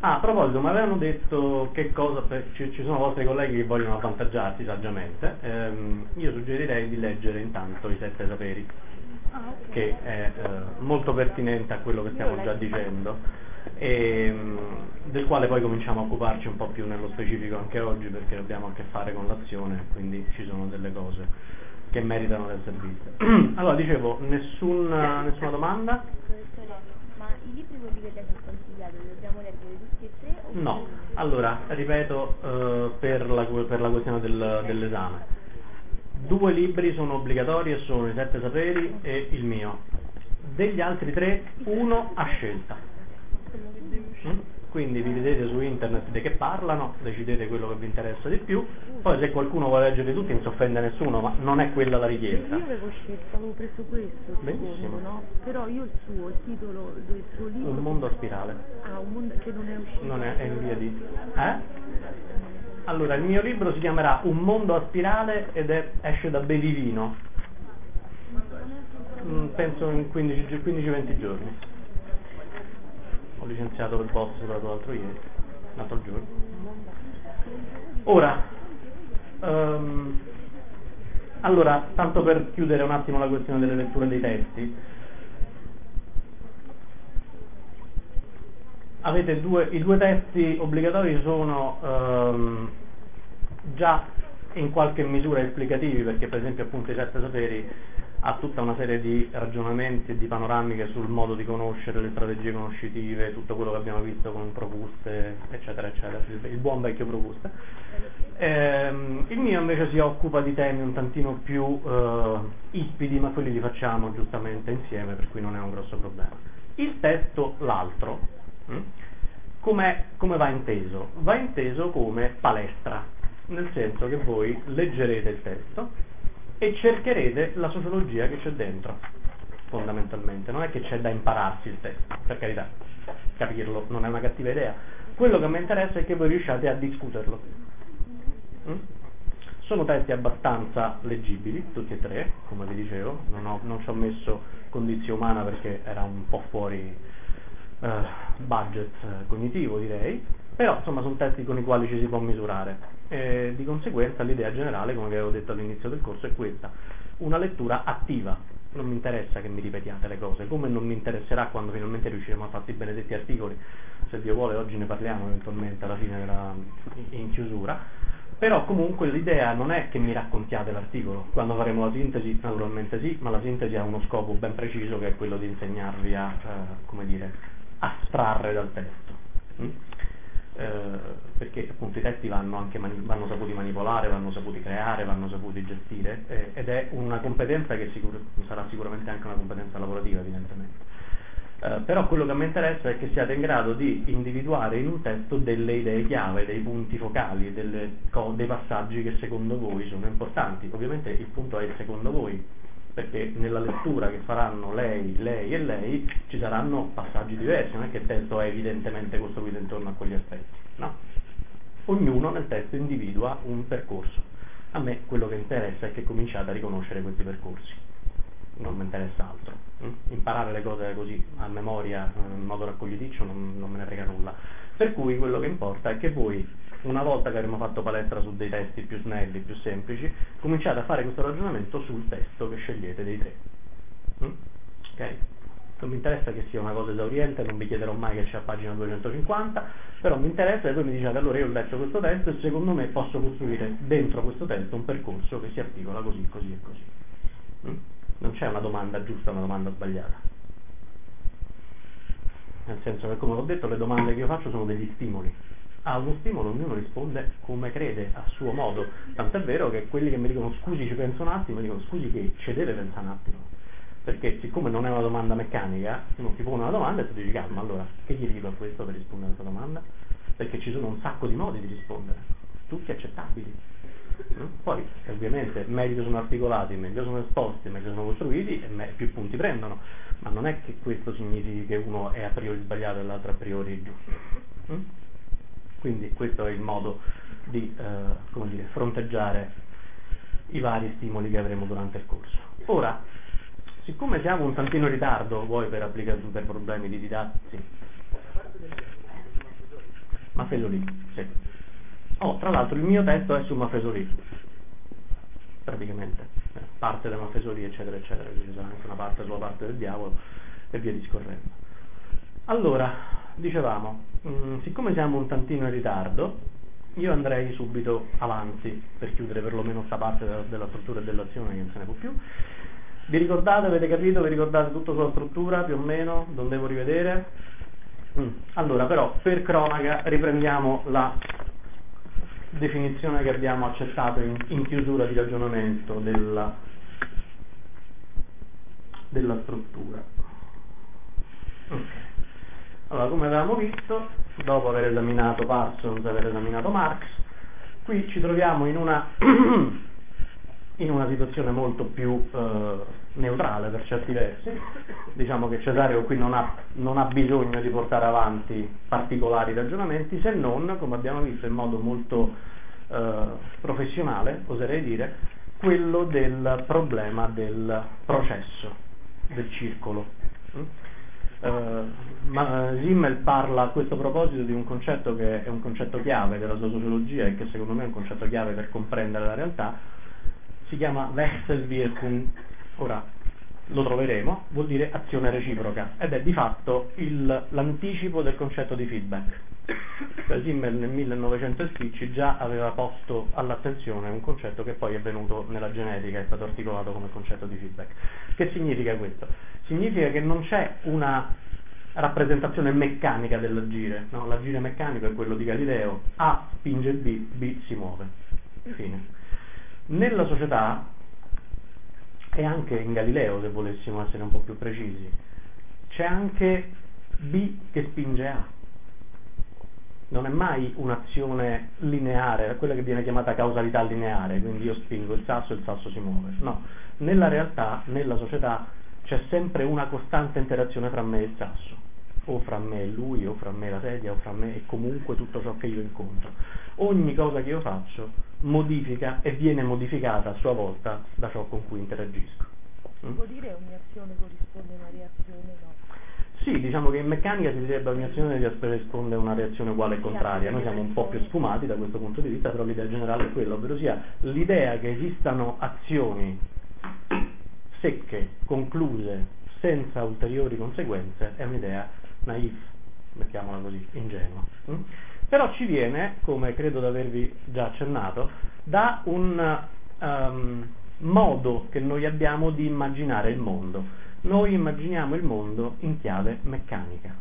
Ah, a proposito, mi avevano detto che cosa, ci sono vostri colleghi che vogliono avvantaggiarsi saggiamente, io suggerirei di leggere intanto i 7 saperi, che è molto pertinente a quello che stiamo già dicendo, e del quale poi cominciamo a occuparci un po' più nello specifico anche oggi, perché abbiamo a che fare con l'azione, quindi ci sono delle cose che meritano di essere viste. Allora, dicevo, nessuna domanda? Ma i libri quelli che lei ci ha consigliato li dobbiamo leggere tutti e tre? No, allora, ripeto, per la questione dell'esame. 2 libri sono obbligatori e sono i 7 saperi e il mio. Degli altri 3, uno a scelta. Quindi vi vedete su internet di che parlano, decidete quello che vi interessa di più, poi se qualcuno vuole leggere tutti non si offende nessuno, ma non è quella la richiesta. Io avevo scelto, avevo preso questo, Benissimo. secondo, no? Però io il titolo del suo libro... Un mondo a spirale. Ah, un mondo che non è uscito. Non è in via di... Allora, il mio libro si chiamerà Un mondo a spirale ed esce da Bedivino. Penso in 15-20 giorni. Ho licenziato il boss l'altro giorno. Ora, allora, tanto per chiudere un attimo la questione delle letture dei testi, avete i 2 testi obbligatori sono già in qualche misura esplicativi, perché per esempio appunto i 7 saperi ha tutta una serie di ragionamenti e di panoramiche sul modo di conoscere, le strategie conoscitive, tutto quello che abbiamo visto con Procuste, eccetera, eccetera, il buon vecchio Procuste. Il mio invece si occupa di temi un tantino più ispidi, ma quelli li facciamo giustamente insieme, per cui non è un grosso problema. Il testo, l'altro, come va inteso? Va inteso come palestra, nel senso che voi leggerete il testo e cercherete la sociologia che c'è dentro, fondamentalmente. Non è che c'è da impararsi il testo, per carità, capirlo non è una cattiva idea. Quello che mi interessa è che voi riusciate a discuterlo. Sono testi abbastanza leggibili, tutti e 3, come vi dicevo, non ci ho messo condizio umana perché era un po' fuori budget cognitivo, direi, però insomma sono testi con i quali ci si può misurare. Di conseguenza l'idea generale, come vi avevo detto all'inizio del corso, è questa: una lettura attiva. Non mi interessa che mi ripetiate le cose, come non mi interesserà quando finalmente riusciremo a fare i benedetti articoli. Se Dio vuole oggi ne parliamo eventualmente alla fine in chiusura. Però comunque l'idea non è che mi raccontiate l'articolo. Quando faremo la sintesi, naturalmente sì, ma la sintesi ha uno scopo ben preciso, che è quello di insegnarvi a astrarre dal testo. Perché appunto i testi vanno saputi manipolare, vanno saputi creare, vanno saputi gestire, ed è una competenza che sarà sicuramente anche una competenza lavorativa, evidentemente. Però quello che mi interessa è che siate in grado di individuare in un testo delle idee chiave, dei punti focali, dei passaggi che secondo voi sono importanti. Ovviamente il punto è il secondo voi, perché nella lettura che faranno lei e lei ci saranno passaggi diversi, non è che il testo è evidentemente costruito intorno a quegli aspetti, no? Ognuno nel testo individua un percorso. A me quello che interessa è che cominciate a riconoscere questi percorsi, non mi interessa altro. Imparare le cose così a memoria in modo raccogliticcio non me ne frega nulla. Per cui quello che importa è che voi, una volta che avremo fatto palestra su dei testi più snelli, più semplici, cominciate a fare questo ragionamento sul testo che scegliete dei 3. Ok? Non mi interessa che sia una cosa esauriente, non vi chiederò mai che c'è a pagina 250, però mi interessa che voi mi diciate: allora io ho letto questo testo e secondo me posso costruire dentro questo testo un percorso che si articola così, così e così. Non c'è una domanda giusta, una domanda sbagliata. Nel senso che, come ho detto, le domande che io faccio sono degli stimoli. A uno stimolo ognuno risponde come crede, a suo modo. Tant'è vero che quelli che mi dicono scusi ci penso un attimo, mi dicono scusi che ci deve pensare un attimo. Perché siccome non è una domanda meccanica, uno ti pone una domanda e tu dici calma, allora che gli dico a questo per rispondere a questa domanda? Perché ci sono un sacco di modi di rispondere, tutti accettabili. Poi ovviamente meglio sono articolati, meglio sono esposti, meglio sono costruiti e più punti prendono, ma non è che questo significhi che uno è a priori sbagliato e l'altro a priori giusto. Quindi questo è il modo di fronteggiare i vari stimoli che avremo durante il corso. Ora, siccome siamo un tantino in ritardo, vuoi per problemi di didattica, Maffesoli, sì. Tra l'altro il mio testo è su Maffesoli, praticamente, parte da Maffesoli, eccetera, eccetera, quindi ci sarà anche una parte sulla parte del diavolo e via discorrendo. Allora, dicevamo, siccome siamo un tantino in ritardo, io andrei subito avanti per chiudere perlomeno questa parte della struttura e dell'azione, che non se ne può più. Vi ricordate, avete capito, vi ricordate tutto sulla struttura, più o meno, non devo rivedere? Allora, però, per cronaca, riprendiamo la definizione che abbiamo accettato in chiusura di ragionamento della struttura. Allora, come avevamo visto, dopo aver esaminato Parsons, aver esaminato Marx, qui ci troviamo in una situazione molto più neutrale per certi versi. Diciamo che Cesareo qui non ha bisogno di portare avanti particolari ragionamenti, se non, come abbiamo visto in modo molto professionale, oserei dire, quello del problema del processo, del circolo. Simmel parla a questo proposito di un concetto che è un concetto chiave della sua sociologia e che secondo me è un concetto chiave per comprendere la realtà. Si chiama Wechselwirkung, ora lo troveremo, vuol dire azione reciproca ed è di fatto l'anticipo del concetto di feedback. Simmel nel 1900 Spicci già aveva posto all'attenzione un concetto che poi è venuto nella genetica, è stato articolato come concetto di feedback. Che significa questo? Significa che non c'è una rappresentazione meccanica dell'agire, no? L'agire meccanico è quello di Galileo, A spinge B, B si muove, fine. Nella società, e anche in Galileo, se volessimo essere un po' più precisi, c'è anche B che spinge A. Non è mai un'azione lineare, quella che viene chiamata causalità lineare, quindi io spingo il sasso e il sasso si muove. No, nella realtà, nella società, c'è sempre una costante interazione fra me e il sasso, o fra me e lui, o fra me e la sedia, o fra me e comunque tutto ciò che io incontro. Ogni cosa che io faccio modifica e viene modificata a sua volta da ciò con cui interagisco. Può dire ogni azione corrisponde a una reazione, no? Sì, diciamo che in meccanica si direbbe ogni azione risponde a una reazione uguale e contraria. Noi siamo un po' più sfumati da questo punto di vista, però l'idea generale è quella, ovvero sia l'idea che esistano azioni secche, concluse, senza ulteriori conseguenze, è un'idea naif, mettiamola così, ingenua. Però ci viene, come credo di avervi già accennato, da un modo che noi abbiamo di immaginare il mondo. Noi immaginiamo il mondo in chiave meccanica.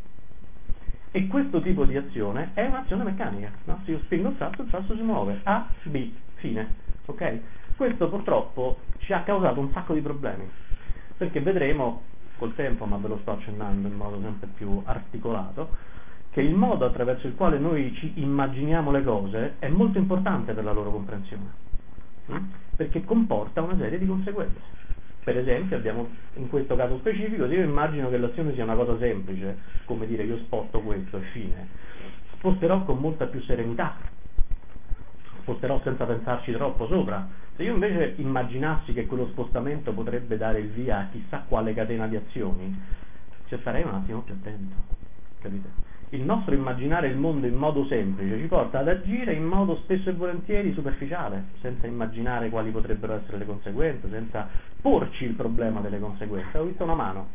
E questo tipo di azione è un'azione meccanica, no? Se io spingo il sasso si muove, A, B, fine, ok? Questo purtroppo ci ha causato un sacco di problemi, perché vedremo col tempo, ma ve lo sto accennando in modo sempre più articolato, che il modo attraverso il quale noi ci immaginiamo le cose è molto importante per la loro comprensione, perché comporta una serie di conseguenze. Per esempio, abbiamo in questo caso specifico, se io immagino che l'azione sia una cosa semplice, come dire io sposto questo e fine, sposterò con molta più serenità, sposterò senza pensarci troppo sopra. Se io invece immaginassi che quello spostamento potrebbe dare il via a chissà quale catena di azioni, ci starei un attimo più attento, capite? Il nostro immaginare il mondo in modo semplice ci porta ad agire in modo spesso e volentieri superficiale, senza immaginare quali potrebbero essere le conseguenze, senza porci il problema delle conseguenze. Ho visto una mano.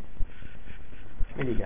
Mi dica.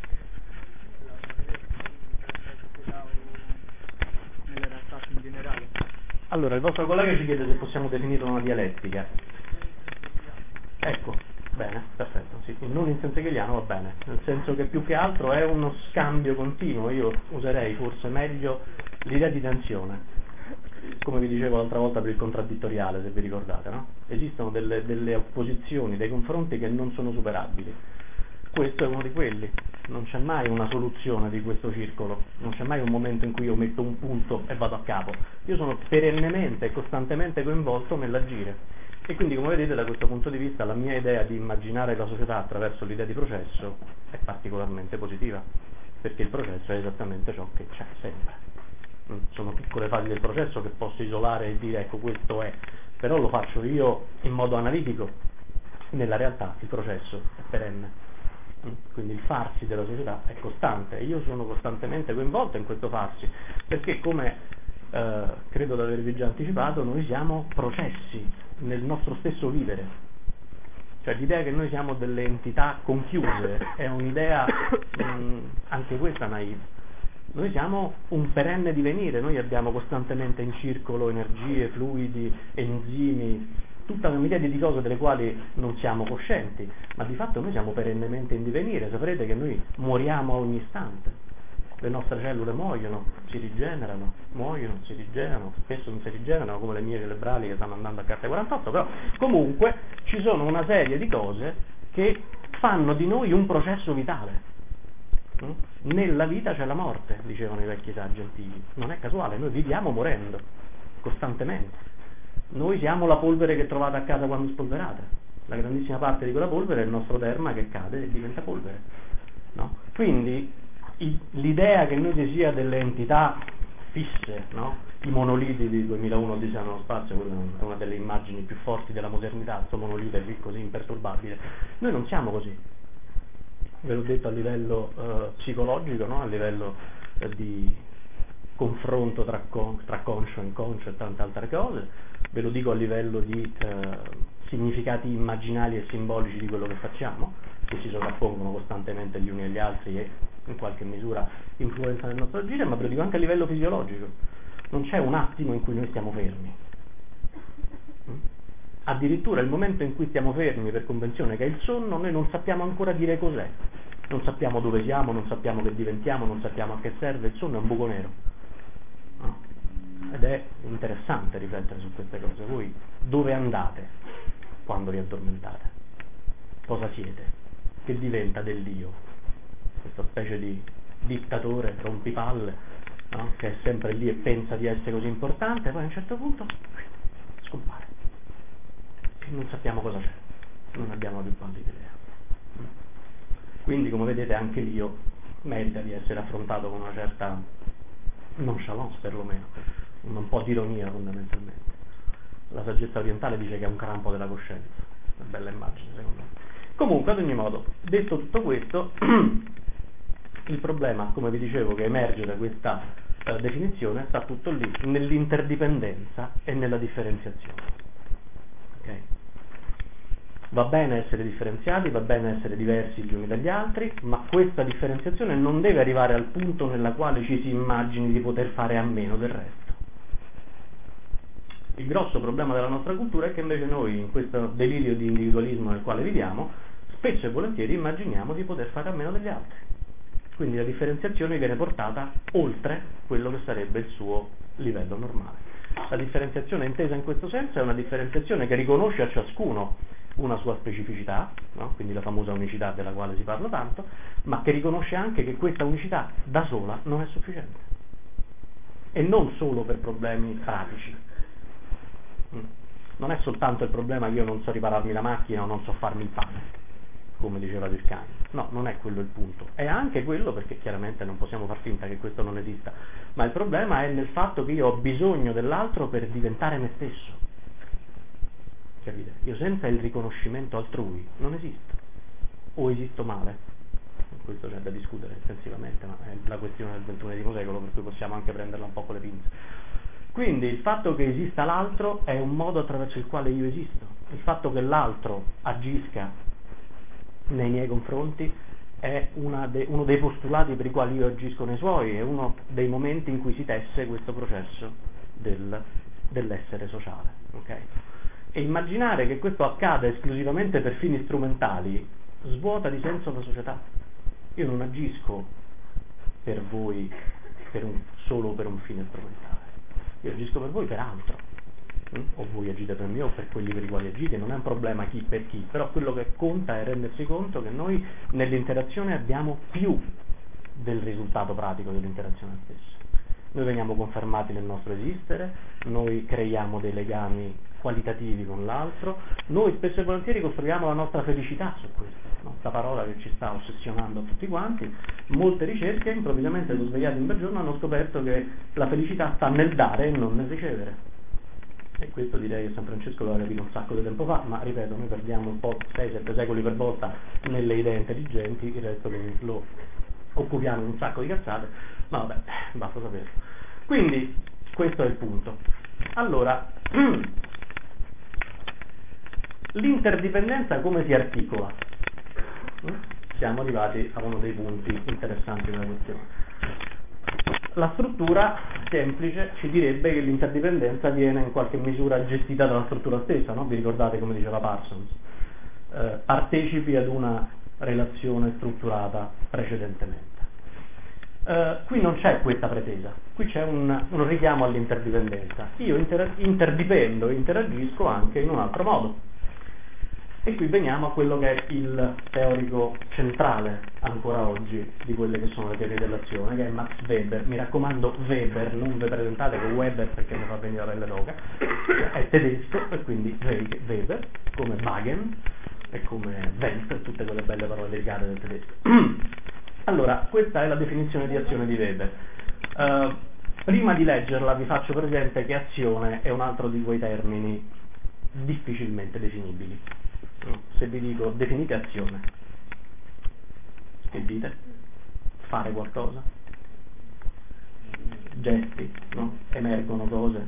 Nella realtà in generale. Allora, il vostro collega ci chiede se possiamo definire una dialettica. Ecco. Bene, perfetto, sì, non in senso hegeliano va bene, nel senso che più che altro è uno scambio continuo, io userei forse meglio l'idea di tensione, come vi dicevo l'altra volta per il contraddittoriale, se vi ricordate, no? Esistono delle opposizioni, dei confronti che non sono superabili, questo è uno di quelli, non c'è mai una soluzione di questo circolo, non c'è mai un momento in cui io metto un punto e vado a capo, io sono perennemente e costantemente coinvolto nell'agire. E quindi, come vedete, da questo punto di vista la mia idea di immaginare la società attraverso l'idea di processo è particolarmente positiva, perché il processo è esattamente ciò che c'è sempre. Sono piccole fasi del processo che posso isolare e dire ecco questo è, però lo faccio io in modo analitico, nella realtà il processo è perenne. Quindi il farsi della società è costante e io sono costantemente coinvolto in questo farsi, perché come credo di avervi già anticipato, noi siamo processi nel nostro stesso vivere. Cioè l'idea che noi siamo delle entità conchiuse è un'idea anche questa naive. Noi siamo un perenne divenire, noi abbiamo costantemente in circolo energie, fluidi, enzimi, tutta una miriade di cose delle quali non siamo coscienti, ma di fatto noi siamo perennemente in divenire. Saprete che noi moriamo a ogni istante, le nostre cellule muoiono, si rigenerano, muoiono, si rigenerano, spesso non si rigenerano come le mie cerebrali che stanno andando a carte 48, però comunque ci sono una serie di cose che fanno di noi un processo vitale. Nella vita c'è la morte, dicevano i vecchi saggi antichi, non è casuale, noi viviamo morendo costantemente. Noi siamo la polvere che trovate a casa quando spolverate, la grandissima parte di quella polvere è il nostro derma che cade e diventa polvere, no? Quindi l'idea che noi ci sia delle entità fisse, no? I monoliti di 2001 Odissea nello spazio, quella è una delle immagini più forti della modernità, questo monolite è così imperturbabile. Noi non siamo così, ve l'ho detto a livello psicologico, no? A livello di confronto tra conscio e inconscio e tante altre cose, ve lo dico a livello di significati immaginali e simbolici di quello che facciamo, che si sovrappongono costantemente gli uni agli altri e in qualche misura influenzano il nostro agire, ma ve lo dico anche a livello fisiologico. Non c'è un attimo in cui noi stiamo fermi. Addirittura il momento in cui stiamo fermi per convenzione, che è il sonno, noi non sappiamo ancora dire cos'è, non sappiamo dove siamo, non sappiamo che diventiamo, non sappiamo a che serve. Il sonno è un buco nero, no? Ed è interessante riflettere su queste cose. Voi dove andate quando vi addormentate? Cosa siete? Che diventa dell'io? Questa specie di dittatore rompipalle, no? Che è sempre lì e pensa di essere così importante, poi a un certo punto scompare e non sappiamo cosa c'è, non abbiamo la più pallida idea. Quindi, come vedete, anche l'io merita di essere affrontato con una certa nonchalance, perlomeno, un po' di ironia fondamentalmente. La saggezza orientale dice che è un crampo della coscienza, una bella immagine secondo me. Comunque, ad ogni modo, detto tutto questo, il problema, come vi dicevo, che emerge da questa definizione sta tutto lì, nell'interdipendenza e nella differenziazione. Okay? Va bene essere differenziati, va bene essere diversi gli uni dagli altri, ma questa differenziazione non deve arrivare al punto nella quale ci si immagini di poter fare a meno del resto. Il grosso problema della nostra cultura è che invece noi, in questo delirio di individualismo nel quale viviamo, spesso e volentieri immaginiamo di poter fare a meno degli altri. Quindi la differenziazione viene portata oltre quello che sarebbe il suo livello normale. La differenziazione intesa in questo senso è una differenziazione che riconosce a ciascuno una sua specificità, no? Quindi la famosa unicità della quale si parla tanto, ma che riconosce anche che questa unicità da sola non è sufficiente. E non solo per problemi pratici. Non è soltanto il problema che io non so ripararmi la macchina o non so farmi il pane, come diceva Durkheim. No, non è quello il punto. È anche quello, perché chiaramente non possiamo far finta che questo non esista, ma il problema è nel fatto che io ho bisogno dell'altro per diventare me stesso. Capite? Io senza il riconoscimento altrui non esisto, o esisto male. Questo c'è da discutere estensivamente, ma è la questione del XXI secolo, per cui possiamo anche prenderla un po' con le pinze. Quindi il fatto che esista l'altro è un modo attraverso il quale io esisto. Il fatto che l'altro agisca nei miei confronti è uno dei postulati per i quali io agisco nei suoi, è uno dei momenti in cui si tesse questo processo dell'essere sociale. Okay? E immaginare che questo accada esclusivamente per fini strumentali svuota di senso la società. Io non agisco per voi solo per un fine strumentale, io agisco per voi per altro, o voi agite per me o per quelli per i quali agite, non è un problema chi per chi, però quello che conta è rendersi conto che noi nell'interazione abbiamo più del risultato pratico dell'interazione stessa. Noi veniamo confermati nel nostro esistere, noi creiamo dei legami qualitativi con l'altro, noi spesso e volentieri costruiamo la nostra felicità su questo, no? La parola che ci sta ossessionando a tutti quanti. Molte ricerche improvvisamente sono svegliate un bel giorno hanno scoperto che la felicità sta nel dare e non nel ricevere. e questo direi che San Francesco l'aveva capito un sacco di tempo fa, ma ripeto, noi perdiamo un po' 6-7 secoli per volta nelle idee intelligenti, il resto lo occupiamo un sacco di cazzate, ma vabbè, basta saperlo. Quindi questo è il punto. Allora, l'interdipendenza come si articola? Siamo arrivati a uno dei punti interessanti della questione. La struttura semplice ci direbbe che l'interdipendenza viene in qualche misura gestita dalla struttura stessa, no? Vi ricordate come diceva Parsons? Partecipi ad una relazione strutturata precedentemente. Qui non c'è questa pretesa, qui c'è un richiamo all'interdipendenza. Io interdipendo e interagisco anche in un altro modo. E qui veniamo a quello che è il teorico centrale ancora oggi di quelle che sono le teorie dell'azione, che è Max Weber. Mi raccomando Weber, non vi presentate con Weber perché mi fa venire la pelle d'oca, è tedesco e quindi Weber, come Wagen e come Welt, tutte quelle belle parole delicate del tedesco. Allora, questa è la definizione di azione di Weber. Prima di leggerla vi faccio presente che azione è un altro di quei termini difficilmente definibili. Se vi dico definite azione, che dite? Fare qualcosa? Gesti, no? Emergono cose,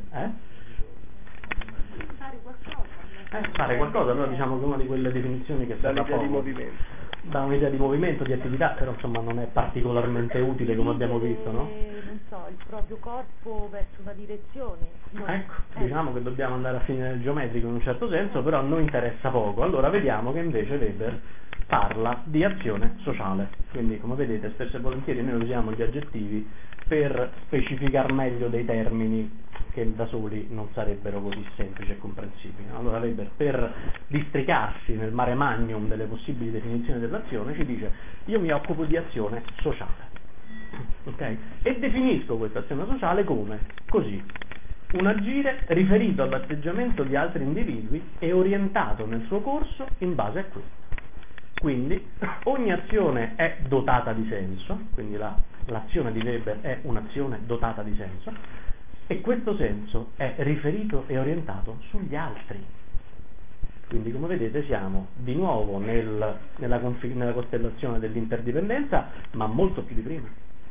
Fare qualcosa, allora diciamo che una di quelle definizioni che sta dall'idea di movimento. Da un'idea di movimento, di attività, però insomma non è particolarmente utile come abbiamo visto, no? Non so, il proprio corpo verso una direzione. Ecco, diciamo che dobbiamo andare a finire nel geometrico in un certo senso, però a noi interessa poco. Allora vediamo che invece Weber parla di azione sociale, quindi come vedete spesso e volentieri noi usiamo gli aggettivi per specificare meglio dei termini che da soli non sarebbero così semplici e comprensibili. Allora Weber, per districarsi nel mare magnum delle possibili definizioni dell'azione, ci dice: io mi occupo di azione sociale, okay? E definisco questa azione sociale come così: un agire riferito all'atteggiamento di altri individui e orientato nel suo corso in base a questo. Quindi ogni azione è dotata di senso, quindi l'azione di Weber è un'azione dotata di senso, e questo senso è riferito e orientato sugli altri. Quindi come vedete siamo di nuovo nella costellazione dell'interdipendenza, ma molto più di prima.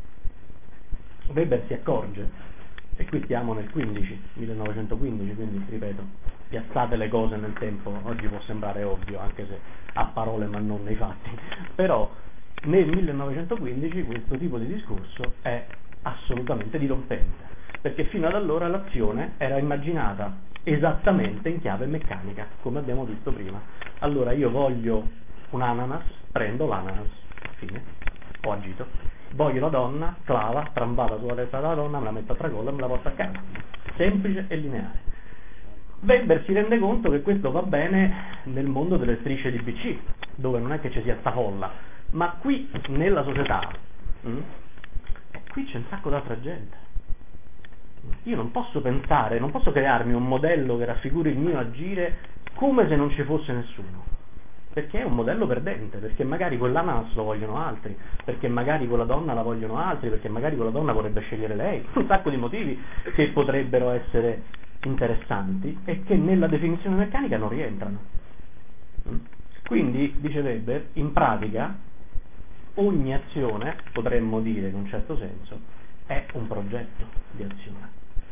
Weber si accorge, e qui stiamo nel 1915, quindi ripeto, piazzate le cose nel tempo, oggi può sembrare ovvio, anche se a parole ma non nei fatti, però nel 1915 questo tipo di discorso è assolutamente dirompente, perché fino ad allora l'azione era immaginata esattamente in chiave meccanica, come abbiamo visto prima. Allora io voglio un ananas, prendo l'ananas, fine, ho agito. Voglio la donna, clava, trambata sulla testa della donna, me la metto a tracollo e me la porto a casa. Semplice e lineare. Weber si rende conto che questo va bene nel mondo delle strisce di BC, dove non è che ci sia sta folla, ma qui nella società, qui c'è un sacco d'altra gente. Io non posso pensare, non posso crearmi un modello che raffiguri il mio agire come se non ci fosse nessuno, perché è un modello perdente, perché magari quell'ananas lo vogliono altri, perché magari quella donna la vogliono altri, perché magari quella donna vorrebbe scegliere lei, un sacco di motivi che potrebbero essere interessanti e che nella definizione meccanica non rientrano. Quindi, dice Weber, in pratica ogni azione, potremmo dire in un certo senso, è un progetto di azione.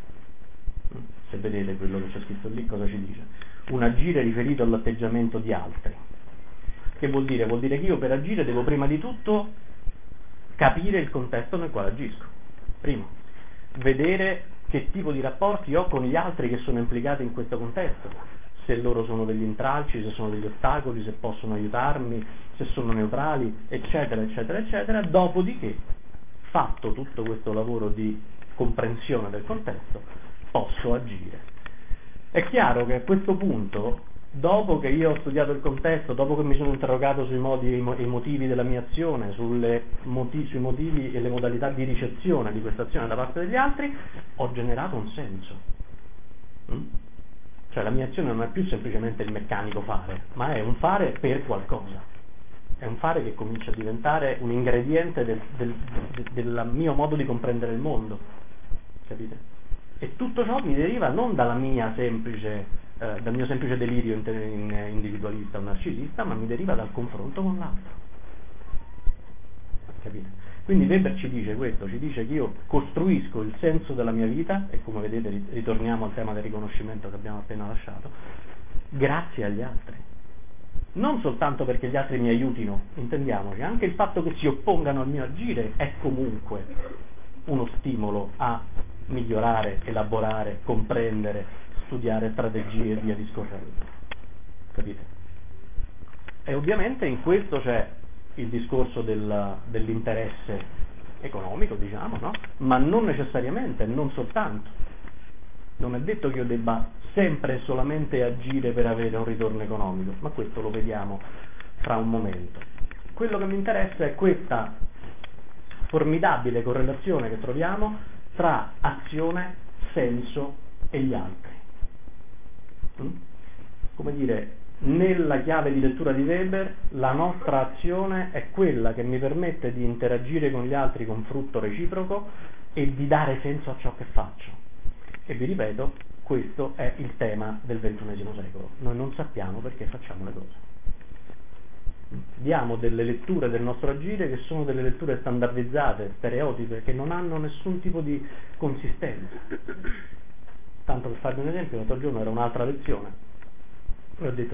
Se vedete quello che c'è scritto lì, cosa ci dice? Un agire riferito all'atteggiamento di altri. Che vuol dire? Vuol dire che io per agire devo prima di tutto capire il contesto nel quale agisco. Primo, vedere che tipo di rapporti ho con gli altri che sono implicati in questo contesto, se loro sono degli intralci, se sono degli ostacoli, se possono aiutarmi, se sono neutrali, eccetera, eccetera, eccetera. Dopodiché, fatto tutto questo lavoro di comprensione del contesto, posso agire. È chiaro che a questo punto, dopo che io ho studiato il contesto, dopo che mi sono interrogato sui modi e i motivi della mia azione, sui motivi e le modalità di ricezione di questa azione da parte degli altri, ho generato un senso. Cioè la mia azione non è più semplicemente il meccanico fare, ma è un fare per qualcosa. È un fare che comincia a diventare un ingrediente del mio modo di comprendere il mondo. Capite? E tutto ciò mi deriva non dal mio semplice delirio individualista o narcisista, ma mi deriva dal confronto con l'altro. Capite? Quindi Weber ci dice questo, ci dice che io costruisco il senso della mia vita, e come vedete ritorniamo al tema del riconoscimento che abbiamo appena lasciato, grazie agli altri. Non soltanto perché gli altri mi aiutino, intendiamoci, anche il fatto che si oppongano al mio agire è comunque uno stimolo a migliorare, elaborare, comprendere, studiare strategie e via discorrendo. Capite? E ovviamente in questo c'è il discorso dell'interesse economico, diciamo, no? Ma non necessariamente, non soltanto. Non è detto che io debba sempre e solamente agire per avere un ritorno economico, ma questo lo vediamo fra un momento. Quello che mi interessa è questa formidabile correlazione che troviamo tra azione, senso e gli altri. Come dire, nella chiave di lettura di Weber, la nostra azione è quella che mi permette di interagire con gli altri con frutto reciproco e di dare senso a ciò che faccio. E vi ripeto, questo è il tema del XXI secolo. Noi non sappiamo perché facciamo le cose. Diamo delle letture del nostro agire che sono delle letture standardizzate, stereotipe, che non hanno nessun tipo di consistenza. Tanto per farvi un esempio, l'altro giorno era un'altra lezione. Ho detto,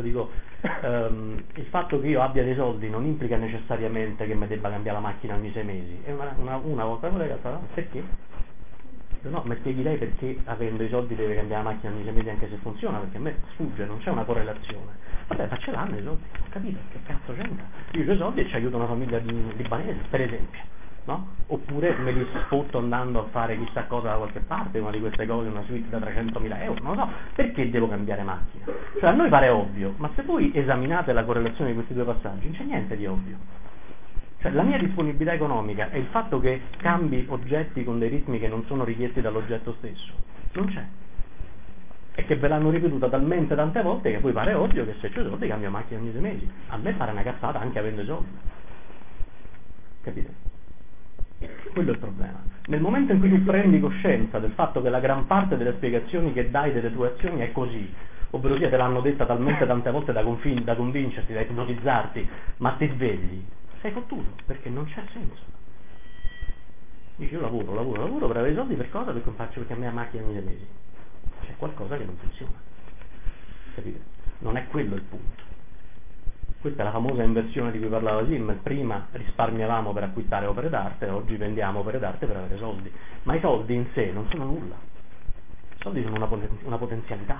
il fatto che io abbia dei soldi non implica necessariamente che mi debba cambiare la macchina ogni 6 mesi. E una volta con lei ha detto, perché? No, mi spieghi lei perché avendo i soldi deve cambiare la macchina ogni 6 mesi anche se funziona, perché a me sfugge, non c'è una correlazione. Vabbè, ma ce l'hanno i soldi, ho capito, che cazzo c'entra? Io ho i soldi e ci aiuto una famiglia libanese, per esempio, no? Oppure me li sfotto andando a fare chissà cosa da qualche parte, una di queste cose, una suite da 300.000 euro, non lo so, perché devo cambiare macchina? Cioè a noi pare ovvio, ma se voi esaminate la correlazione di questi due passaggi, non c'è niente di ovvio. Cioè, la mia disponibilità economica e il fatto che cambi oggetti con dei ritmi che non sono richiesti dall'oggetto stesso, non c'è. E che ve l'hanno ripetuta talmente tante volte che poi pare ovvio che se c'ho i soldi cambio macchina ogni 6 mesi. A me pare una cazzata anche avendo i soldi. Capite? Quello è il problema. Nel momento in cui tu prendi coscienza del fatto che la gran parte delle spiegazioni che dai delle tue azioni è così, ovvero sia te l'hanno detta talmente tante volte da convincerti, da ipnotizzarti, ma ti svegli, sei fottuto, perché non c'è senso. Dici io lavoro per avere i soldi, per cosa? Perché faccio perché a me la macchina ogni 6 mesi. C'è qualcosa che non funziona. Capite? Non è quello il punto. Questa è la famosa inversione di cui parlava Sim. Prima risparmiavamo per acquistare opere d'arte, oggi vendiamo opere d'arte per avere soldi. Ma i soldi in sé non sono nulla. I soldi sono una potenzialità,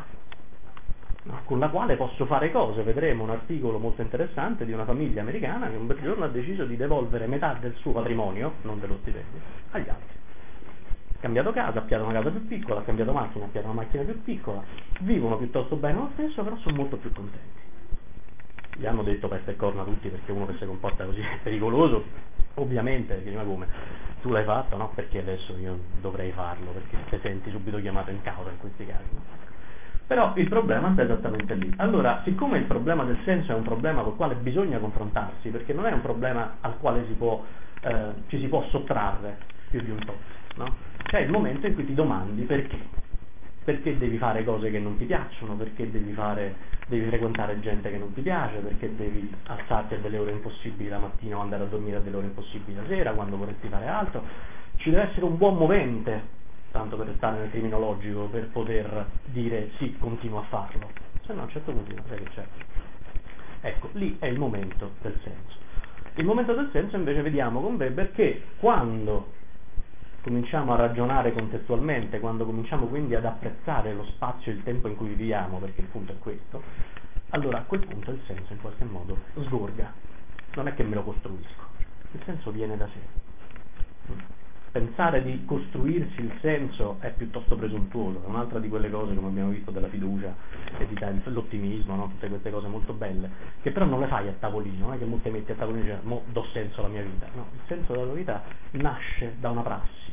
no? Con la quale posso fare cose. Vedremo un articolo molto interessante di una famiglia americana che un bel giorno ha deciso di devolvere metà del suo patrimonio, non dello stipendio, agli altri. Ha cambiato casa, ha piato una casa più piccola, ha cambiato macchina, ha piato una macchina più piccola, vivono piuttosto bene lo stesso, però sono molto più contenti. Gli hanno detto peste e corna tutti perché uno che si comporta così è pericoloso, ovviamente, perché ma come? Tu l'hai fatto, no? Perché adesso io dovrei farlo, perché ti senti subito chiamato in causa in questi casi, no? Però il problema sta esattamente lì. Allora, siccome il problema del senso è un problema col quale bisogna confrontarsi, perché non è un problema al quale ci si può sottrarre più di un tot, no? C'è il momento in cui ti domandi perché. Perché devi fare cose che non ti piacciono, perché devi frequentare gente che non ti piace, perché devi alzarti a delle ore impossibili la mattina o andare a dormire a delle ore impossibili la sera quando vorresti fare altro. Ci deve essere un buon movente, tanto per restare nel criminologico, per poter dire sì, continuo a farlo. Se no a un certo punto non sai che c'è. Ecco, lì è il momento del senso. Il momento del senso invece vediamo con Weber che quando cominciamo a ragionare contestualmente, quando cominciamo quindi ad apprezzare lo spazio e il tempo in cui viviamo, perché il punto è questo, allora a quel punto il senso in qualche modo sgorga. Non è che me lo costruisco, il senso viene da sé. Pensare di costruirsi il senso è piuttosto presuntuoso, è un'altra di quelle cose, come abbiamo visto, della fiducia e dell'ottimismo, no? Tutte queste cose molto belle, che però non le fai a tavolino, non è che molte metti a tavolino e dici, mo do senso alla mia vita, no, il senso della tua vita nasce da una prassi.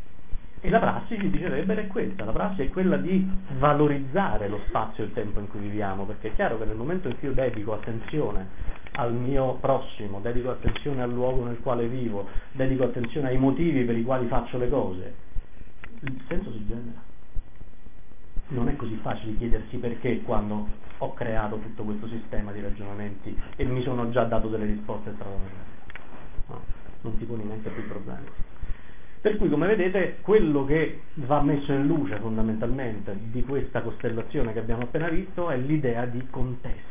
E la prassi, ci dice Weber, è questa, la prassi è quella di valorizzare lo spazio e il tempo in cui viviamo, perché è chiaro che nel momento in cui io dedico attenzione al mio prossimo, dedico attenzione al luogo nel quale vivo, dedico attenzione ai motivi per i quali faccio le cose, il senso si genera. non è così facile chiedersi perché quando ho creato tutto questo sistema di ragionamenti e mi sono già dato delle risposte straordinarie. No, non ti poni neanche più problemi. Per cui, come vedete, quello che va messo in luce fondamentalmente di questa costellazione che abbiamo appena visto è l'idea di contesto.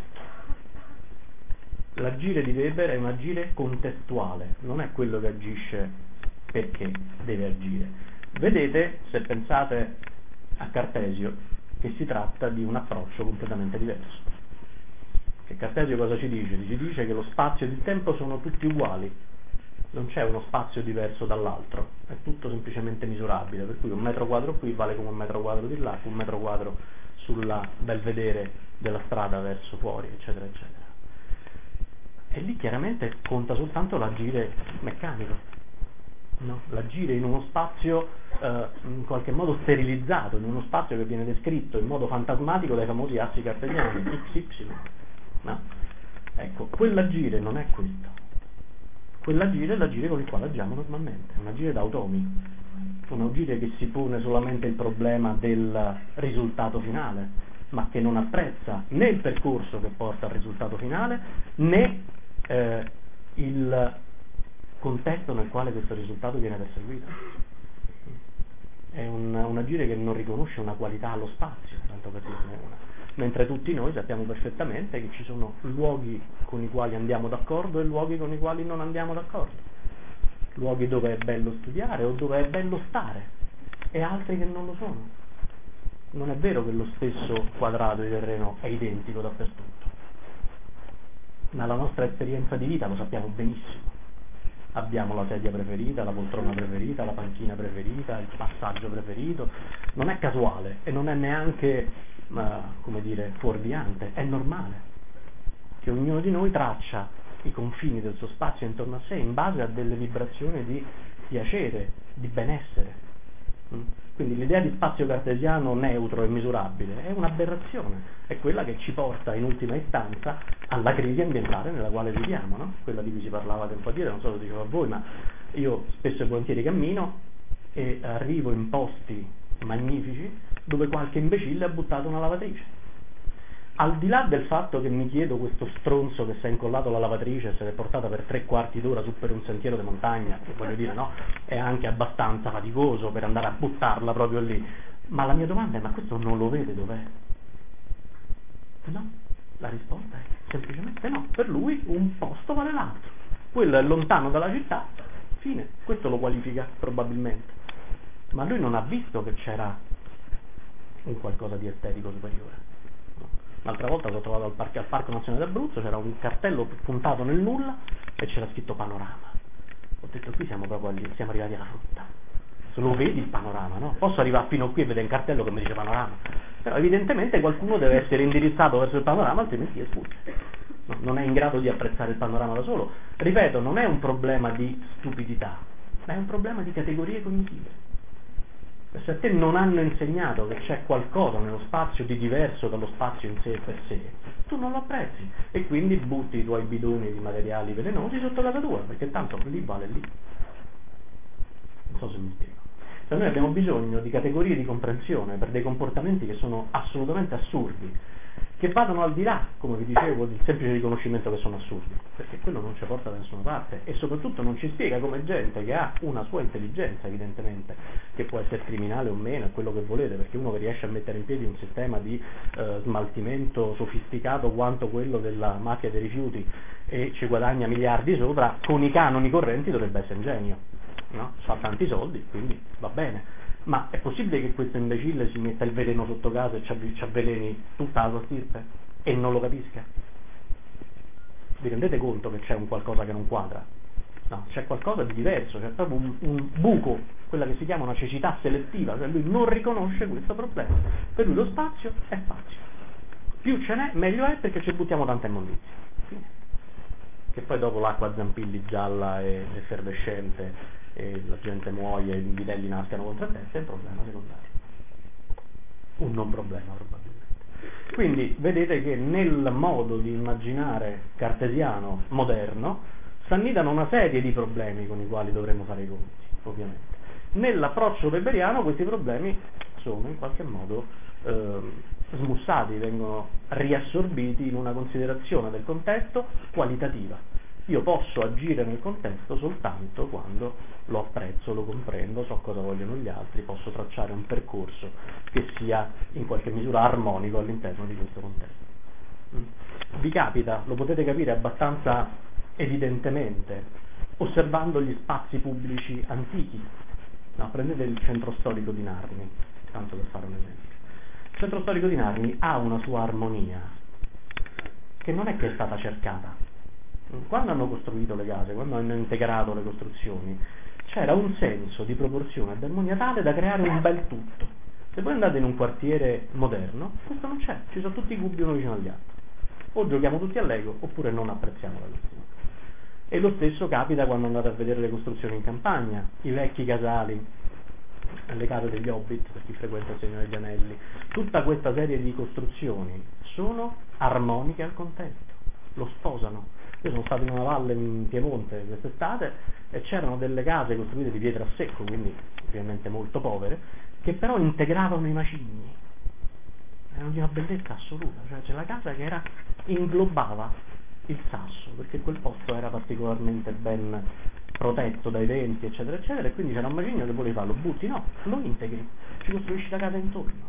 L'agire di Weber è un agire contestuale, non è quello che agisce perché deve agire. Vedete, se pensate a Cartesio, che si tratta di un approccio completamente diverso. Che Cartesio cosa ci dice? Ci dice che lo spazio e il tempo sono tutti uguali, non c'è uno spazio diverso dall'altro, è tutto semplicemente misurabile, per cui un metro quadro qui vale come un metro quadro di là, un metro quadro sulla belvedere della strada verso fuori, eccetera, eccetera. E lì chiaramente conta soltanto l'agire meccanico, no? L'agire in uno spazio in qualche modo sterilizzato, in uno spazio che viene descritto in modo fantasmatico dai famosi assi cartesiani, XY. No? Ecco, quell'agire non è questo. Quell'agire è l'agire con il quale agiamo normalmente, un agire da automi, un agire che si pone solamente il problema del risultato finale, ma che non apprezza né il percorso che porta al risultato finale, né il contesto nel quale questo risultato viene perseguito. È un agire che non riconosce una qualità allo spazio, tanto per dirne una. Mentre tutti noi sappiamo perfettamente che ci sono luoghi con i quali andiamo d'accordo e luoghi con i quali non andiamo d'accordo. Luoghi dove è bello studiare o dove è bello stare, e altri che non lo sono. Non è vero che lo stesso quadrato di terreno è identico dappertutto. Nella nostra esperienza di vita lo sappiamo benissimo. Abbiamo la sedia preferita, la poltrona preferita, la panchina preferita, il passaggio preferito. Non è casuale e non è neanche, come dire, fuorviante, è normale che ognuno di noi traccia i confini del suo spazio intorno a sé in base a delle vibrazioni di piacere, di benessere. Quindi l'idea di spazio cartesiano neutro e misurabile è un'aberrazione, è quella che ci porta in ultima istanza alla crisi ambientale nella quale viviamo, no? Quella di cui si parlava tempo addietro, non so se lo dicevo a voi, ma io spesso e volentieri cammino e arrivo in posti magnifici dove qualche imbecille ha buttato una lavatrice. Al di là del fatto che mi chiedo questo stronzo che si è incollato alla lavatrice e se l'è portata per 3/4 d'ora su per un sentiero di montagna, che voglio dire, no, è anche abbastanza faticoso per andare a buttarla proprio lì, ma la mia domanda è: ma questo non lo vede dov'è? No, la risposta è semplicemente no, per lui un posto vale l'altro, quello è lontano dalla città, fine, questo lo qualifica probabilmente, ma lui non ha visto che c'era un qualcosa di estetico superiore. L'altra volta l'ho trovato al Parco Nazionale d'Abruzzo, c'era un cartello puntato nel nulla e c'era scritto panorama. Ho detto: qui siamo proprio siamo arrivati alla frutta. Se lo vedi il panorama, no? Posso arrivare fino qui e vedere un cartello che mi dice panorama, però evidentemente qualcuno deve essere indirizzato verso il panorama, altrimenti sfugge. No, non è in grado di apprezzare il panorama da solo. Ripeto, non è un problema di stupidità, ma è un problema di categorie cognitive. Se a te non hanno insegnato che c'è qualcosa nello spazio di diverso dallo spazio in sé per sé, tu non lo apprezzi e quindi butti i tuoi bidoni di materiali velenosi sotto casa tua, perché tanto lì vale lì. Non so se mi spiego. Cioè noi abbiamo bisogno di categorie di comprensione per dei comportamenti che sono assolutamente assurdi, che vadano al di là, come vi dicevo, del semplice riconoscimento che sono assurdi, perché quello non ci porta da nessuna parte e soprattutto non ci spiega come gente che ha una sua intelligenza, evidentemente, che può essere criminale o meno, è quello che volete, perché uno che riesce a mettere in piedi un sistema di smaltimento sofisticato quanto quello della mafia dei rifiuti e ci guadagna miliardi sopra, con i canoni correnti dovrebbe essere ingegno, no? Fa tanti soldi, quindi va bene. Ma è possibile che questo imbecille si metta il veleno sotto casa e ci avveleni tutta la sua stirpe e non lo capisca? Vi rendete conto che c'è un qualcosa che non quadra? No, c'è qualcosa di diverso, c'è proprio un buco, quella che si chiama una cecità selettiva, cioè lui non riconosce questo problema. Per lui lo spazio è spazio. Più ce n'è, meglio è, perché ci buttiamo tanta immondizia. Fine. Che poi dopo l'acqua a zampilli gialla e effervescente e la gente muoia e i bidelli nascano contro te, è un problema secondario, un non problema probabilmente. Quindi vedete che nel modo di immaginare cartesiano moderno s'annidano una serie di problemi con i quali dovremmo fare i conti, ovviamente. Nell'approccio weberiano questi problemi sono in qualche modo smussati, vengono riassorbiti in una considerazione del contesto qualitativa. Io posso agire nel contesto soltanto quando lo apprezzo, lo comprendo, so cosa vogliono gli altri, posso tracciare un percorso che sia in qualche misura armonico all'interno di questo contesto. Vi capita, lo potete capire abbastanza evidentemente, osservando gli spazi pubblici antichi. No, prendete il centro storico di Narni, tanto per fare un esempio. Il centro storico di Narni ha una sua armonia, che non è che è stata cercata. Quando hanno costruito le case, quando hanno integrato le costruzioni, c'era un senso di proporzione e di armonia tale da creare un bel tutto. Se voi andate in un quartiere moderno, questo non c'è, ci sono tutti i cubi uno vicino agli altri. O giochiamo tutti a Lego, oppure non apprezziamo la costruzione. E lo stesso capita quando andate a vedere le costruzioni in campagna, i vecchi casali, le case degli Hobbit, per chi frequenta il Signore degli Anelli. Tutta questa serie di costruzioni sono armoniche al contesto, lo sposano. Io sono stato in una valle in Piemonte quest'estate e c'erano delle case costruite di pietra a secco, quindi ovviamente molto povere, che però integravano i macigni. Erano di una bellezza assoluta, cioè c'è la casa che inglobava il sasso, perché quel posto era particolarmente ben protetto dai venti, eccetera, eccetera, e quindi c'era un macigno che volevi farlo, butti, no, lo integri, ci costruisci la casa intorno.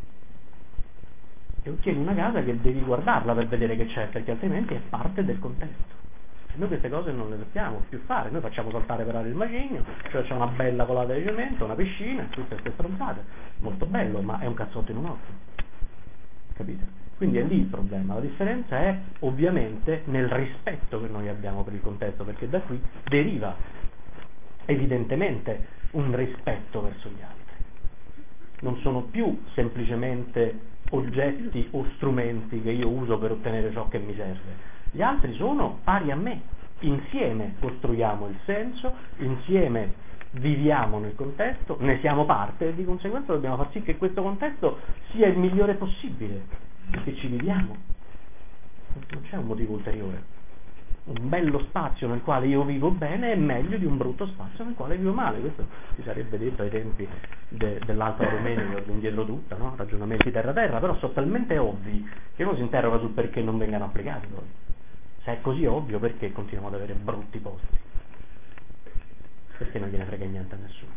E ottieni una casa che devi guardarla per vedere che c'è, perché altrimenti è parte del contesto. Noi queste cose non le sappiamo più fare, noi facciamo saltare per aria il macigno, cioè c'è una bella colata di cemento, una piscina, tutte queste stronzate, molto bello, ma è un cazzotto in un occhio, capite? Quindi è lì il problema, la differenza è ovviamente nel rispetto che noi abbiamo per il contesto, perché da qui deriva evidentemente un rispetto verso gli altri. Non sono più semplicemente oggetti o strumenti che io uso per ottenere ciò che mi serve. Gli altri sono pari a me, insieme costruiamo il senso, insieme viviamo nel contesto, ne siamo parte e di conseguenza dobbiamo far sì che questo contesto sia il migliore possibile, perché ci viviamo. Non c'è un motivo ulteriore. Un bello spazio nel quale io vivo bene è meglio di un brutto spazio nel quale vivo male. Questo si sarebbe detto ai tempi dell'altra domenica, indietro tutta, no? Ragionamenti terra-terra, però sono talmente ovvi che uno si interroga sul perché non vengano applicati poi. Se è così ovvio, perché continuiamo ad avere brutti posti? Perché non gliene frega niente a nessuno.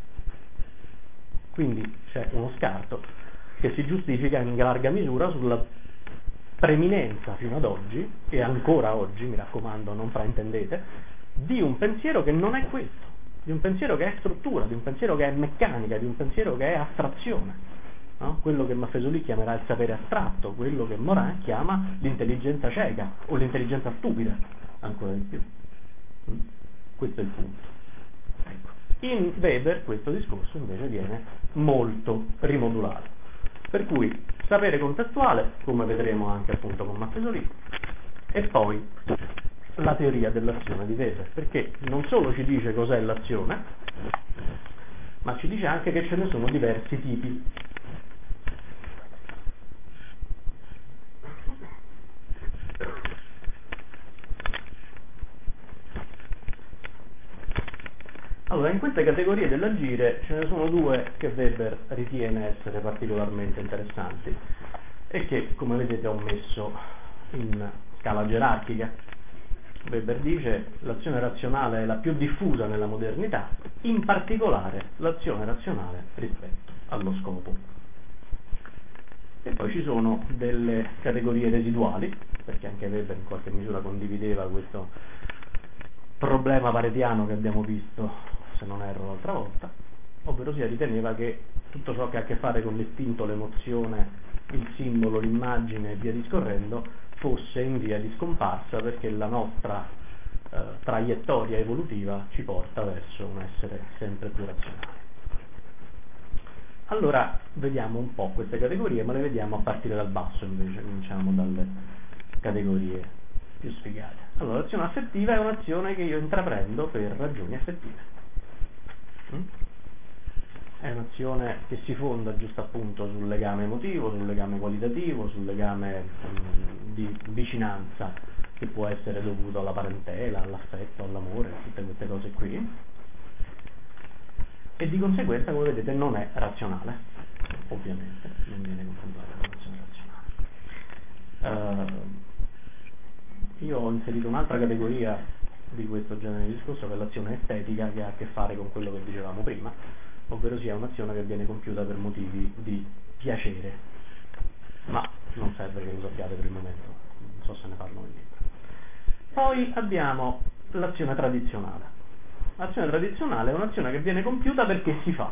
Quindi c'è uno scarto che si giustifica in larga misura sulla preminenza fino ad oggi, e ancora oggi, mi raccomando, non fraintendete, di un pensiero che non è questo, di un pensiero che è struttura, di un pensiero che è meccanica, di un pensiero che è astrazione. No? Quello che Maffesoli chiamerà il sapere astratto, quello che Morin chiama l'intelligenza cieca o l'intelligenza stupida, ancora di più. Questo è il punto. Ecco. In Weber questo discorso invece viene molto rimodulato, per cui sapere contestuale, come vedremo anche appunto con Maffesoli, e poi la teoria dell'azione di Weber, perché non solo ci dice cos'è l'azione, ma ci dice anche che ce ne sono diversi tipi. Allora, in queste categorie dell'agire ce ne sono due che Weber ritiene essere particolarmente interessanti e che, come vedete, ho messo in scala gerarchica. Weber dice l'azione razionale è la più diffusa nella modernità, in particolare l'azione razionale rispetto allo scopo. E poi ci sono delle categorie residuali, perché anche Weber in qualche misura condivideva questo problema paretiano che abbiamo visto, se non erro, l'altra volta, ovvero sia riteneva che tutto ciò che ha a che fare con l'istinto, l'emozione, il simbolo, l'immagine e via discorrendo fosse in via di scomparsa, perché la nostra traiettoria evolutiva ci porta verso un essere sempre più razionale. Allora vediamo un po' queste categorie, ma le vediamo a partire dal basso invece, cominciamo dalle categorie più sfigate. Allora, l'azione affettiva è un'azione che io intraprendo per ragioni affettive. È un'azione che si fonda giusto appunto sul legame emotivo, sul legame qualitativo, sul legame di vicinanza che può essere dovuto alla parentela, all'affetto, all'amore, tutte queste cose qui, e di conseguenza, come vedete, non è razionale. ovviamente, non viene contemplata come azione razionale. Io ho inserito un'altra categoria di questo genere di discorso, che è l'azione estetica, che ha a che fare con quello che dicevamo prima, ovvero sia un'azione che viene compiuta per motivi di piacere, ma non serve che lo sappiate per il momento, non so se ne parlo nel libro. Poi abbiamo l'azione tradizionale. L'azione tradizionale è un'azione che viene compiuta perché si fa,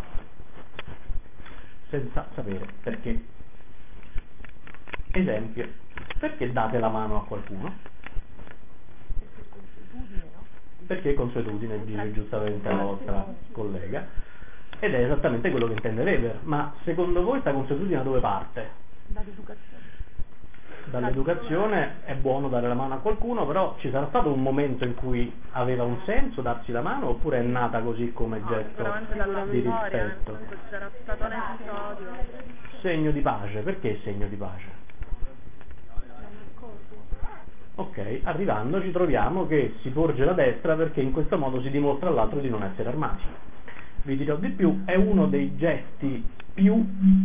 senza sapere perché. Esempio, perché date la mano a qualcuno? Perché consuetudine, dice giustamente la vostra collega, ed è esattamente quello che intende Weber. Ma secondo voi questa consuetudine da dove parte? Dall'educazione. Dall'educazione. È buono dare la mano a qualcuno, però ci sarà stato un momento in cui aveva un senso darsi la mano, oppure è nata così come gesto sicuramente dalla di memoria, nel rispetto? senso c'era stato un episodio. Segno di pace. Perché segno di pace? Ok, arrivando ci troviamo che si porge la destra perché in questo modo si dimostra all'altro di non essere armati. Vi dirò di più, è uno dei gesti più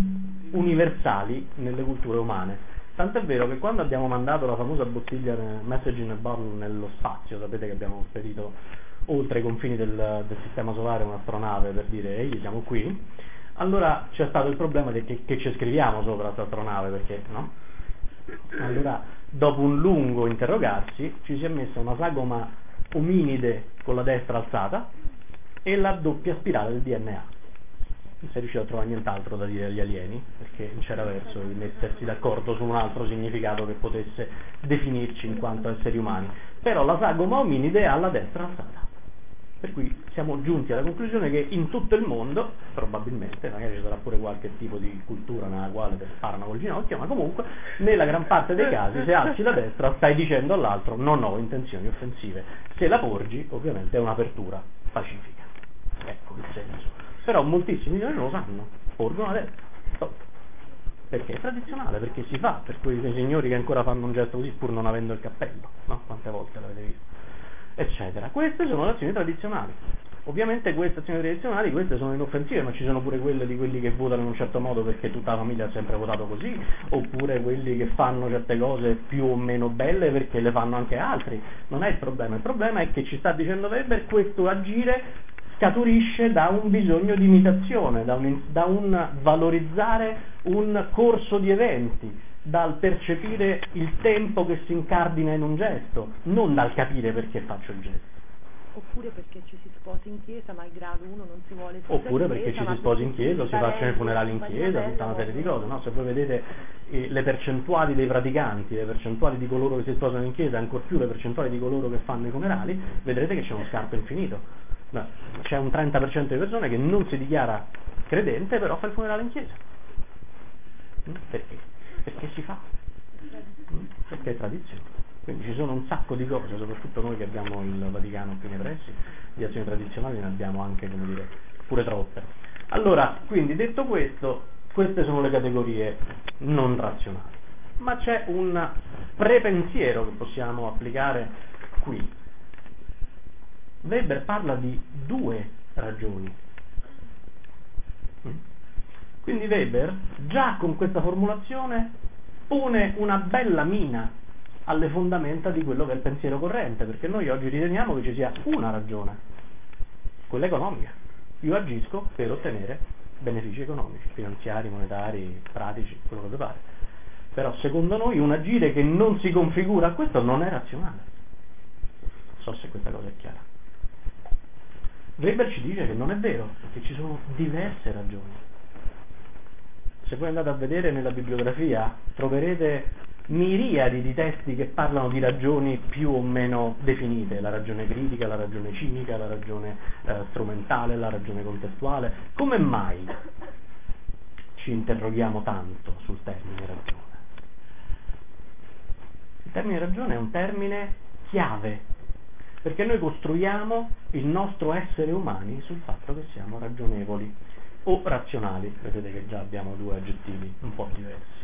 universali nelle culture umane. Tant'è vero che quando abbiamo mandato la famosa bottiglia Message in a Bottle nello spazio, sapete che abbiamo spedito oltre i confini del sistema solare un'astronave per dire ehi, siamo qui, allora c'è stato il problema che ci scriviamo sopra questa astronave, perché no? Allora, dopo un lungo interrogarsi, ci si è messa una sagoma ominide con la destra alzata e la doppia spirale del DNA. Non si è riuscito a trovare nient'altro da dire agli alieni, perché non c'era verso di mettersi d'accordo su un altro significato che potesse definirci in quanto esseri umani. Però la sagoma ominide ha la destra alzata. Per cui siamo giunti alla conclusione che in tutto il mondo, probabilmente, magari ci sarà pure qualche tipo di cultura nella quale ti sparano col ginocchio, ma comunque nella gran parte dei casi se alzi la destra stai dicendo all'altro non ho intenzioni offensive. Se la porgi ovviamente è un'apertura pacifica. Ecco il senso. Però moltissimi di noi non lo sanno, porgono la destra. Stop. Perché è tradizionale, perché si fa, per quei signori che ancora fanno un gesto così pur non avendo il cappello, no? Quante volte l'avete visto? Eccetera. Queste sono le azioni tradizionali. Ovviamente queste azioni tradizionali, queste sono inoffensive, ma ci sono pure quelle di quelli che votano in un certo modo perché tutta la famiglia ha sempre votato così, oppure quelli che fanno certe cose più o meno belle perché le fanno anche altri. Non è il problema è che ci sta dicendo Weber, questo agire scaturisce da un bisogno di imitazione, da un valorizzare un corso di eventi, dal percepire il tempo che si incardina in un gesto, non dal capire perché faccio il gesto. Oppure perché ci si sposa in chiesa, malgrado uno non si vuole sposare. Oppure perché ci si sposa in chiesa, o si facciano i funerali in chiesa, tutta una serie di cose, no? Se voi vedete le percentuali dei praticanti, le percentuali di coloro che si sposano in chiesa, ancor più le percentuali di coloro che fanno i funerali, vedrete che c'è uno scarto infinito. C'è un 30% di persone che non si dichiara credente, però fa il funerale in chiesa. Perché? Perché si fa, perché è tradizione. Quindi ci sono un sacco di cose, soprattutto noi che abbiamo il Vaticano qui nei pressi, di azioni tradizionali ne abbiamo anche, come dire, pure troppe. Allora, quindi detto questo, queste sono le categorie non razionali, ma c'è un prepensiero che possiamo applicare qui. Weber parla di due ragioni. Quindi Weber, già con questa formulazione, pone una bella mina alle fondamenta di quello che è il pensiero corrente, perché noi oggi riteniamo che ci sia una ragione, quella economica. Io agisco per ottenere benefici economici, finanziari, monetari, pratici, quello che vi pare. Però secondo noi un agire che non si configura a questo non è razionale. Non so se questa cosa è chiara. Weber ci dice che non è vero, che ci sono diverse ragioni. Se voi andate a vedere nella bibliografia troverete miriadi di testi che parlano di ragioni più o meno definite, la ragione critica, la ragione cinica, la ragione strumentale, la ragione contestuale. Come mai ci interroghiamo tanto sul termine ragione? Il termine ragione è un termine chiave, perché noi costruiamo il nostro essere umani sul fatto che siamo ragionevoli o razionali. Vedete che già abbiamo due aggettivi un po' diversi.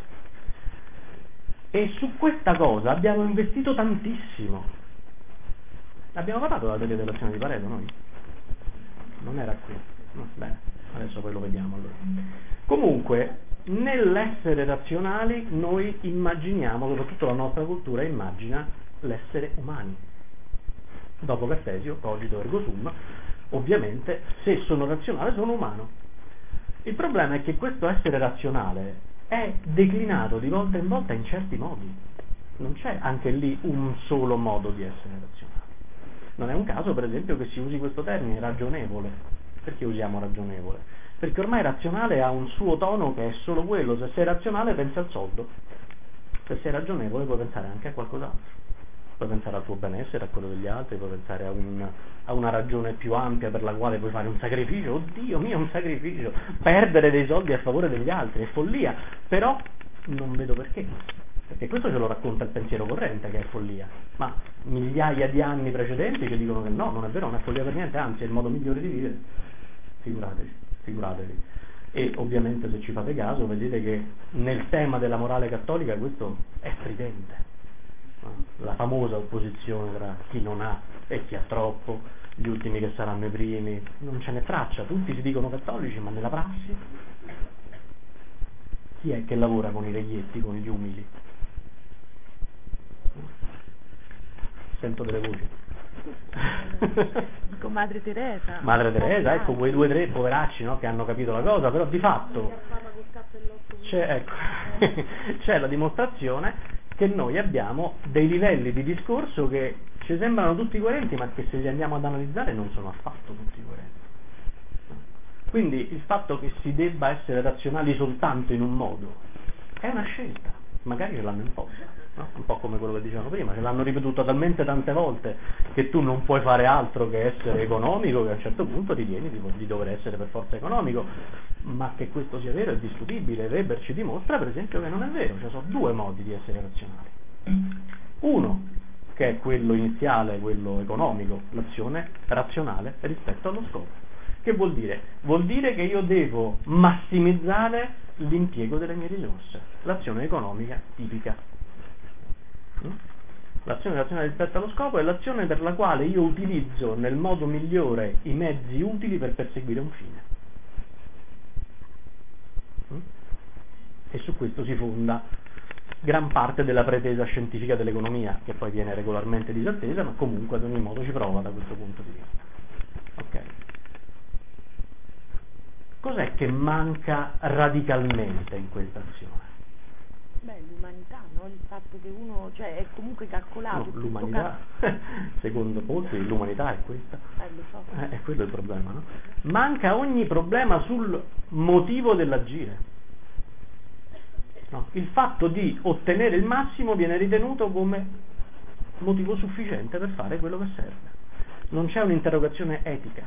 E su questa cosa abbiamo investito tantissimo. Abbiamo parlato della teoria dell'azione di Pareto noi? Non era qui. No, bene, adesso poi lo vediamo allora. Comunque, nell'essere razionali noi immaginiamo, soprattutto la nostra cultura immagina l'essere umani. Dopo Cartesio, cogito ergo sum, ovviamente se sono razionale sono umano. Il problema è che questo essere razionale è declinato di volta in volta in certi modi. Non c'è anche lì un solo modo di essere razionale. Non è un caso, per esempio, che si usi questo termine ragionevole. Perché usiamo ragionevole? Perché ormai razionale ha un suo tono che è solo quello. Se sei razionale pensi al soldo. Se sei ragionevole puoi pensare anche a qualcos'altro. Puoi pensare al tuo benessere, a quello degli altri, puoi pensare a una ragione più ampia per la quale puoi fare un sacrificio. Oddio mio, un sacrificio! Perdere dei soldi a favore degli altri, è follia. Però non vedo perché. Perché questo ce lo racconta il pensiero corrente, che è follia. Ma migliaia di anni precedenti ci dicono che no, non è vero, non è follia per niente, anzi è il modo migliore di vivere. Figuratevi. E ovviamente se ci fate caso vedete che nel tema della morale cattolica questo è stridente. La famosa opposizione tra chi non ha e chi ha troppo, gli ultimi che saranno i primi, non ce n'è traccia, tutti si dicono cattolici, ma nella prassi chi è che lavora con i reietti, con gli umili? Sento delle voci. Con Madre Teresa. Madre Teresa, ecco, quei 2 o 3 poveracci, no, che hanno capito la cosa, però di fatto c'è la dimostrazione che noi abbiamo dei livelli di discorso che ci sembrano tutti coerenti, ma che se li andiamo ad analizzare non sono affatto tutti coerenti. Quindi il fatto che si debba essere razionali soltanto in un modo è una scelta, magari ce l'hanno imposta, no? Un po' come quello che dicevano prima, ce l'hanno ripetuto talmente tante volte che tu non puoi fare altro che essere economico, che a un certo punto ritieni di dover essere per forza economico, ma che questo sia vero è discutibile. Weber ci dimostra per esempio che non è vero, ci sono 2 modi di essere razionali. Uno, che è quello iniziale, quello economico, l'azione razionale rispetto allo scopo. Che vuol dire? Vuol dire che io devo massimizzare l'impiego delle mie risorse, l'azione economica tipica. L'azione razionale rispetto allo scopo è l'azione per la quale io utilizzo nel modo migliore i mezzi utili per perseguire un fine. E su questo si fonda gran parte della pretesa scientifica dell'economia, che poi viene regolarmente disattesa, ma comunque ad ogni modo ci prova da questo punto di vista. Ok. Cos'è che manca radicalmente in questa azione? L'umanità, no? Il fatto che uno, cioè, è comunque calcolato. No, l'umanità, secondo molti, l'umanità è questa. Lo so. È quello il problema, no? Manca ogni problema sul motivo dell'agire. No, il fatto di ottenere il massimo viene ritenuto come motivo sufficiente per fare quello che serve. Non c'è un'interrogazione etica.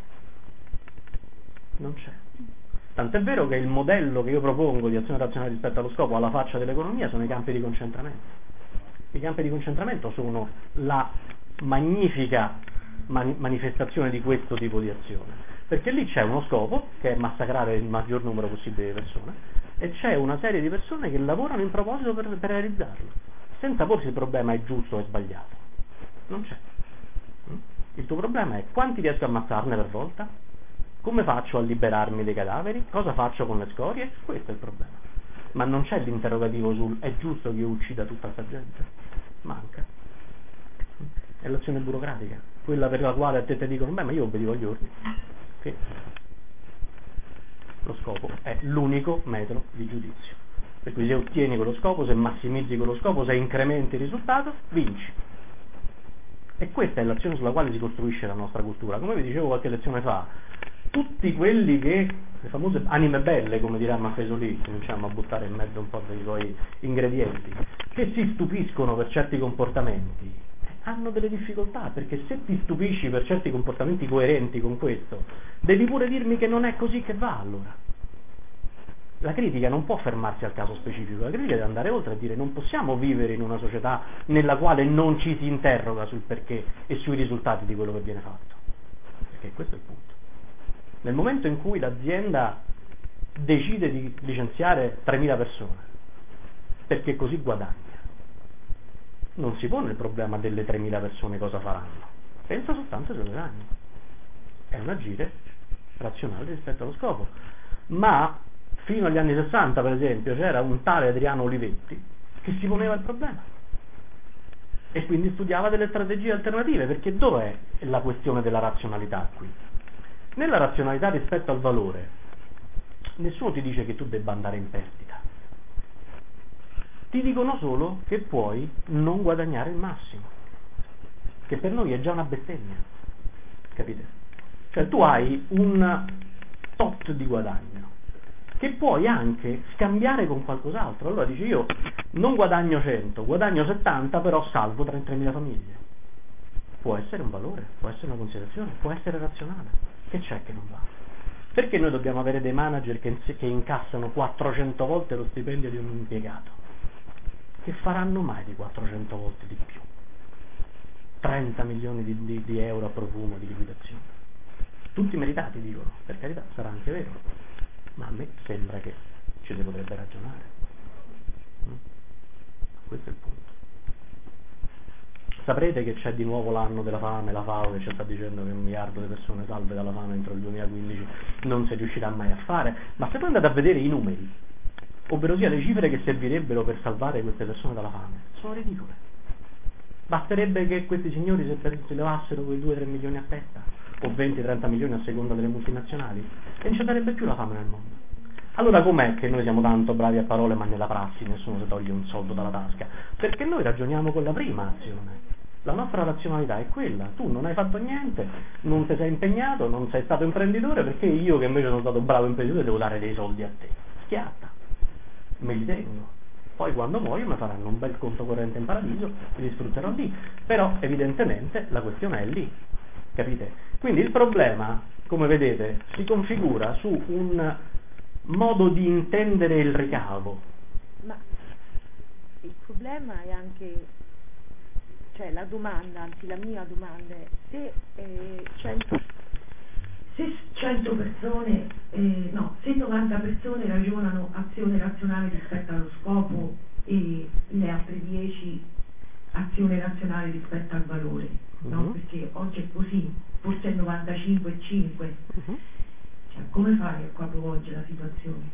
Non c'è. Tant'è vero che il modello che io propongo di azione razionale rispetto allo scopo alla faccia dell'economia sono i campi di concentramento. I campi di concentramento sono la magnifica manifestazione di questo tipo di azione, perché lì c'è uno scopo che è massacrare il maggior numero possibile di persone e c'è una serie di persone che lavorano in proposito per realizzarlo, senza porsi il problema è giusto o è sbagliato. Non c'è. Il tuo problema è quanti riesco a ammazzarne per volta? Come faccio a liberarmi dei cadaveri? Cosa faccio con le scorie? Questo è il problema. Ma non c'è l'interrogativo sul è giusto che io uccida tutta questa gente? Manca. È l'azione burocratica, quella per la quale a te dicono beh ma io obbedivo agli ordini. Okay. Lo scopo è l'unico metodo di giudizio. Per cui se ottieni quello scopo, se massimizzi quello scopo, se incrementi il risultato, vinci. E questa è l'azione sulla quale si costruisce la nostra cultura. Come vi dicevo qualche lezione fa, tutti quelli che, le famose anime belle, come dirà Maffesoli, cominciamo a buttare in mezzo un po' dei suoi ingredienti, che si stupiscono per certi comportamenti, hanno delle difficoltà, perché se ti stupisci per certi comportamenti coerenti con questo, devi pure dirmi che non è così che va allora. La critica non può fermarsi al caso specifico, la critica deve andare oltre e dire non possiamo vivere in una società nella quale non ci si interroga sul perché e sui risultati di quello che viene fatto, perché questo è il punto. Nel momento in cui l'azienda decide di licenziare 3.000 persone perché così guadagna, non si pone il problema delle 3.000 persone cosa faranno, pensa soltanto se guadagno. È un agire razionale rispetto allo scopo, ma fino agli anni 60 per esempio c'era un tale Adriano Olivetti che si poneva il problema e quindi studiava delle strategie alternative, perché dov'è la questione della razionalità qui? Nella razionalità rispetto al valore nessuno ti dice che tu debba andare in perdita, ti dicono solo che puoi non guadagnare il massimo, che per noi è già una bestemmia, capite? Cioè tu hai un tot di guadagno che puoi anche scambiare con qualcos'altro. Allora dici: io non guadagno 100, guadagno 70, però salvo 33.000 famiglie. Può essere un valore, può essere una considerazione, può essere razionale. Che c'è che non va? Perché noi dobbiamo avere dei manager che incassano 400 volte lo stipendio di un impiegato? Che faranno mai di 400 volte di più? 30 milioni di euro a profumo di liquidazione. Tutti meritati, dicono, per carità, sarà anche vero, ma a me sembra che ci si potrebbe ragionare. Questo è il punto. Saprete che c'è di nuovo l'anno della fame, la FAO che ci sta dicendo che 1 miliardo di persone salve dalla fame entro il 2015 non si riuscirà mai a fare, ma se poi andate a vedere i numeri, ovvero sia le cifre che servirebbero per salvare queste persone dalla fame, sono ridicole. Basterebbe che questi signori si levassero quei 2-3 milioni a testa, o 20-30 milioni a seconda delle multinazionali, e non ci sarebbe più la fame nel mondo. Allora com'è che noi siamo tanto bravi a parole ma nella prassi nessuno si toglie un soldo dalla tasca? Perché noi ragioniamo con la prima azione. La nostra razionalità è quella: tu non hai fatto niente, non ti sei impegnato, non sei stato imprenditore, perché io che invece sono stato bravo imprenditore devo dare dei soldi a te. Schiatta, me li tengo. Poi quando muoio mi faranno un bel conto corrente in paradiso e li sfrutterò lì. Però evidentemente la questione è lì, capite? Quindi il problema, come vedete, si configura su un modo di intendere il ricavo. Ma il problema è anche, cioè la domanda, anzi la mia domanda è: se 100 persone, se 90 persone ragionano azione razionale rispetto allo scopo e le altre 10 azione razionale rispetto al valore, no? Perché oggi è così, forse è 95-5. Cioè, come fai a capovolgere la situazione?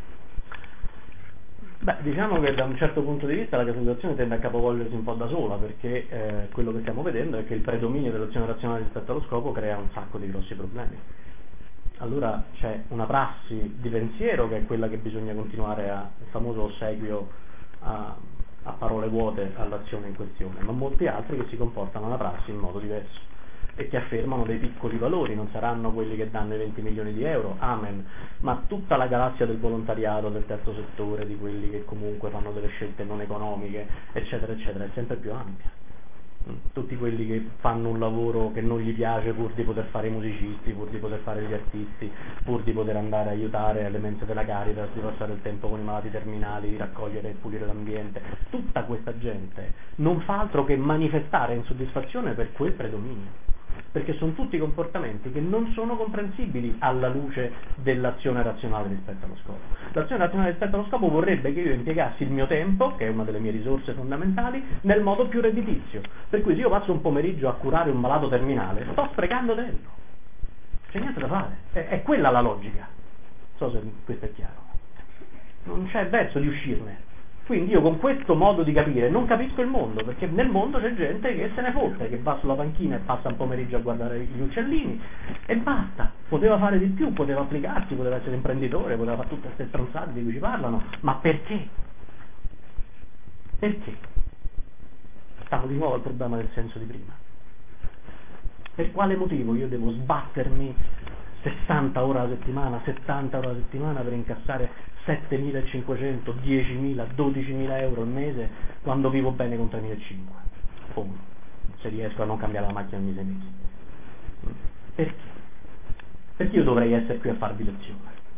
Beh, diciamo che da un certo punto di vista la situazione tende a capovolgersi un po' da sola, perché quello che stiamo vedendo è che il predominio dell'azione razionale rispetto allo scopo crea un sacco di grossi problemi. Allora c'è una prassi di pensiero che è quella che bisogna continuare il famoso ossequio a parole vuote all'azione in questione, ma molti altri che si comportano alla prassi in modo diverso e che affermano dei piccoli valori. Non saranno quelli che danno i 20 milioni di euro, amen, ma tutta la galassia del volontariato, del terzo settore, di quelli che comunque fanno delle scelte non economiche, eccetera eccetera, è sempre più ampia. Tutti quelli che fanno un lavoro che non gli piace pur di poter fare i musicisti, pur di poter fare gli artisti, pur di poter andare a aiutare alle mense della Caritas, di passare il tempo con i malati terminali, di raccogliere e pulire l'ambiente, tutta questa gente non fa altro che manifestare insoddisfazione per quel predominio, perché sono tutti comportamenti che non sono comprensibili alla luce dell'azione razionale rispetto allo scopo. L'azione razionale rispetto allo scopo vorrebbe che io impiegassi il mio tempo, che è una delle mie risorse fondamentali, nel modo più redditizio. Per cui se io passo un pomeriggio a curare un malato terminale, sto sprecando tempo. C'è niente da fare. È quella la logica. Non so se questo è chiaro. Non c'è verso di uscirne. Quindi io con questo modo di capire non capisco il mondo, perché nel mondo c'è gente che se ne fotte, che va sulla panchina e passa un pomeriggio a guardare gli uccellini e basta. Poteva fare di più, poteva applicarsi, poteva essere imprenditore, poteva fare tutte queste stronzate di cui ci parlano, ma perché? Perché? Stavo di nuovo al problema del senso di prima. Per quale motivo io devo sbattermi 60 ore alla settimana, 70 ore alla settimana per incassare 7.500, 10.000, 12.000 euro al mese quando vivo bene con 3.500? Se riesco a non cambiare la macchina ogni 6 mesi. Perché? Perché io dovrei essere qui a farvi lezione?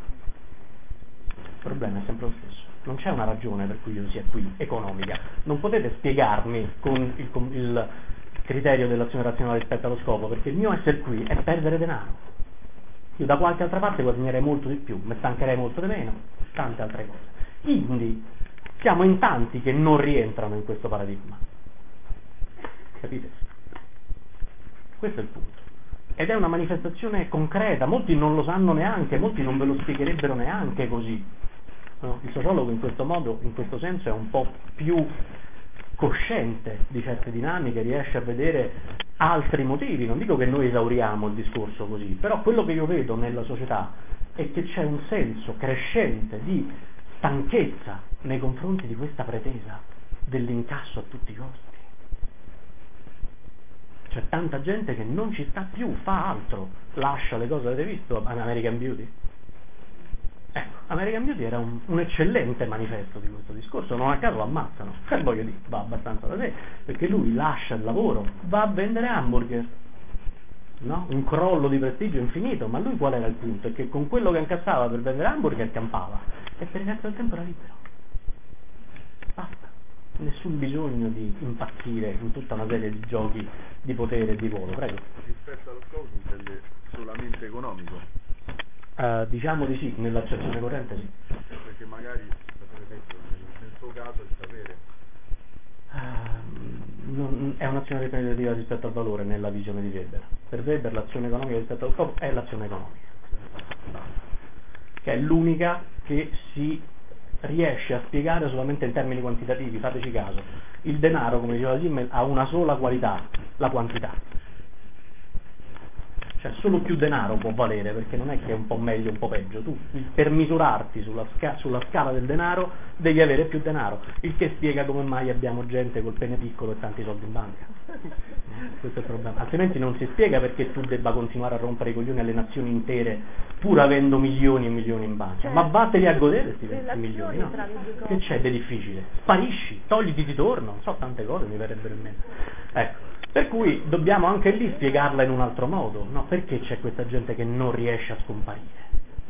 Il problema è sempre lo stesso. Non c'è una ragione per cui io sia qui, economica. Non potete spiegarmi con il criterio dell'azione razionale rispetto allo scopo, perché il mio essere qui è perdere denaro. Io da qualche altra parte guadagnerei molto di più, mi stancherei molto di meno, tante altre cose. Quindi siamo in tanti che non rientrano in questo paradigma. Capite? Questo è il punto. ed è una manifestazione concreta, molti non lo sanno neanche, molti non ve lo spiegherebbero neanche così. No? Il sociologo in questo modo, in questo senso, è un po' più cosciente di certe dinamiche, riesce a vedere altri motivi. Non dico che noi esauriamo il discorso così, però quello che io vedo nella società è che c'è un senso crescente di stanchezza nei confronti di questa pretesa dell'incasso a tutti i costi. C'è tanta gente che non ci sta più, fa altro, lascia le cose. Avete visto American Beauty? Ecco, American Beauty era un eccellente manifesto di questo discorso, non a caso lo ammazzano, voglio dire, va abbastanza da sé, perché lui lascia il lavoro, va a vendere hamburger, no? Un crollo di prestigio infinito, ma lui qual era il punto? È che con quello che incassava per vendere hamburger campava, e per il resto del tempo era libero. Basta, nessun bisogno di impazzire in tutta una serie di giochi di potere e di volo, prego. Rispetto allo scopo si intende solamente economico? Diciamo di sì, nell'accezione corrente sì. Perché magari, per esempio, nel suo caso il sapere è un'azione ripetitiva rispetto al valore nella visione di Weber. Per Weber l'azione economica rispetto allo scopo è l'azione economica, che è l'unica che si riesce a spiegare solamente in termini quantitativi. Fateci caso, il denaro, come diceva Simmel, ha una sola qualità, la quantità. Cioè solo più denaro può valere, perché non è che è un po' meglio o un po' peggio. Tu per misurarti sulla scala del denaro devi avere più denaro, il che spiega come mai abbiamo gente col pene piccolo e tanti soldi in banca. Questo è il problema, altrimenti non si spiega perché tu debba continuare a rompere i coglioni alle nazioni intere pur avendo milioni e milioni in banca. Ma vatteli a godere questi milioni, no? Che c'è di difficile? Sparisci, togliti di torno, non so, tante cose mi verrebbero in mente. Ecco, per cui dobbiamo anche lì spiegarla in un altro modo, no? Perché c'è questa gente che non riesce a scomparire?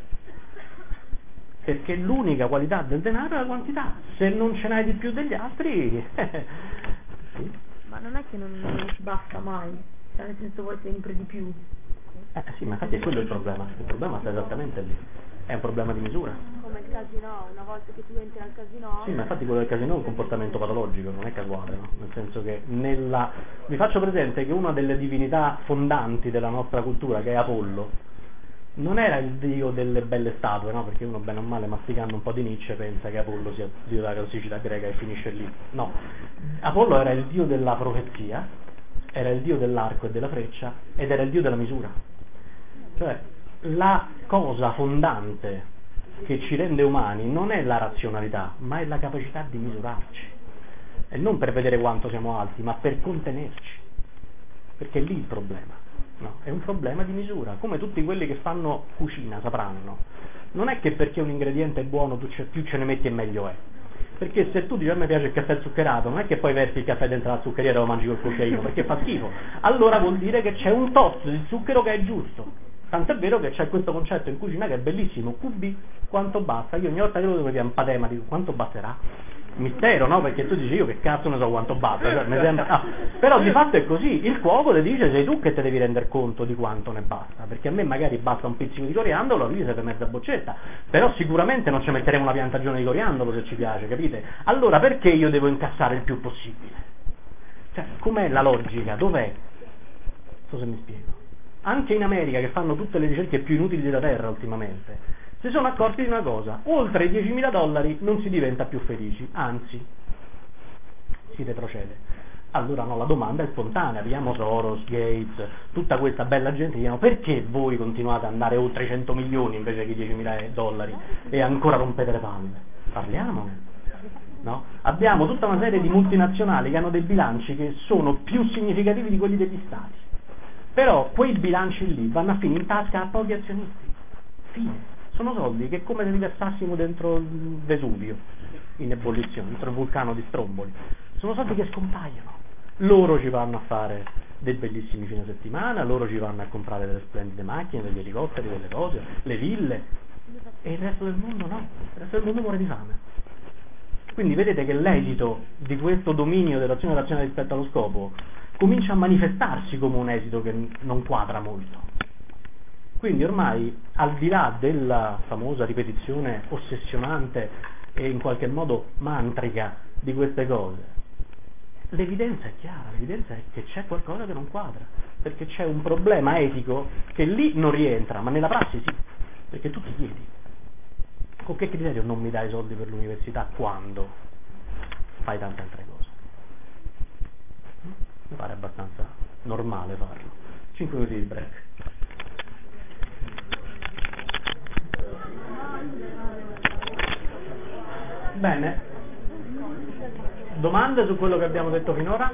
Perché l'unica qualità del denaro è la quantità, se non ce n'hai di più degli altri sì. Ma non è che non ci basta mai, cioè nel senso vuoi sempre di più. Sì, ma infatti è quello il problema sta esattamente lì, è un problema di misura. Come il casino, una volta che tu entri al casino. Sì, ma infatti quello del casino è un comportamento patologico, non è casuale, no? Nel senso che vi faccio presente che una delle divinità fondanti della nostra cultura, che è Apollo, non era il dio delle belle statue, no? Perché uno bene o male masticando un po' di Nietzsche pensa che Apollo sia il dio della classicità greca e finisce lì. No, Apollo era il dio della profezia, era il dio dell'arco e della freccia ed era il dio della misura. Cioè la cosa fondante che ci rende umani non è la razionalità, ma è la capacità di misurarci, e non per vedere quanto siamo alti, ma per contenerci, perché è lì il problema. No, è un problema di misura, come tutti quelli che fanno cucina sapranno. Non è che perché un ingrediente è buono tu più ce ne metti e meglio è, perché se tu dici a me piace il caffè zuccherato, non è che poi versi il caffè dentro la zuccheriera e lo mangi col cucchiaino perché fa schifo, allora vuol dire che c'è un tot di zucchero che è giusto. Tant'è vero che c'è questo concetto in cucina che è bellissimo, QB, quanto basta? Io ogni volta che lo devo dire un patema dico quanto basterà? Mistero, no? Perché tu dici io che cazzo ne so quanto basta, cioè, mi sembra... però di fatto è così, il cuoco ti dice sei tu che te devi rendere conto di quanto ne basta, perché a me magari basta un pizzico di coriandolo, lui serve mezza boccetta, però sicuramente non ci metteremo una piantagione di coriandolo se ci piace, capite? Allora perché io devo incassare il più possibile? Cioè, com'è la logica? Dov'è? Non so se mi spiego. Anche in America, che fanno tutte le ricerche più inutili della Terra ultimamente, si sono accorti di una cosa: oltre i $10.000 non si diventa più felici, anzi si retrocede. Allora no, la domanda è spontanea, vediamo Soros, Gates, tutta questa bella gente, dicono perché voi continuate ad andare oltre i 100 milioni invece che i $10.000 e ancora rompete le palle? Parliamone. No? Abbiamo tutta una serie di multinazionali che hanno dei bilanci che sono più significativi di quelli degli stati, però quei bilanci lì vanno a finire in tasca a pochi azionisti. Fine. Sono soldi che è come se li versassimo dentro il Vesuvio in ebollizione, dentro il vulcano di Stromboli. Sono soldi che scompaiono. Loro ci vanno a fare dei bellissimi fine settimana, loro ci vanno a comprare delle splendide macchine, degli elicotteri, delle cose, le ville, e il resto del mondo no, il resto del mondo muore di fame. Quindi vedete che l'esito di questo dominio dell'azione razionale rispetto allo scopo comincia a manifestarsi come un esito che non quadra molto. Quindi ormai, al di là della famosa ripetizione ossessionante e in qualche modo mantrica di queste cose, l'evidenza è chiara, l'evidenza è che c'è qualcosa che non quadra, perché c'è un problema etico che lì non rientra, ma nella prassi sì, perché tu ti chiedi, con che criterio non mi dai soldi per l'università quando fai tante altre cose? Mi pare abbastanza normale farlo. 5 minuti di break. Bene, domande su quello che abbiamo detto finora?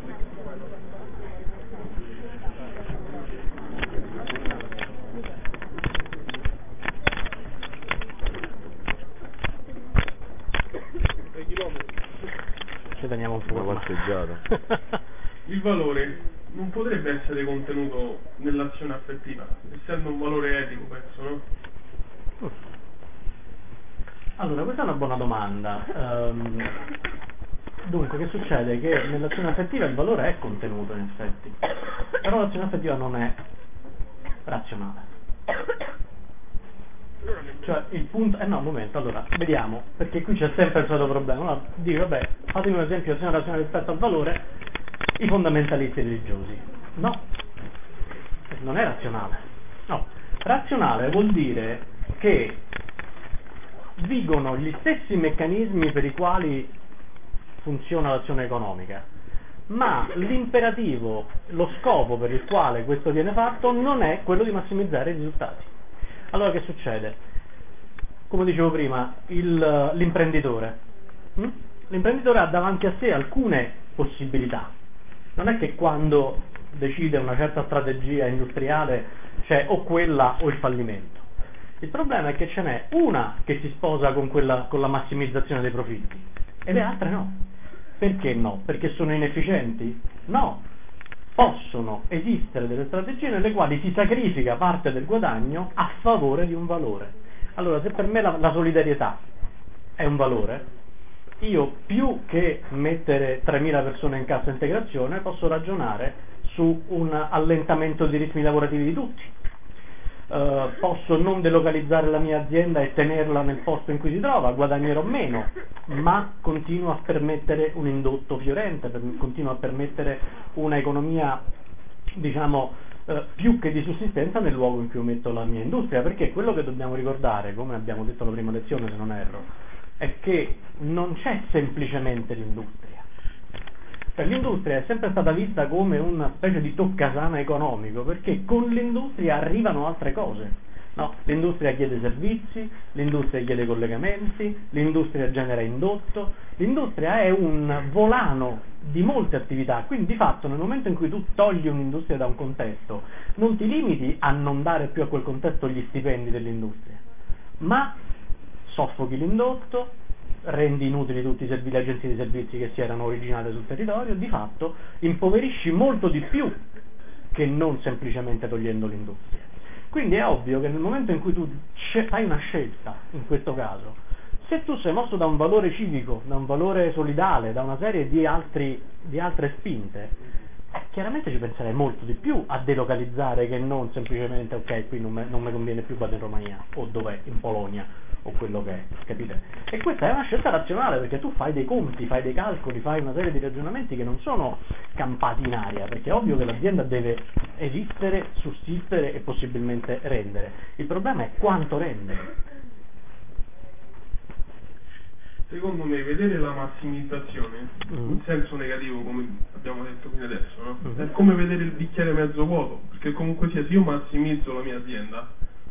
Ci teniamo un po'. Una passeggiata. Il valore non potrebbe essere contenuto nell'azione affettiva, essendo un valore etico, penso, no? Allora, questa è una buona domanda. Dunque, che succede? Che nell'azione affettiva il valore è contenuto, in effetti, però l'azione affettiva non è razionale. Cioè, il punto... no, un momento, allora, vediamo, perché qui c'è sempre il solito problema. Allora, dico, vabbè, fatemi un esempio di azione razionale rispetto al valore, i fondamentalisti religiosi. No, non è razionale. No, razionale vuol dire che vigono gli stessi meccanismi per i quali funziona l'azione economica, ma l'imperativo, lo scopo per il quale questo viene fatto non è quello di massimizzare i risultati. Allora che succede? Come dicevo prima, l'imprenditore. L'imprenditore ha davanti a sé alcune possibilità. Non è che quando decide una certa strategia industriale c'è o quella o il fallimento. Il problema è che ce n'è una che si sposa con la massimizzazione dei profitti e le altre no. Perché no? Perché sono inefficienti? No. Possono esistere delle strategie nelle quali si sacrifica parte del guadagno a favore di un valore. Allora, se per me la solidarietà è un valore, io più che mettere 3.000 persone in cassa integrazione posso ragionare su un allentamento dei ritmi lavorativi di tutti. Posso non delocalizzare la mia azienda e tenerla nel posto in cui si trova, guadagnerò meno, ma continuo a permettere un indotto fiorente, continuo a permettere un'economia, diciamo, più che di sussistenza nel luogo in cui metto la mia industria, perché quello che dobbiamo ricordare, come abbiamo detto alla prima lezione se non erro, è che non c'è semplicemente l'industria. L'industria è sempre stata vista come una specie di toccasana economico, perché con l'industria arrivano altre cose. No? L'industria chiede servizi, l'industria chiede collegamenti, l'industria genera indotto, l'industria è un volano di molte attività, quindi di fatto nel momento in cui tu togli un'industria da un contesto, non ti limiti a non dare più a quel contesto gli stipendi dell'industria, ma soffochi l'indotto, rendi inutili tutte le agenzie di servizi che si erano originate sul territorio, di fatto impoverisci molto di più che non semplicemente togliendo l'industria. Quindi è ovvio che nel momento in cui tu fai una scelta, in questo caso, se tu sei mosso da un valore civico, da un valore solidale, da una serie di altre spinte, chiaramente ci penserei molto di più a delocalizzare che non semplicemente ok, qui non mi conviene più, vado in Romania o dov'è, in Polonia o quello che è, capite? E questa è una scelta razionale, perché tu fai dei conti, fai dei calcoli, fai una serie di ragionamenti che non sono campati in aria, perché è ovvio che l'azienda deve esistere, sussistere e possibilmente rendere. Il problema è quanto rende. Secondo me vedere la massimizzazione in senso negativo, come abbiamo detto fino adesso, no? È come vedere il bicchiere mezzo vuoto, perché comunque sia, se io massimizzo la mia azienda,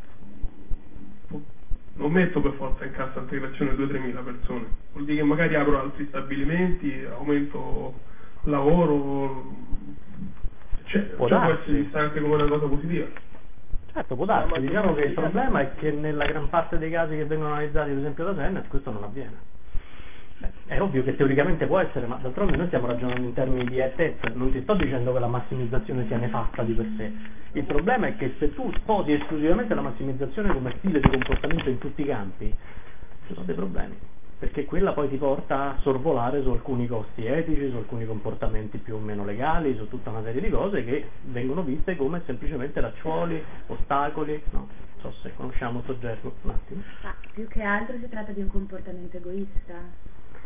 non metto per forza in cassa integrazione 2-3.000 persone, vuol dire che magari apro altri stabilimenti, aumento lavoro, può essere vista anche come una cosa positiva. Certo, può darsi, diciamo che il problema è che nella gran parte dei casi che vengono analizzati, per esempio da Senet, questo non avviene. È ovvio che teoricamente può essere, ma d'altronde noi stiamo ragionando in termini di et, non ti sto dicendo che la massimizzazione sia nefatta di per sé. Il problema è che se tu sposi esclusivamente la massimizzazione come stile di comportamento in tutti i campi, ci sono dei problemi, perché quella poi ti porta a sorvolare su alcuni costi etici, su alcuni comportamenti più o meno legali, su tutta una serie di cose che vengono viste come semplicemente lacciuoli, ostacoli, no? Non so se conosciamo il soggetto un attimo. Ma più che altro si tratta di un comportamento egoista.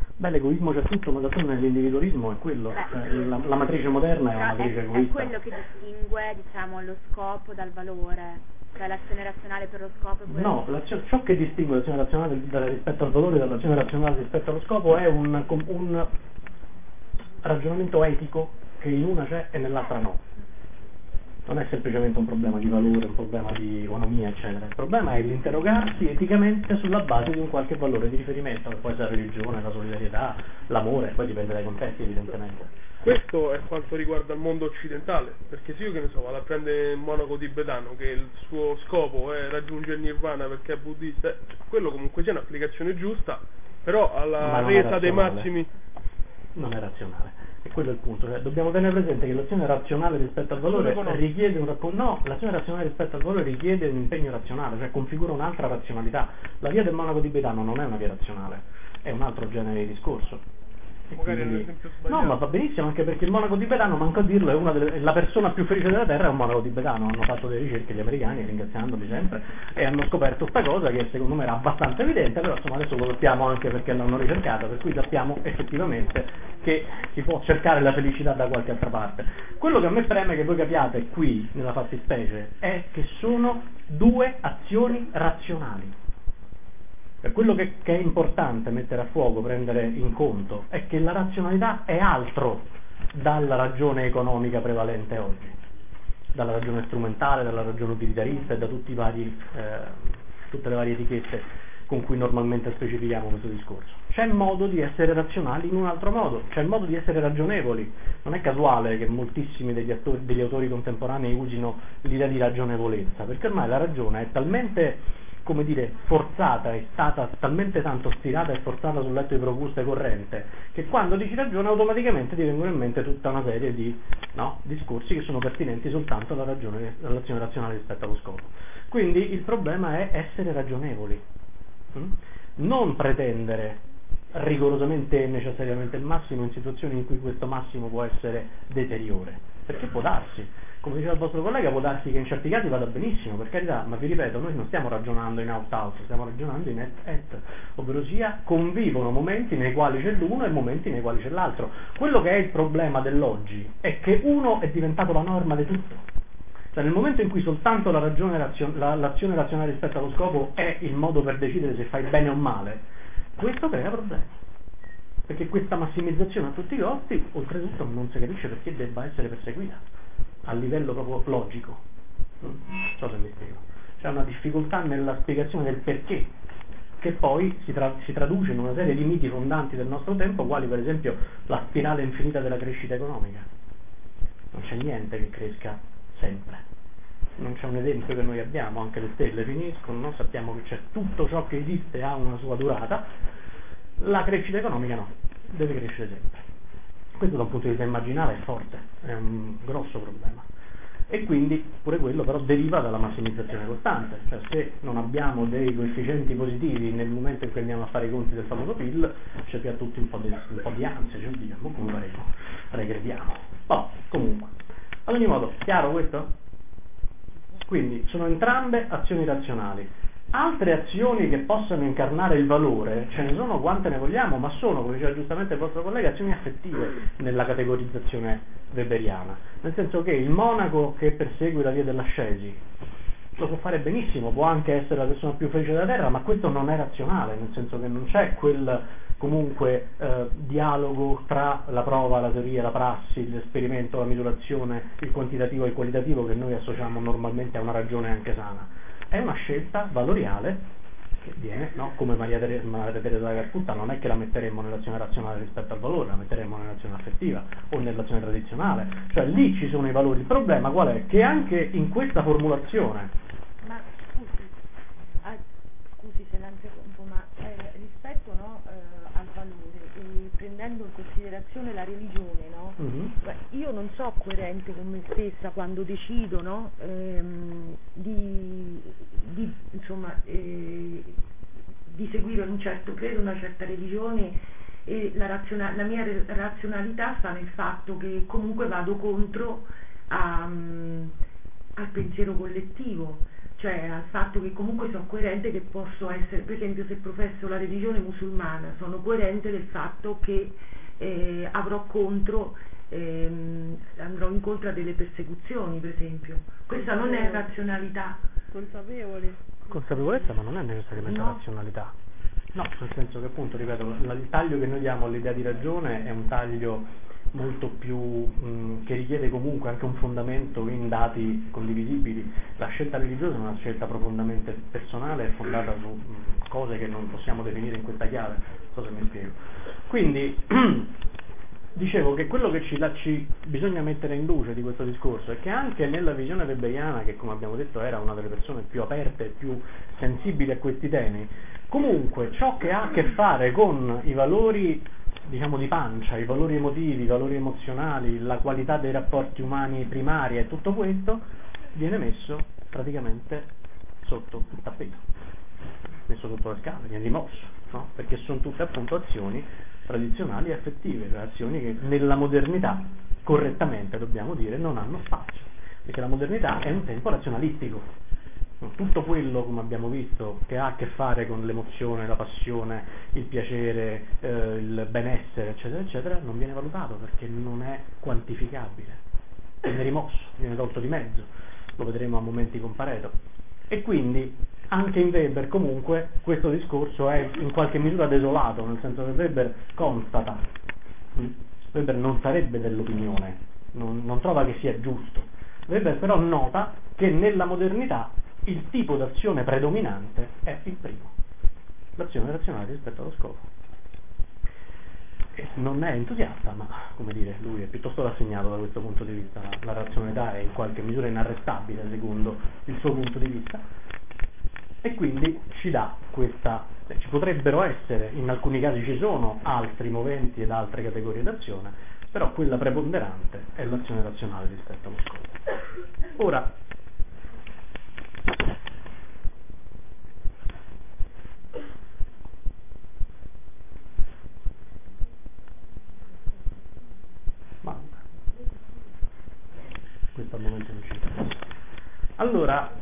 Beh, l'egoismo c'è tutto, ma d'altronde nell'individualismo è quello, la matrice moderna è una matrice egoista. È quello che distingue, diciamo, lo scopo dal valore, cioè l'azione razionale per lo scopo. No, ciò che distingue l'azione razionale rispetto al valore dall'azione razionale rispetto allo scopo è un ragionamento etico che in una c'è e nell'altra no. Non è semplicemente un problema di valore, un problema di economia, eccetera. Il problema è l'interrogarsi eticamente sulla base di un qualche valore di riferimento, che può essere la religione, la solidarietà, l'amore, poi dipende dai contesti evidentemente. Questo è quanto riguarda il mondo occidentale, perché se io che ne so, vado a prendere un monaco tibetano che il suo scopo è raggiungere il nirvana perché è buddista, quello comunque sia un'applicazione giusta, però alla resa dei massimi... Non è razionale. E quello è il punto, cioè, dobbiamo tenere presente che l'azione razionale rispetto al valore richiede l'azione razionale rispetto al valore richiede un impegno razionale, cioè configura un'altra razionalità. La via del monaco tibetano non è una via razionale, è un altro genere di discorso. Magari è un esempio sbagliato. No, ma va benissimo, anche perché il monaco tibetano, manco a dirlo, è la persona più felice della terra è un monaco tibetano. Hanno fatto delle ricerche gli americani, ringraziandoli sempre, e hanno scoperto questa cosa che secondo me era abbastanza evidente, però insomma adesso lo sappiamo anche perché l'hanno ricercata, per cui sappiamo effettivamente che si può cercare la felicità da qualche altra parte. Quello che a me preme che voi capiate qui, nella fattispecie, è che sono due azioni razionali. Quello che è importante mettere a fuoco, prendere in conto, è che la razionalità è altro dalla ragione economica prevalente oggi, dalla ragione strumentale, dalla ragione utilitarista e da tutte le varie etichette con cui normalmente specifichiamo questo discorso. C'è modo di essere razionali in un altro modo, c'è il modo di essere ragionevoli. Non è casuale che moltissimi degli autori contemporanei usino l'idea di ragionevolezza, perché ormai la ragione è talmente, come dire, forzata, è stata talmente tanto stirata e forzata sul letto di Procusto e corrente, che quando dici ragione automaticamente ti vengono in mente tutta una serie di discorsi che sono pertinenti soltanto all'azione razionale rispetto allo scopo. Quindi il problema è essere ragionevoli, non pretendere rigorosamente e necessariamente il massimo in situazioni in cui questo massimo può essere deteriore, perché può darsi, come diceva il vostro collega, può darsi che in certi casi vada benissimo, per carità, ma vi ripeto, noi non stiamo ragionando in out-out, stiamo ragionando in et-et, ovvero sia convivono momenti nei quali c'è l'uno e momenti nei quali c'è l'altro. Quello che è il problema dell'oggi è che uno è diventato la norma di tutto. Cioè nel momento in cui soltanto l'azione razionale rispetto allo scopo è il modo per decidere se fai bene o male, questo crea problemi, perché questa massimizzazione a tutti i costi oltretutto non si capisce perché debba essere perseguita a livello proprio logico. Non so se mi spiego. C'è una difficoltà nella spiegazione del perché, che poi si traduce in una serie di miti fondanti del nostro tempo, quali per esempio la spirale infinita della crescita economica. Non c'è niente che cresca sempre, non c'è un esempio che noi abbiamo, anche le stelle finiscono, no? Sappiamo che c'è tutto ciò che esiste ha una sua durata, la crescita economica no, deve crescere sempre. Questo da un punto di vista immaginale è forte, è un grosso problema, e quindi pure quello però deriva dalla massimizzazione costante, cioè se non abbiamo dei coefficienti positivi nel momento in cui andiamo a fare i conti del famoso PIL, c'è più a tutti un po' di ansia, cioè diciamo come faremo, regrediamo. Comunque, ad ogni modo, chiaro questo? Quindi sono entrambe azioni razionali. Altre azioni che possano incarnare il valore, ce ne sono quante ne vogliamo, ma sono, come diceva giustamente il vostro collega, azioni affettive nella categorizzazione weberiana. Nel senso che il monaco che persegue la via dell'ascesi lo può fare benissimo, può anche essere la persona più felice della terra, ma questo non è razionale, nel senso che non c'è quel comunque dialogo tra la prova, la teoria, la prassi, l'esperimento, la misurazione, il quantitativo e il qualitativo che noi associamo normalmente a una ragione anche sana. È una scelta valoriale che viene, no? Come Maria Teresa da Calcutta, non è che la metteremo nell'azione razionale rispetto al valore, la metteremo nell'azione affettiva o nell'azione tradizionale, cioè lì ci sono i valori. Il problema qual è? Che anche in questa formulazione... Ma scusi se la interrompo, ma rispetto al valore, prendendo in considerazione la religione, no? Beh, io non so coerente con me stessa quando decido, no? Di seguire un certo credo, una certa religione, e la mia razionalità sta nel fatto che comunque vado contro al pensiero collettivo. cioè al fatto che comunque sono coerente, che posso essere, per esempio se professo la religione musulmana, sono coerente del fatto che andrò incontro a delle persecuzioni, per esempio. Questa non è razionalità. Consapevolezza, ma non è necessariamente razionalità. No, nel senso che appunto, ripeto, il taglio che noi diamo all'idea di ragione è un taglio molto più che richiede comunque anche un fondamento in dati condivisibili. La scelta religiosa è una scelta profondamente personale e fondata su cose che non possiamo definire in questa chiave, non so se mi spiego. Quindi dicevo che quello che ci bisogna mettere in luce di questo discorso è che anche nella visione weberiana, che come abbiamo detto era una delle persone più aperte e più sensibili a questi temi, comunque ciò che ha a che fare con i valori, diciamo, di pancia, i valori emotivi, i valori emozionali, la qualità dei rapporti umani primari e tutto questo viene messo praticamente sotto il tappeto, messo sotto le scale, viene rimosso, no? Perché sono tutte appunto azioni tradizionali e affettive, azioni che nella modernità correttamente dobbiamo dire non hanno spazio, perché la modernità è un tempo razionalistico. Tutto quello, come abbiamo visto, che ha a che fare con l'emozione, la passione, il piacere, il benessere, eccetera, eccetera, non viene valutato perché non è quantificabile, viene rimosso, viene tolto di mezzo, lo vedremo a momenti con Pareto. E quindi anche in Weber comunque questo discorso è in qualche misura desolato, nel senso che Weber constata, Weber non sarebbe dell'opinione, non trova che sia giusto, Weber però nota che nella modernità il tipo d'azione predominante è il primo, l'azione razionale rispetto allo scopo. E non è entusiasta, ma come dire, lui è piuttosto rassegnato da questo punto di vista, la razionalità è in qualche misura inarrestabile secondo il suo punto di vista, e quindi ci dà questa, ci potrebbero essere, in alcuni casi ci sono altri moventi ed altre categorie d'azione, però quella preponderante è l'azione razionale rispetto allo scopo. Ora, questo al momento non ci interessa. Allora,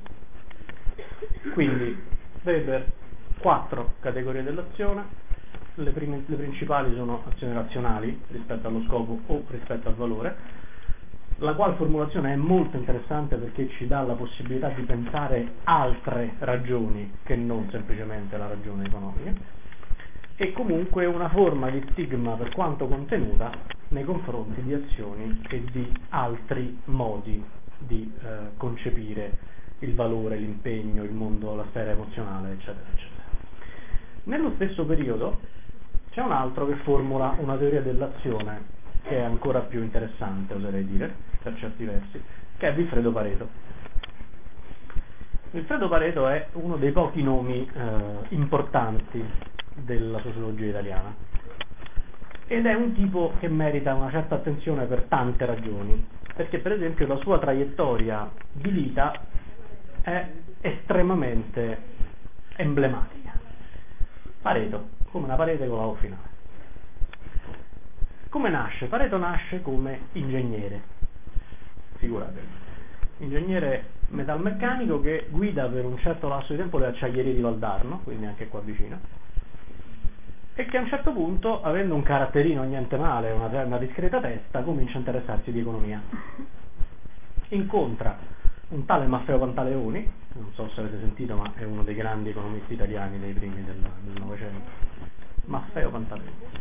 quindi Weber 4 categorie dell'azione, le principali sono azioni razionali rispetto allo scopo o rispetto al valore, la quale formulazione è molto interessante perché ci dà la possibilità di pensare altre ragioni che non semplicemente la ragione economica, e comunque una forma di stigma per quanto contenuta nei confronti di azioni e di altri modi di concepire il valore, l'impegno, il mondo, la sfera emozionale, eccetera, eccetera. Nello stesso periodo c'è un altro che formula una teoria dell'azione che è ancora più interessante, oserei dire, per certi versi, che è Vilfredo Pareto. Vilfredo Pareto è uno dei pochi nomi importanti della sociologia italiana ed è un tipo che merita una certa attenzione per tante ragioni, perché per esempio la sua traiettoria di vita è estremamente emblematica. Pareto, come una parete con la O finale. Come nasce? Pareto nasce come ingegnere, figuratevi, ingegnere metalmeccanico che guida per un certo lasso di tempo le acciaierie di Valdarno, quindi anche qua vicino, e che a un certo punto, avendo un caratterino niente male, una discreta testa, comincia a interessarsi di economia. Incontra un tale Maffeo Pantaleoni, non so se avete sentito, ma è uno dei grandi economisti italiani dei primi del Novecento, Maffeo Pantaleoni,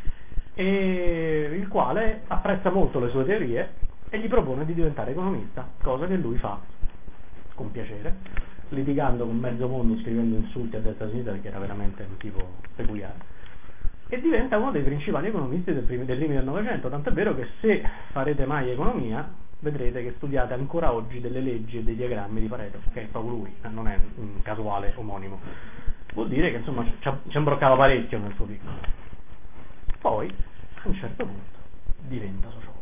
e il quale apprezza molto le sue teorie e gli propone di diventare economista, cosa che lui fa con piacere, litigando con mezzo mondo, scrivendo insulti a destra e a sinistra, perché era veramente un tipo peculiare, e diventa uno dei principali economisti dei primi del Novecento, tant'è vero che se farete mai economia vedrete che studiate ancora oggi delle leggi e dei diagrammi di Pareto, che è proprio lui, non è un casuale omonimo. Vuol dire che insomma ci imbroccava parecchio nel suo piccolo. Poi a un certo punto diventa sociologo.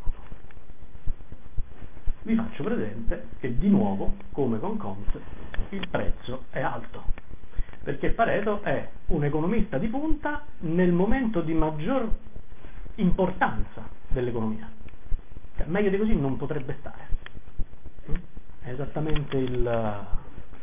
Vi faccio presente che di nuovo, come con Comte, il prezzo è alto, perché Pareto è un economista di punta nel momento di maggior importanza dell'economia. Meglio di così non potrebbe stare. È esattamente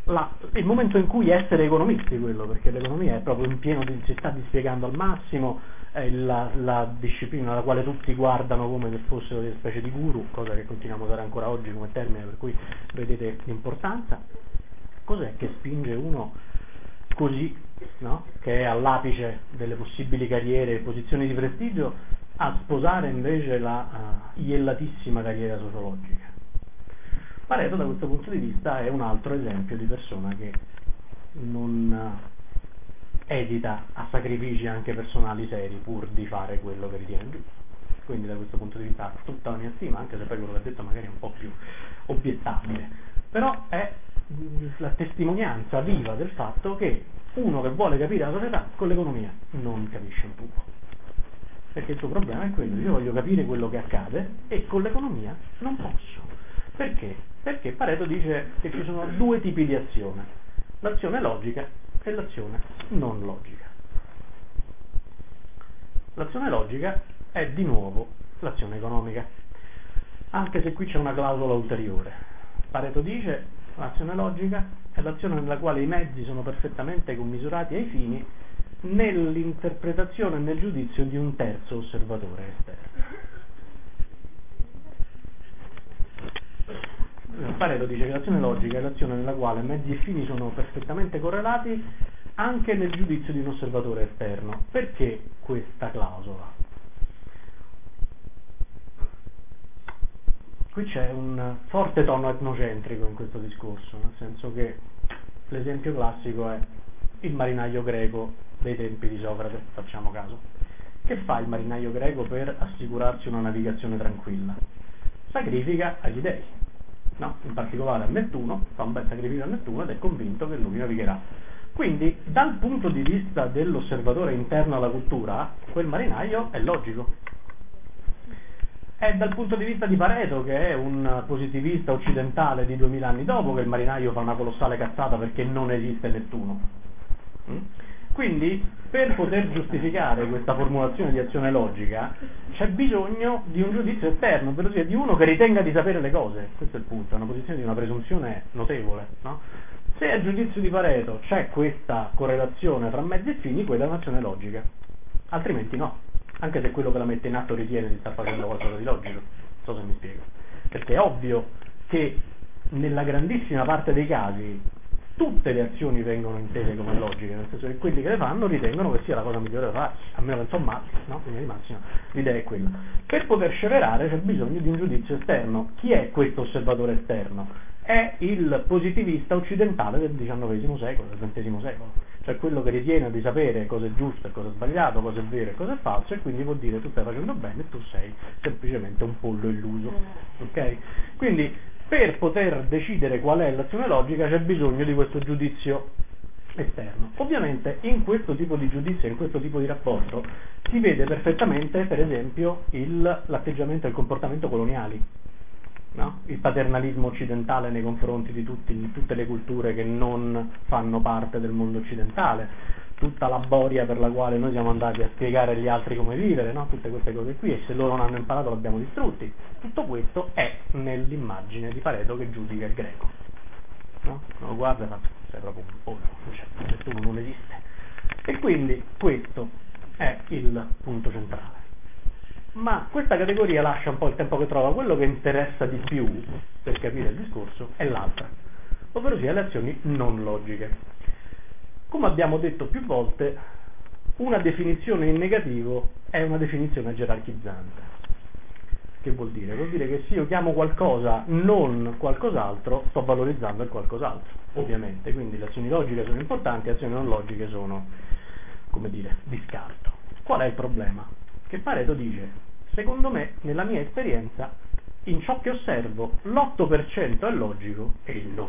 il momento in cui essere economisti quello, perché l'economia è proprio in pieno si sta dispiegando al massimo, è la disciplina alla quale tutti guardano come se fossero delle specie di guru, cosa che continuiamo a usare ancora oggi come termine, per cui vedete l'importanza. Cos'è che spinge uno così, no? Che è all'apice delle possibili carriere e posizioni di prestigio, a sposare invece la iellatissima carriera sociologica? Pareto da questo punto di vista è un altro esempio di persona che non esita a sacrifici anche personali seri pur di fare quello che ritiene giusto. Quindi da questo punto di vista ha tutta la mia stima, anche se poi quello che ha detto magari è un po' più obiettabile, però è la testimonianza viva del fatto che uno che vuole capire la società con l'economia non capisce un tubo, perché il suo problema è quello: io voglio capire quello che accade e con l'economia non posso. Perché? Perché Pareto dice che ci sono due tipi di azione: l'azione logica e l'azione non logica. L'azione logica è di nuovo l'azione economica, anche se qui c'è una clausola ulteriore. Pareto dice: l'azione logica è l'azione nella quale i mezzi sono perfettamente commisurati ai fini nell'interpretazione e nel giudizio di un terzo osservatore esterno. Pareto dice che l'azione logica è l'azione nella quale mezzi e fini sono perfettamente correlati anche nel giudizio di un osservatore esterno. Perché questa clausola? Qui c'è un forte tono etnocentrico in questo discorso, nel senso che l'esempio classico è il marinaio greco dei tempi di Socrate, facciamo caso. Che fa il marinaio greco per assicurarsi una navigazione tranquilla? Sacrifica agli dei, no? In particolare a Nettuno, fa un bel sacrificio a Nettuno ed è convinto che lui navigherà. Quindi dal punto di vista dell'osservatore interno alla cultura, quel marinaio è logico. È dal punto di vista di Pareto, che è un positivista occidentale di 2000 anni dopo, che il marinaio fa una colossale cazzata perché non esiste Nettuno. Quindi, per poter giustificare questa formulazione di azione logica, c'è bisogno di un giudizio esterno, ovvero sia di uno che ritenga di sapere le cose. Questo è il punto, è una posizione di una presunzione notevole, no? Se a giudizio di Pareto c'è questa correlazione tra mezzi e fini, quella è un'azione logica, altrimenti no, anche se quello che la mette in atto ritiene di star facendo qualcosa di logico. Non so se mi spiego, perché è ovvio che nella grandissima parte dei casi tutte le azioni vengono intese come logiche, nel senso che quelli che le fanno ritengono che sia la cosa migliore da fare, almeno che sono matti, no? In linea di massima l'idea è quella. Per poter sceverare c'è bisogno di un giudizio esterno. Chi è questo osservatore esterno? È il positivista occidentale del XIX secolo, del XX secolo, cioè quello che ritiene di sapere cosa è giusto e cosa è sbagliato, cosa è vero e cosa è falso, e quindi vuol dire tu stai facendo bene e tu sei semplicemente un pollo illuso, ok? Quindi per poter decidere qual è l'azione logica c'è bisogno di questo giudizio esterno. Ovviamente in questo tipo di giudizio, in questo tipo di rapporto si vede perfettamente, per esempio, l'atteggiamento e il comportamento coloniali, no? Il paternalismo occidentale nei confronti di tutte le culture che non fanno parte del mondo occidentale, tutta la boria per la quale noi siamo andati a spiegare agli altri come vivere, no? Tutte queste cose qui, e se loro non hanno imparato l'abbiamo distrutti. Tutto questo è nell'immagine di Pareto che giudica il greco, no? Non lo guarda e fa: sei proprio un pollo, cioè, Nettuno non esiste. E quindi questo è il punto centrale. Ma questa categoria lascia un po' il tempo che trova. Quello che interessa di più per capire il discorso è l'altra, ovvero sia le azioni non logiche. Come abbiamo detto più volte, una definizione in negativo è una definizione gerarchizzante. Che vuol dire? Vuol dire che se io chiamo qualcosa non qualcos'altro, sto valorizzando il qualcos'altro, ovviamente. Quindi le azioni logiche sono importanti, le azioni non logiche sono, come dire, di scarto. Qual è il problema? Che Pareto dice: secondo me, nella mia esperienza, in ciò che osservo, l'8% è logico e il 92%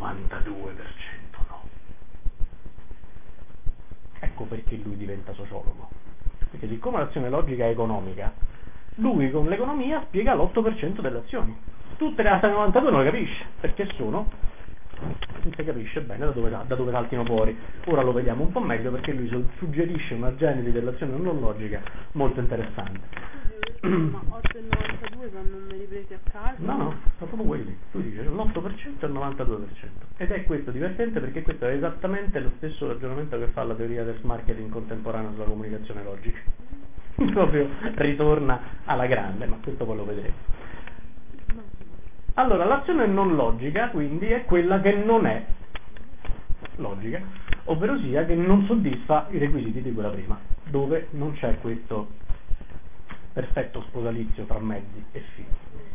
no. Ecco perché lui diventa sociologo. Perché siccome l'azione logica è economica, lui con l'economia spiega l'8% delle azioni. Tutte le altre 92 non le capisce, perché non si capisce bene da dove saltino fuori. Ora lo vediamo un po' meglio, perché lui suggerisce una genesi dell'azione non logica molto interessante. Ma 8 e 92 sono numeri presi a caso? caso? No, sono proprio quelli. Tu dici l'8% e il 92%. Ed è questo divertente perché questo è esattamente lo stesso ragionamento che fa la teoria del marketing contemporaneo sulla comunicazione logica. Proprio ritorna alla grande, ma questo poi lo vedremo. Allora, l'azione non logica, quindi, è quella che non è logica, ovvero sia che non soddisfa i requisiti di quella prima, dove non c'è questo perfetto sposalizio tra mezzi e fini.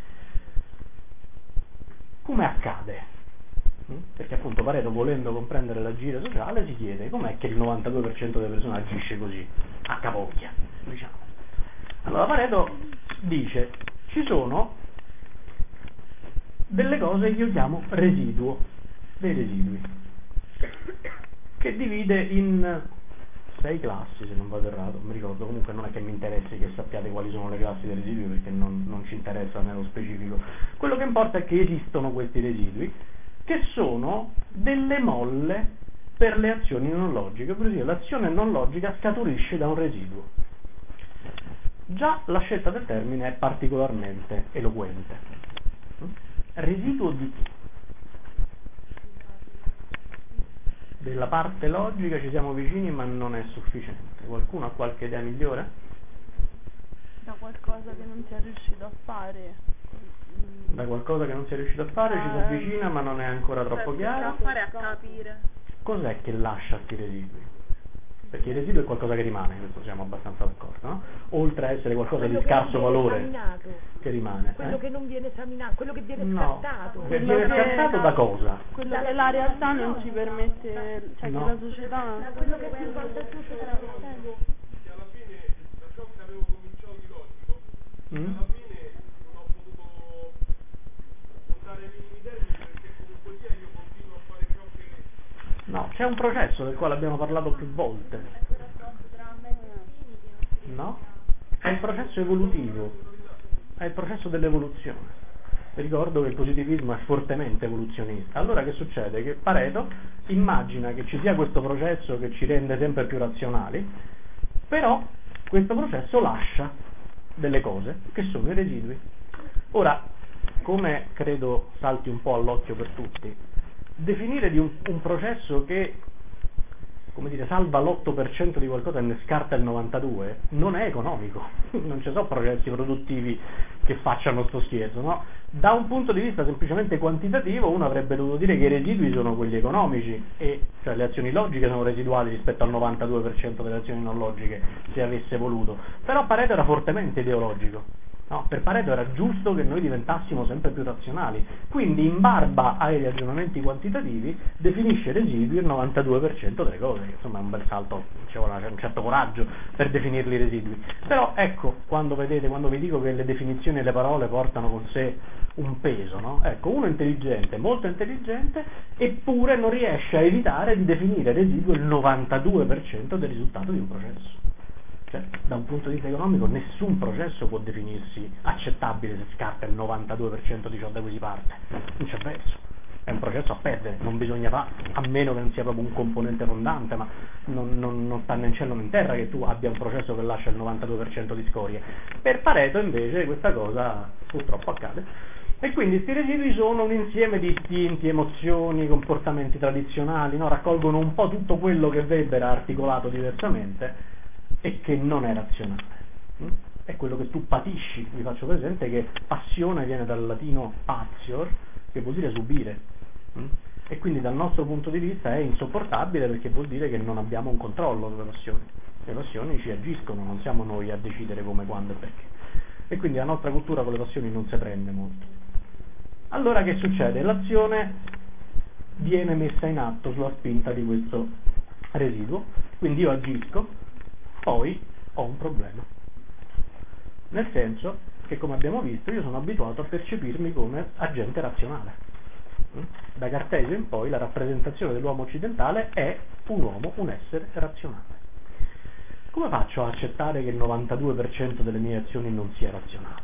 Come accade? Perché appunto Pareto, volendo comprendere l'agire sociale, si chiede com'è che il 92% delle persone agisce così, a capocchia, diciamo. Allora Pareto dice, ci sono delle cose che io chiamo residuo, dei residui, che divide in 6 classi, se non vado errato, non mi ricordo, comunque non è che mi interessi che sappiate quali sono le classi dei residui perché non ci interessa nello specifico. Quello che importa è che esistono questi residui che sono delle molle per le azioni non logiche, per dire l'azione non logica scaturisce da un residuo. Già la scelta del termine è particolarmente eloquente. Residuo di chi? Della parte logica ci siamo vicini ma non è sufficiente. Qualcuno ha qualche idea migliore? Da qualcosa che non si è riuscito a fare. Da qualcosa che non si è riuscito a fare ci si avvicina ma non è ancora troppo chiaro. A fare a capire. Cos'è che lascia questi residui? Perché il residuo è qualcosa che rimane, questo siamo abbastanza d'accordo, no? Oltre a essere qualcosa di scarso valore che rimane. Quello che non viene esaminato, quello che viene scartato. Che viene scartato da cosa? Quello che la realtà non ci permette, cioè No. che la società. Quello che ci porta a tutto Alla fine, da ciò che avevo cominciato di logico, alla fine non ho potuto portare i minimi termini perché comunque sia io continuo a fare ciò che... No, c'è un processo del quale abbiamo parlato più volte. No? È il processo evolutivo, è il processo dell'evoluzione. Vi ricordo che il positivismo è fortemente evoluzionista. Allora che succede? Che Pareto immagina che ci sia questo processo che ci rende sempre più razionali, però questo processo lascia delle cose che sono i residui. Ora, come credo salti un po' all'occhio per tutti, definire di un processo che, come dire, salva l'8% di qualcosa e ne scarta il 92% non è economico. Non ci sono processi produttivi che facciano sto scherzo, no? Da un punto di vista semplicemente quantitativo uno avrebbe dovuto dire che i residui sono quelli economici, e cioè le azioni logiche sono residuali rispetto al 92% delle azioni non logiche, se avesse voluto. Però Pareto era fortemente ideologico. No, per Pareto era giusto che noi diventassimo sempre più razionali, quindi in barba ai ragionamenti quantitativi definisce residui il 92% delle cose, che insomma è un bel salto, c'è un certo coraggio per definirli residui. Però ecco, quando vi dico che le definizioni e le parole portano con sé un peso, no? Ecco, uno intelligente, molto intelligente, eppure non riesce a evitare di definire residuo il 92% del risultato di un processo. Cioè, da un punto di vista economico nessun processo può definirsi accettabile se scarta il 92% di ciò da cui si parte. Non c'è verso. È un processo a perdere, non bisogna fare, a meno che non sia proprio un componente fondante, ma non sta né in cielo né in terra che tu abbia un processo che lascia il 92% di scorie. Per Pareto invece questa cosa purtroppo accade. E quindi questi residui sono un insieme di istinti, emozioni, comportamenti tradizionali, no? Raccolgono un po' tutto quello che Weber ha articolato diversamente e che non è razionale. È quello che tu patisci. Vi faccio presente che passione viene dal latino patior, che vuol dire subire, e quindi dal nostro punto di vista è insopportabile perché vuol dire che non abbiamo un controllo sulle passioni. Le passioni ci agiscono, non siamo noi a decidere come, quando e perché, e quindi la nostra cultura con le passioni non si prende molto. Allora che succede? L'azione viene messa in atto sulla spinta di questo residuo, quindi io agisco, poi ho un problema, nel senso che, come abbiamo visto, io sono abituato a percepirmi come agente razionale. Da Cartesio in poi la rappresentazione dell'uomo occidentale è un uomo, un essere razionale. Come faccio a accettare che il 92% delle mie azioni non sia razionale?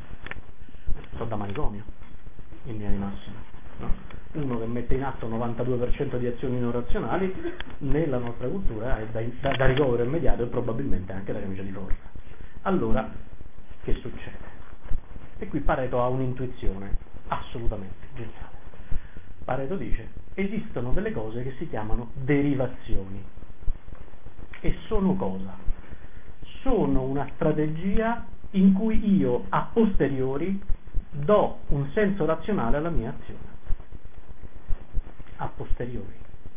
Sto da manicomio, in linea di massima, no? Uno che mette in atto 92% di azioni non razionali nella nostra cultura è da ricovero immediato e probabilmente anche da camicia di forza. Allora, che succede? E qui Pareto ha un'intuizione assolutamente geniale. Pareto dice: esistono delle cose che si chiamano derivazioni. E sono cosa? Sono una strategia in cui io a posteriori do un senso razionale alla mia azione. A posteriori.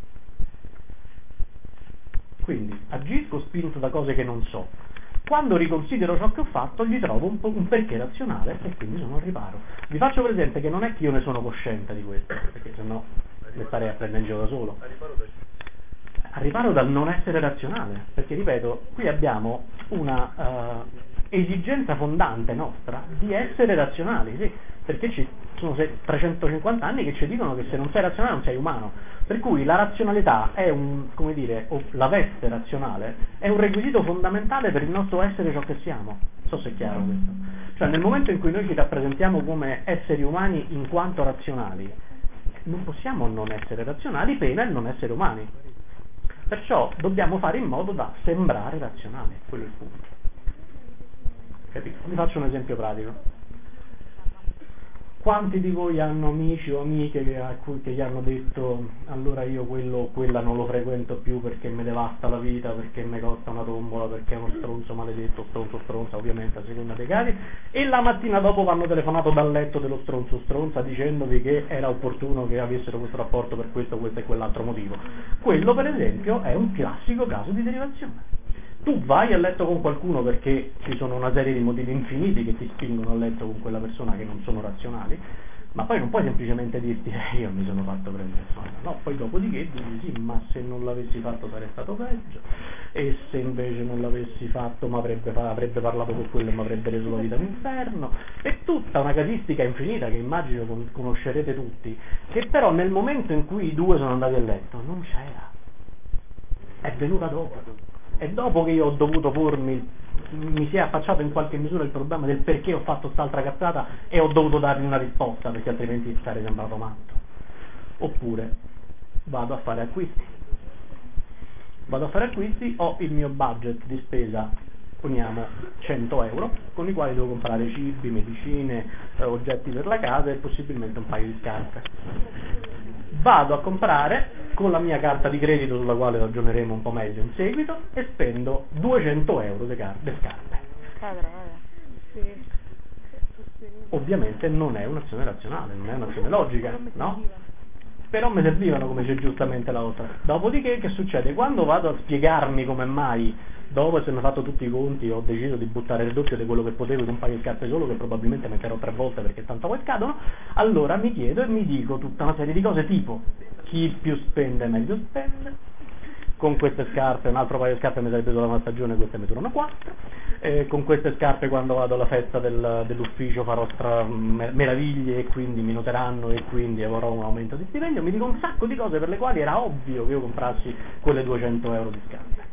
Quindi agisco spinto da cose che non so. Quando riconsidero ciò che ho fatto gli trovo un perché razionale e quindi sono al riparo. Vi faccio presente che non è che io ne sono cosciente di questo, perché sennò mi starei a prendere in giro da solo. Al riparo dal non essere razionale, perché ripeto, qui abbiamo una esigenza fondante nostra di essere razionali, sì, perché ci sono 350 anni che ci dicono che se non sei razionale non sei umano, per cui la razionalità è come dire, o la veste razionale è un requisito fondamentale per il nostro essere ciò che siamo. Non so se è chiaro questo. Cioè nel momento in cui noi ci rappresentiamo come esseri umani in quanto razionali, non possiamo non essere razionali, pena il non essere umani. Perciò dobbiamo fare in modo da sembrare razionali, quello è il punto. Capito? Vi faccio un esempio pratico. Quanti di voi hanno amici o amiche che gli hanno detto: allora io quello o quella non lo frequento più perché mi devasta la vita, perché mi costa una tombola, perché è uno stronzo maledetto, stronza ovviamente a seconda dei casi, e la mattina dopo vanno telefonato dal letto dello stronza dicendovi che era opportuno che avessero questo rapporto per questo e quell'altro motivo. Quello per esempio è un classico caso di derivazione. Tu vai a letto con qualcuno perché ci sono una serie di motivi infiniti che ti spingono a letto con quella persona che non sono razionali, ma poi non puoi semplicemente dirti io mi sono fatto prendere sonno, no, poi dopodiché dici sì, ma se non l'avessi fatto sarei stato peggio, e se invece non l'avessi fatto avrebbe parlato con quello e mi avrebbe reso la vita all'inferno, e tutta una casistica infinita che immagino conoscerete tutti, che però nel momento in cui i due sono andati a letto non c'era, è venuta dopo. E dopo che io ho dovuto mi si è affacciato in qualche misura il problema del perché ho fatto quest'altra cazzata e ho dovuto dargli una risposta, perché altrimenti sarei sembrato matto. Oppure vado a fare acquisti, ho il mio budget di spesa, poniamo 100 euro, con i quali devo comprare cibi, medicine, oggetti per la casa e possibilmente un paio di scarpe. Vado a comprare con la mia carta di credito, sulla quale ragioneremo un po' meglio in seguito, e spendo 200 euro di scarpe. Ovviamente non è un'azione razionale, non è un'azione logica, no? Però mi servivano, come c'è giustamente la volta. Dopodiché che succede? Quando vado a spiegarmi come mai, dopo essermi fatto tutti i conti, ho deciso di buttare il doppio di quello che potevo in un paio di scarpe solo, che probabilmente metterò 3 volte perché tanto poi cadono, allora mi chiedo e mi dico tutta una serie di cose tipo: chi più spende meglio spende, con queste scarpe, un altro paio di scarpe mi sarebbe preso la stagione, queste mi durano 4, con queste scarpe quando vado alla festa dell'ufficio farò meraviglie e quindi mi noteranno e quindi avrò un aumento di stipendio. Mi dico un sacco di cose per le quali era ovvio che io comprassi quelle 200 euro di scarpe.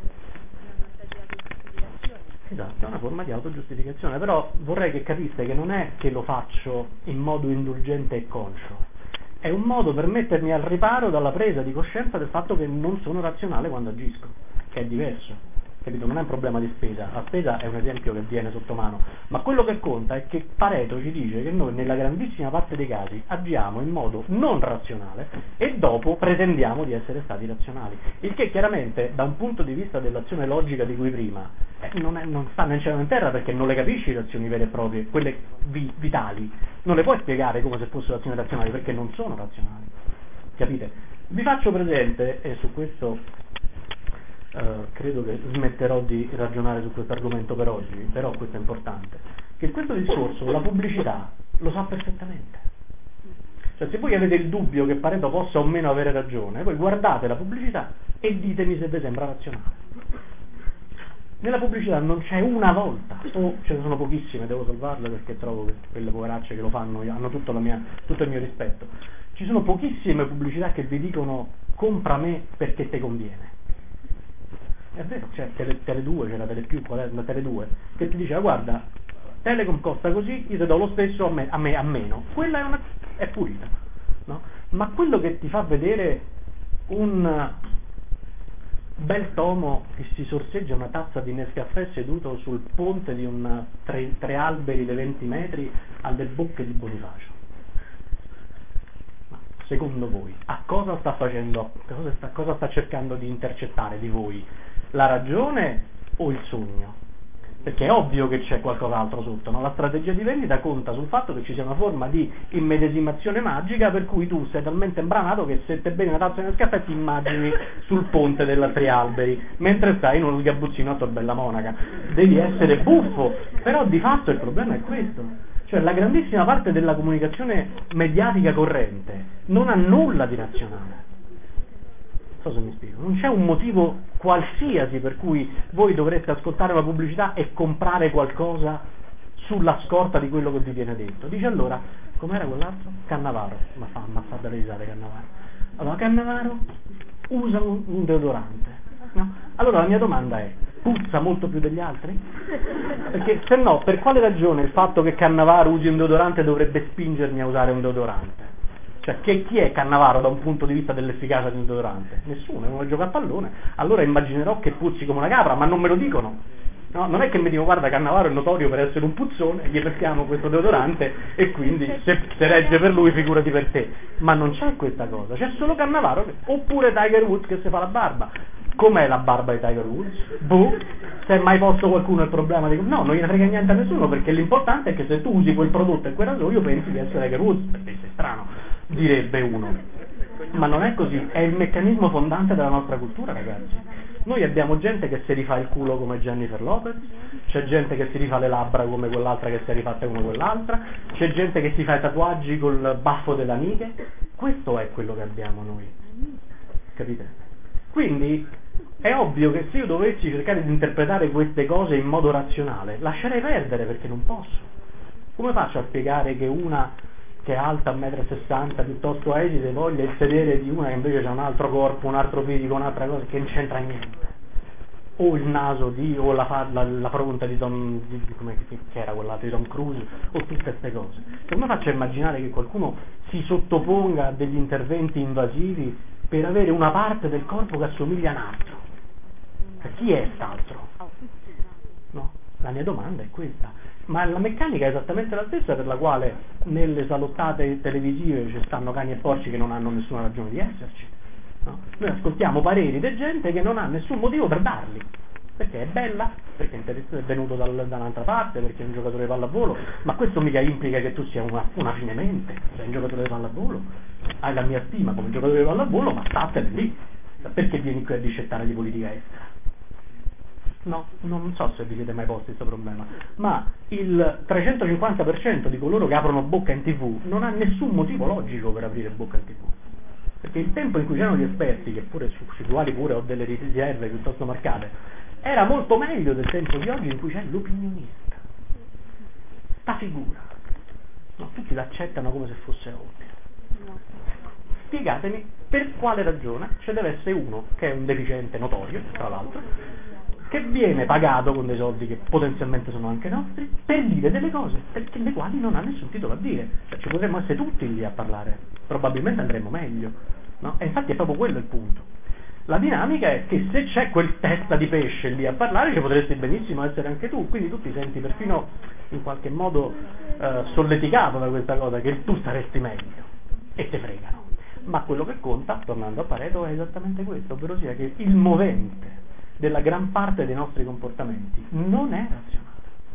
Esatto, è una forma di autogiustificazione, però vorrei che capiste che non è che lo faccio in modo indulgente e conscio, è un modo per mettermi al riparo dalla presa di coscienza del fatto che non sono razionale quando agisco, che è diverso, capito? Non è un problema di spesa, la spesa è un esempio che viene sotto mano, ma quello che conta è che Pareto ci dice che noi nella grandissima parte dei casi agiamo in modo non razionale e dopo pretendiamo di essere stati razionali, il che chiaramente da un punto di vista dell'azione logica di cui prima non sta né in cielo né in terra, perché non le capisci le azioni vere e proprie, quelle vitali, non le puoi spiegare come se fossero azioni razionali perché non sono razionali, capite? Vi faccio presente, e su questo credo che smetterò di ragionare su questo argomento per oggi, però questo è importante, che questo discorso la pubblicità lo sa perfettamente. Cioè, se voi avete il dubbio che Pareto possa o meno avere ragione, voi guardate la pubblicità e ditemi se vi sembra razionale. Nella pubblicità non c'è una volta, o ce ne sono pochissime, devo salvarle perché trovo che quelle poveracce che lo fanno hanno tutto il mio rispetto. Ci sono pochissime pubblicità che vi dicono compra me perché te conviene. È vero, c'è Tele2, c'è la Telepiù, qual è la Tele2, che ti dice guarda, Telecom costa così, io ti do lo stesso a meno. Quella è pulita, no? Ma quello che ti fa vedere bel tomo che si sorseggia una tazza di Nescafè seduto sul ponte di tre alberi di 20 metri alle bocche di Bonifacio. Ma secondo voi, a cosa sta facendo, cosa sta cercando di intercettare di voi? La ragione o il sogno? Perché è ovvio che c'è qualcos'altro sotto, no? La strategia di vendita conta sul fatto che ci sia una forma di immedesimazione magica per cui tu sei talmente imbranato che se te bevi una tazza di Nescafè ti immagini sul ponte della Tre Alberi mentre stai in uno sgabuzzino a Tor Bella Monaca. Devi essere buffo, però di fatto il problema è questo, cioè la grandissima parte della comunicazione mediatica corrente non ha nulla di razionale. Non so se mi spiego, non c'è un motivo qualsiasi per cui voi dovreste ascoltare una pubblicità e comprare qualcosa sulla scorta di quello che vi viene detto. Dice allora, com'era quell'altro? Cannavaro, ma fa ammazzare dalle risate Cannavaro. Allora Cannavaro usa un deodorante, no? Allora la mia domanda è, puzza molto più degli altri? Perché se no, per quale ragione il fatto che Cannavaro usi un deodorante dovrebbe spingermi a usare un deodorante? Cioè, chi è Cannavaro da un punto di vista dell'efficacia di un deodorante? Nessuno, è uno che gioca a pallone. Allora immaginerò che puzzi come una capra, ma non me lo dicono. No, non è che mi dicono, guarda, Cannavaro è notorio per essere un puzzone, gli mettiamo questo deodorante e quindi se regge per lui figurati per te. Ma non c'è questa cosa, c'è solo Cannavaro, oppure Tiger Woods che si fa la barba. Com'è la barba di Tiger Woods? Boh, se è mai posto qualcuno il problema di... No, non gliene frega niente a nessuno, perché l'importante è che se tu usi quel prodotto e quel rasoio pensi di essere Tiger Woods, perché sei strano, direbbe uno. Ma non è così, è il meccanismo fondante della nostra cultura, ragazzi. Noi abbiamo gente che si rifà il culo come Jennifer Lopez, c'è gente che si rifà le labbra come quell'altra che si è rifatta come quell'altra, c'è gente che si fa i tatuaggi col baffo delle amiche. Questo è quello che abbiamo noi, capite? Quindi è ovvio che se io dovessi cercare di interpretare queste cose in modo razionale, lascerei perdere, perché non posso. Come faccio a spiegare che una che è alta 1,60 m piuttosto esile voglia il sedere di una che invece ha un altro corpo, un altro fisico, un'altra cosa che non c'entra niente? O il naso o la fronte di Tom, che era quell'altro, di Tom Cruise, o tutte queste cose. Come faccio a immaginare che qualcuno si sottoponga a degli interventi invasivi per avere una parte del corpo che assomiglia a un altro? Chi è quest'altro? No? La mia domanda è questa. Ma la meccanica è esattamente la stessa per la quale nelle salottate televisive ci stanno cani e porci che non hanno nessuna ragione di esserci. No? Noi ascoltiamo pareri di gente che non ha nessun motivo per darli, perché è bella, perché è venuto da un'altra parte, perché è un giocatore di pallavolo, ma questo mica implica che tu sia una fine mente. Sei un giocatore di pallavolo, hai la mia stima come giocatore di pallavolo, ma statene lì. Perché vieni qui a discettare di politica estera? No, non so se vi siete mai posti questo problema, ma il 350% di coloro che aprono bocca in TV non ha nessun motivo logico per aprire bocca in TV, perché il tempo in cui c'erano gli esperti, che pure sui quali pure ho delle riserve piuttosto marcate, era molto meglio del tempo di oggi in cui c'è l'opinionista, sta figura, no, tutti l'accettano come se fosse ovvio. Spiegatemi per quale ragione ci deve essere uno che è un deficiente notorio, tra l'altro, che viene pagato con dei soldi che potenzialmente sono anche nostri per dire delle cose perché le quali non ha nessun titolo a dire. Cioè, ci potremmo essere tutti lì a parlare, probabilmente andremo meglio, no? E infatti è proprio quello il punto. La dinamica è che se c'è quel testa di pesce lì a parlare ci potresti benissimo essere anche tu, quindi tu ti senti perfino in qualche modo solleticato da questa cosa, che tu staresti meglio e te fregano. Ma quello che conta, tornando a Pareto, è esattamente questo, ovvero sia che il movente della gran parte dei nostri comportamenti non è razionale.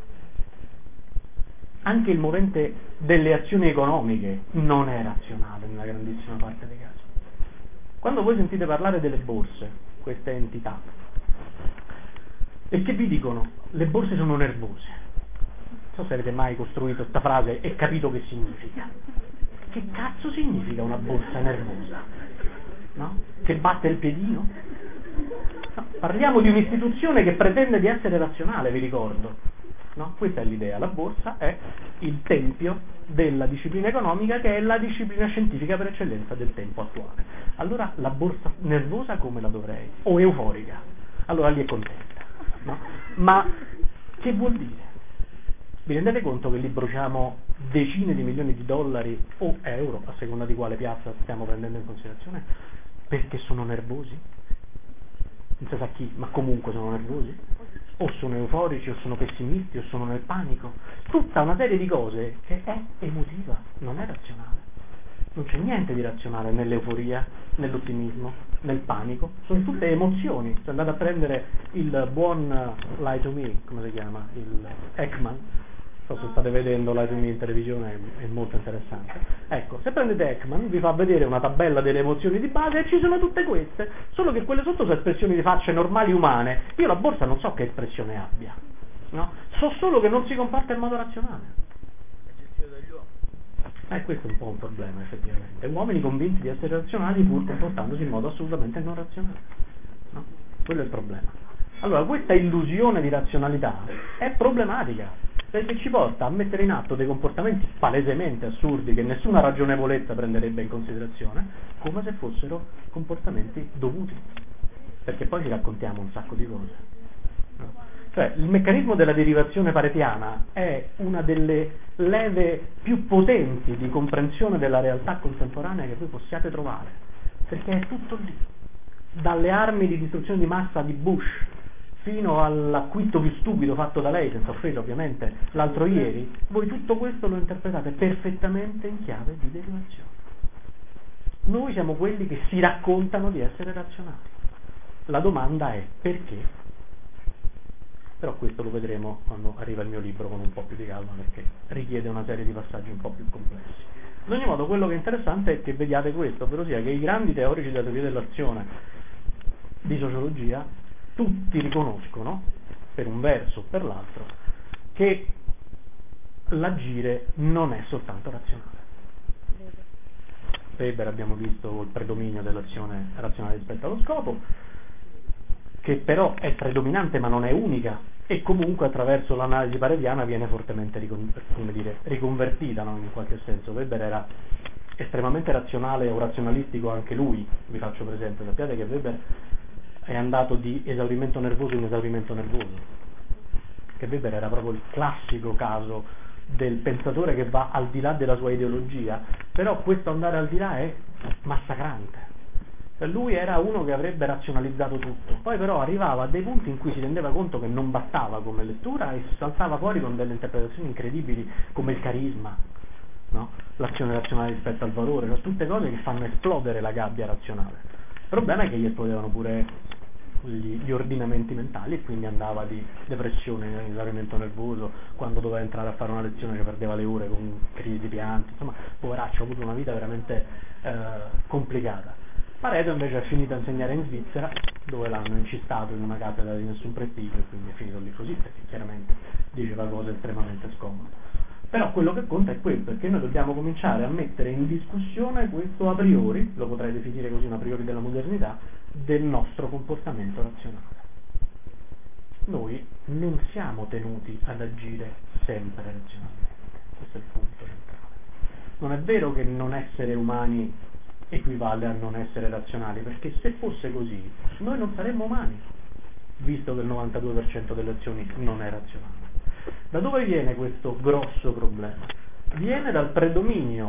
Anche il movente delle azioni economiche non è razionale nella grandissima parte dei casi. Quando voi sentite parlare delle borse, queste entità, e che vi dicono le borse sono nervose, non so se avete mai costruito questa frase e capito che significa. Che cazzo significa una borsa nervosa? No? Che batte il piedino? No, parliamo di un'istituzione che pretende di essere razionale, vi ricordo. No? Questa è l'idea, la borsa è il tempio della disciplina economica, che è la disciplina scientifica per eccellenza del tempo attuale. Allora la borsa nervosa come la dovrei? O euforica? Allora lì è contenta. No? Ma che vuol dire? Vi rendete conto che lì bruciamo decine di milioni di dollari o euro, a seconda di quale piazza stiamo prendendo in considerazione, perché sono nervosi? non si sa chi, ma comunque sono nervosi, o sono euforici, o sono pessimisti, o sono nel panico, tutta una serie di cose che è emotiva, non è razionale. Non c'è niente di razionale nell'euforia, nell'ottimismo, nel panico, sono tutte emozioni. Se andate a prendere il buon Lie to Me, come si chiama? Il Ekman, so se state vedendo Lie to Me in televisione, è molto interessante. Ecco, se prendete Ekman vi fa vedere una tabella delle emozioni di base e ci sono tutte queste, solo che quelle sotto sono espressioni di facce normali umane. Io la borsa non so che espressione abbia, no? So solo che non si comporta in modo razionale. Questo è un po' un problema effettivamente. Uomini convinti di essere razionali pur comportandosi in modo assolutamente non razionale, no? Quello è il problema. Allora questa illusione di razionalità è problematica, perché ci porta a mettere in atto dei comportamenti palesemente assurdi che nessuna ragionevolezza prenderebbe in considerazione, come se fossero comportamenti dovuti, perché poi ci raccontiamo un sacco di cose, no? Cioè, il meccanismo della derivazione paretiana è una delle leve più potenti di comprensione della realtà contemporanea che voi possiate trovare, perché è tutto lì, dalle armi di distruzione di massa di Bush fino all'acquisto più stupido fatto da lei, senza offesa ovviamente, l'altro ieri. Voi tutto questo lo interpretate perfettamente in chiave di derivazione. Noi siamo quelli che si raccontano di essere razionali. La domanda è perché? Però questo lo vedremo quando arriva il mio libro con un po' più di calma, perché richiede una serie di passaggi un po' più complessi. Ad ogni modo, quello che è interessante è che vediate questo, ovvero sia che i grandi teorici della teoria dell'azione di sociologia tutti riconoscono, per un verso o per l'altro, che l'agire non è soltanto razionale. Weber abbiamo visto il predominio dell'azione razionale rispetto allo scopo, che però è predominante ma non è unica, e comunque attraverso l'analisi paretiana viene fortemente riconvertita, no? In qualche senso. Weber era estremamente razionale o razionalistico anche lui, vi faccio presente, sappiate che Weber è andato di esaurimento nervoso in esaurimento nervoso, che Weber era proprio il classico caso del pensatore che va al di là della sua ideologia, però questo andare al di là è massacrante. Lui era uno che avrebbe razionalizzato tutto, poi però arrivava a dei punti in cui si rendeva conto che non bastava come lettura e saltava fuori con delle interpretazioni incredibili come il carisma, no? L'azione razionale rispetto al valore, cioè tutte cose che fanno esplodere la gabbia razionale. Il problema è che gli esplodevano pure gli ordinamenti mentali, e quindi andava di depressione, esaurimento nervoso, quando doveva entrare a fare una lezione che perdeva le ore con crisi di pianti, insomma poveraccio, ha avuto una vita veramente complicata. Pareto invece è finito a insegnare in Svizzera, dove l'hanno incistato in una cattedra di nessun prestigio, e quindi è finito lì così, perché chiaramente diceva cose estremamente scomode. Però quello che conta è questo, perché noi dobbiamo cominciare a mettere in discussione questo a priori, lo potrei definire così un a priori della modernità, del nostro comportamento razionale. Noi non siamo tenuti ad agire sempre razionalmente, questo è il punto centrale. Non è vero che non essere umani equivale a non essere razionali, perché se fosse così noi non saremmo umani, visto che il 92% delle azioni non è razionale. Da dove viene questo grosso problema? Viene dal predominio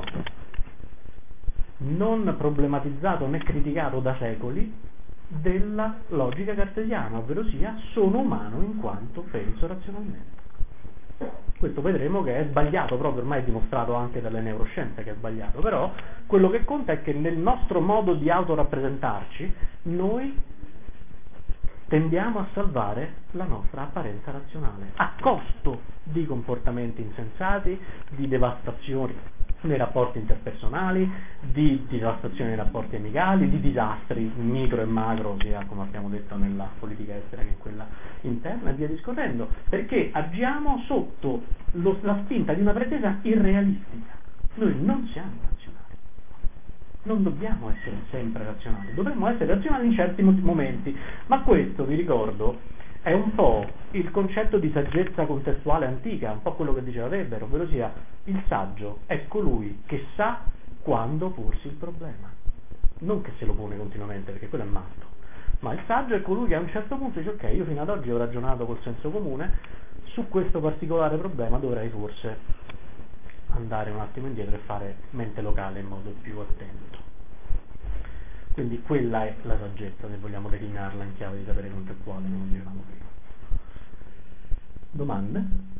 non problematizzato né criticato da secoli della logica cartesiana, ovvero sia sono umano in quanto penso razionalmente. Questo vedremo che è sbagliato, proprio ormai è dimostrato anche dalle neuroscienze che è sbagliato, però quello che conta è che nel nostro modo di autorappresentarci noi tendiamo a salvare la nostra apparenza razionale, a costo di comportamenti insensati, di devastazioni nei rapporti interpersonali, di devastazioni nei rapporti amicali, di disastri micro e macro, sia come abbiamo detto nella politica estera che in quella interna, e via discorrendo, perché agiamo sotto la spinta di una pretesa irrealistica. Noi non siamo razionali, non dobbiamo essere sempre razionali, dovremmo essere razionali in certi momenti, ma questo, vi ricordo, è un po' il concetto di saggezza contestuale antica, un po' quello che diceva Weber, ovvero sia il saggio è colui che sa quando porsi il problema, non che se lo pone continuamente, perché quello è matto, ma il saggio è colui che a un certo punto dice: ok, io fino ad oggi ho ragionato col senso comune, su questo particolare problema dovrei forse andare un attimo indietro e fare mente locale in modo più attento. Quindi quella è la saggezza, se vogliamo declinarla in chiave di sapere concettuale, come dicevamo prima. Domande?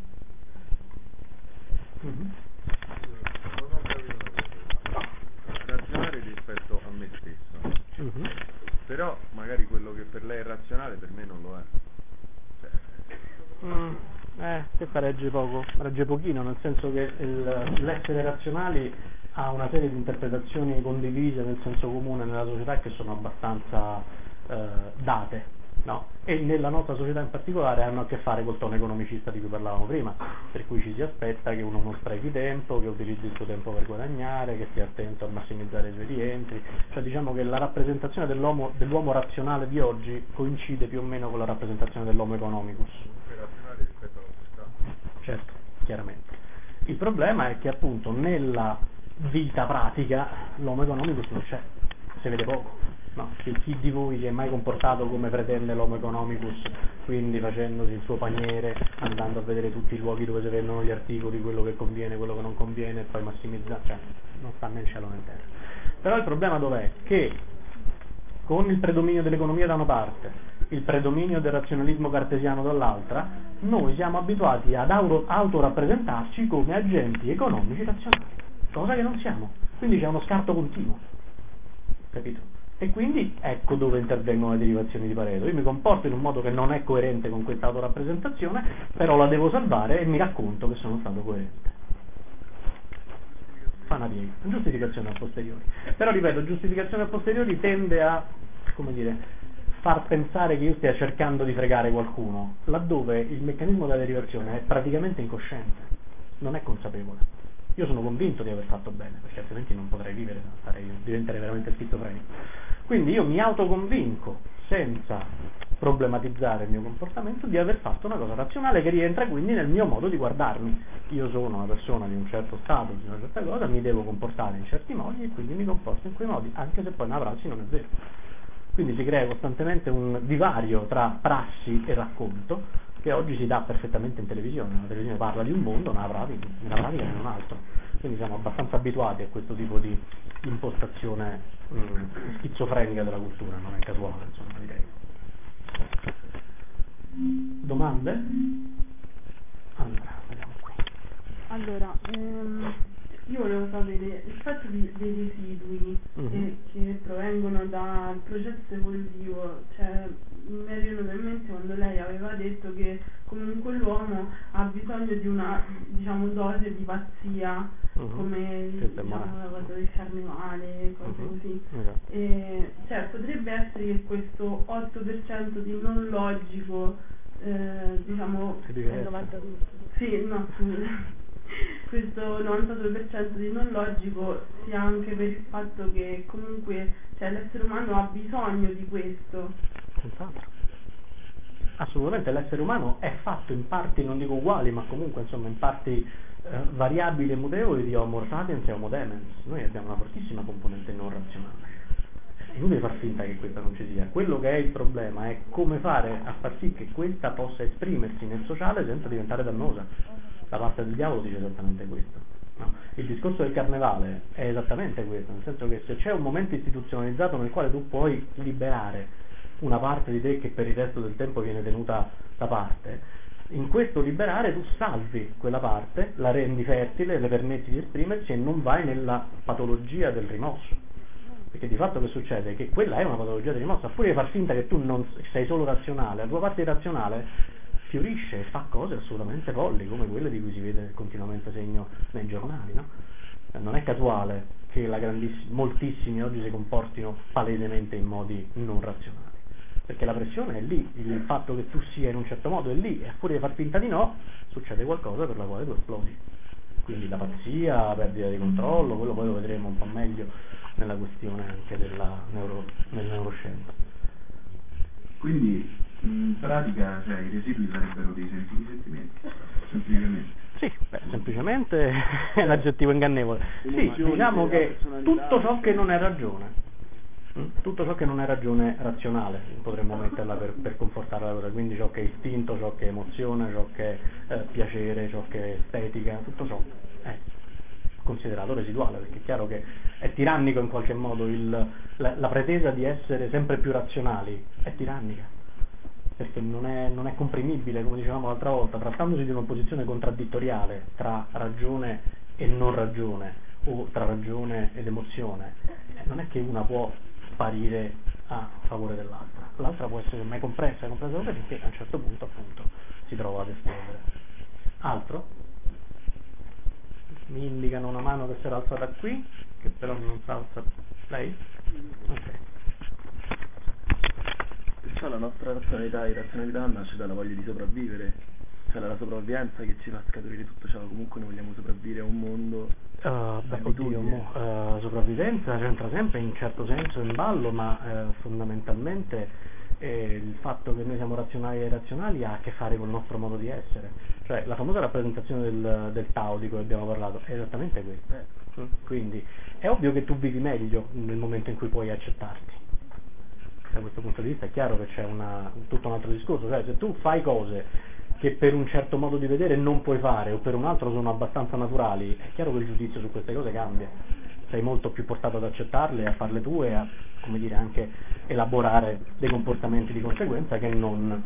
Non ho capito una cosa. Razionale rispetto a me stesso. Però magari quello che per lei è razionale per me non lo è. Questa regge poco, regge pochino, nel senso che l'essere razionali ha una serie di interpretazioni condivise nel senso comune nella società che sono abbastanza date, no? E nella nostra società in particolare hanno a che fare col tono economicista di cui parlavamo prima, per cui ci si aspetta che uno non sprechi tempo, che utilizzi il suo tempo per guadagnare, che stia attento a massimizzare i suoi rientri, cioè diciamo che la rappresentazione dell'uomo razionale di oggi coincide più o meno con la rappresentazione dell'homo economicus. Razionale rispetto alla società. Certo, chiaramente. Il problema è che appunto nella vita pratica l'homo economicus non c'è, si vede poco, no? Chi di voi si è mai comportato come pretende l'homo economicus, quindi facendosi il suo paniere, andando a vedere tutti i luoghi dove si vendono gli articoli, quello che conviene, quello che non conviene, e poi massimizzare, cioè non sta né in cielo né in terra. Però il problema dov'è? Che con il predominio dell'economia da una parte, il predominio del razionalismo cartesiano dall'altra, noi siamo abituati ad autorappresentarci come agenti economici razionali, cosa che non siamo, quindi c'è uno scarto continuo, capito? E quindi ecco dove intervengono le derivazioni di Pareto. Io mi comporto in un modo che non è coerente con questa autorappresentazione, però la devo salvare e mi racconto che sono stato coerente. Fa una piega, giustificazione a posteriori. Però ripeto, giustificazione a posteriori tende a, come dire, far pensare che io stia cercando di fregare qualcuno, laddove il meccanismo della derivazione è praticamente incosciente, non è consapevole. Io sono convinto di aver fatto bene, perché altrimenti non potrei vivere, diventerei veramente schizofrenico. Quindi io mi autoconvinco, senza problematizzare il mio comportamento, di aver fatto una cosa razionale che rientra quindi nel mio modo di guardarmi. Io sono una persona di un certo status, di una certa cosa, mi devo comportare in certi modi e quindi mi comporto in quei modi, anche se poi nella prassi non è vero. Quindi si crea costantemente un divario tra prassi e racconto, che oggi si dà perfettamente in televisione. La televisione parla di un mondo, nella pratica è un altro. Quindi siamo abbastanza abituati a questo tipo di impostazione schizofrenica della cultura, non è casuale, insomma, direi. Domande? Allora, vediamo qui. Allora, io volevo sapere il fatto dei residui che provengono dal processo evolutivo, cioè mi è venuto in mente quando lei aveva detto che comunque l'uomo ha bisogno di una, diciamo, dose di pazzia, come diciamo, la cosa del carnevale, cose così. E, cioè potrebbe essere che questo 8% di non logico, diciamo, questo 92% di non logico sia anche per il fatto che comunque, cioè, l'essere umano ha bisogno di questo. Senz'altro. Assolutamente, l'essere umano è fatto in parti, non dico uguali, ma comunque insomma in parti variabili e mutevoli di Homo sapiens e Homo demens. Noi abbiamo una fortissima componente non razionale. È inutile far finta che questa non ci sia. Quello che è il problema è come fare a far sì che questa possa esprimersi nel sociale senza diventare dannosa. La parte del diavolo dice esattamente questo. No. Il discorso del carnevale è esattamente questo, nel senso che se c'è un momento istituzionalizzato nel quale tu puoi liberare una parte di te che per il resto del tempo viene tenuta da parte, in questo liberare tu salvi quella parte, la rendi fertile, le permetti di esprimersi e non vai nella patologia del rimosso. Perché di fatto che succede? Che quella è una patologia del rimosso, pure di far finta che tu non sei solo razionale, la tua parte irrazionale fiorisce e fa cose assolutamente folli, come quelle di cui si vede continuamente segno nei giornali, no? Non è casuale che moltissimi oggi si comportino palesemente in modi non razionali, perché la pressione è lì, il fatto che tu sia in un certo modo è lì, e a furia di far finta di no, succede qualcosa per la quale tu esplodi. Quindi la pazzia, la perdita di controllo, quello poi lo vedremo un po' meglio nella questione anche della neuroscienza. Quindi in pratica, cioè, i residui sarebbero dei sentiti sentimenti, semplicemente. Sì, semplicemente è l'aggettivo ingannevole. Sì, diciamo che tutto ciò che non è ragione, tutto ciò che non è ragione razionale, potremmo metterla per confortare la cosa, quindi ciò che è istinto, ciò che è emozione, ciò che è piacere, ciò che è estetica, tutto ciò è considerato residuale, perché è chiaro che è tirannico in qualche modo, la pretesa di essere sempre più razionali è tirannica, perché non è comprimibile, come dicevamo l'altra volta, trattandosi di un'opposizione contraddittoriale tra ragione e non ragione, o tra ragione ed emozione, non è che una può sparire a favore dell'altra, l'altra può essere mai compressa finché a un certo punto appunto si trova ad esplodere. Altro? Mi indicano una mano che si era alzata qui, che però non si alza lei? Ok. Perciò la nostra razionalità e irrazionalità nasce dalla voglia di sopravvivere, cioè dalla sopravvivenza che ci fa scaturire tutto ciò, comunque noi vogliamo sopravvivere a un mondo. Sopravvivenza c'entra sempre in certo senso in ballo, ma fondamentalmente il fatto che noi siamo razionali e irrazionali ha a che fare con il nostro modo di essere, cioè la famosa rappresentazione del Tao di cui abbiamo parlato è esattamente questa. Quindi è ovvio che tu vivi meglio nel momento in cui puoi accettarti. Da questo punto di vista è chiaro che c'è tutto un altro discorso, cioè se tu fai cose che per un certo modo di vedere non puoi fare o per un altro sono abbastanza naturali, è chiaro che il giudizio su queste cose cambia, sei molto più portato ad accettarle, a farle tue, a come dire anche elaborare dei comportamenti di conseguenza che non.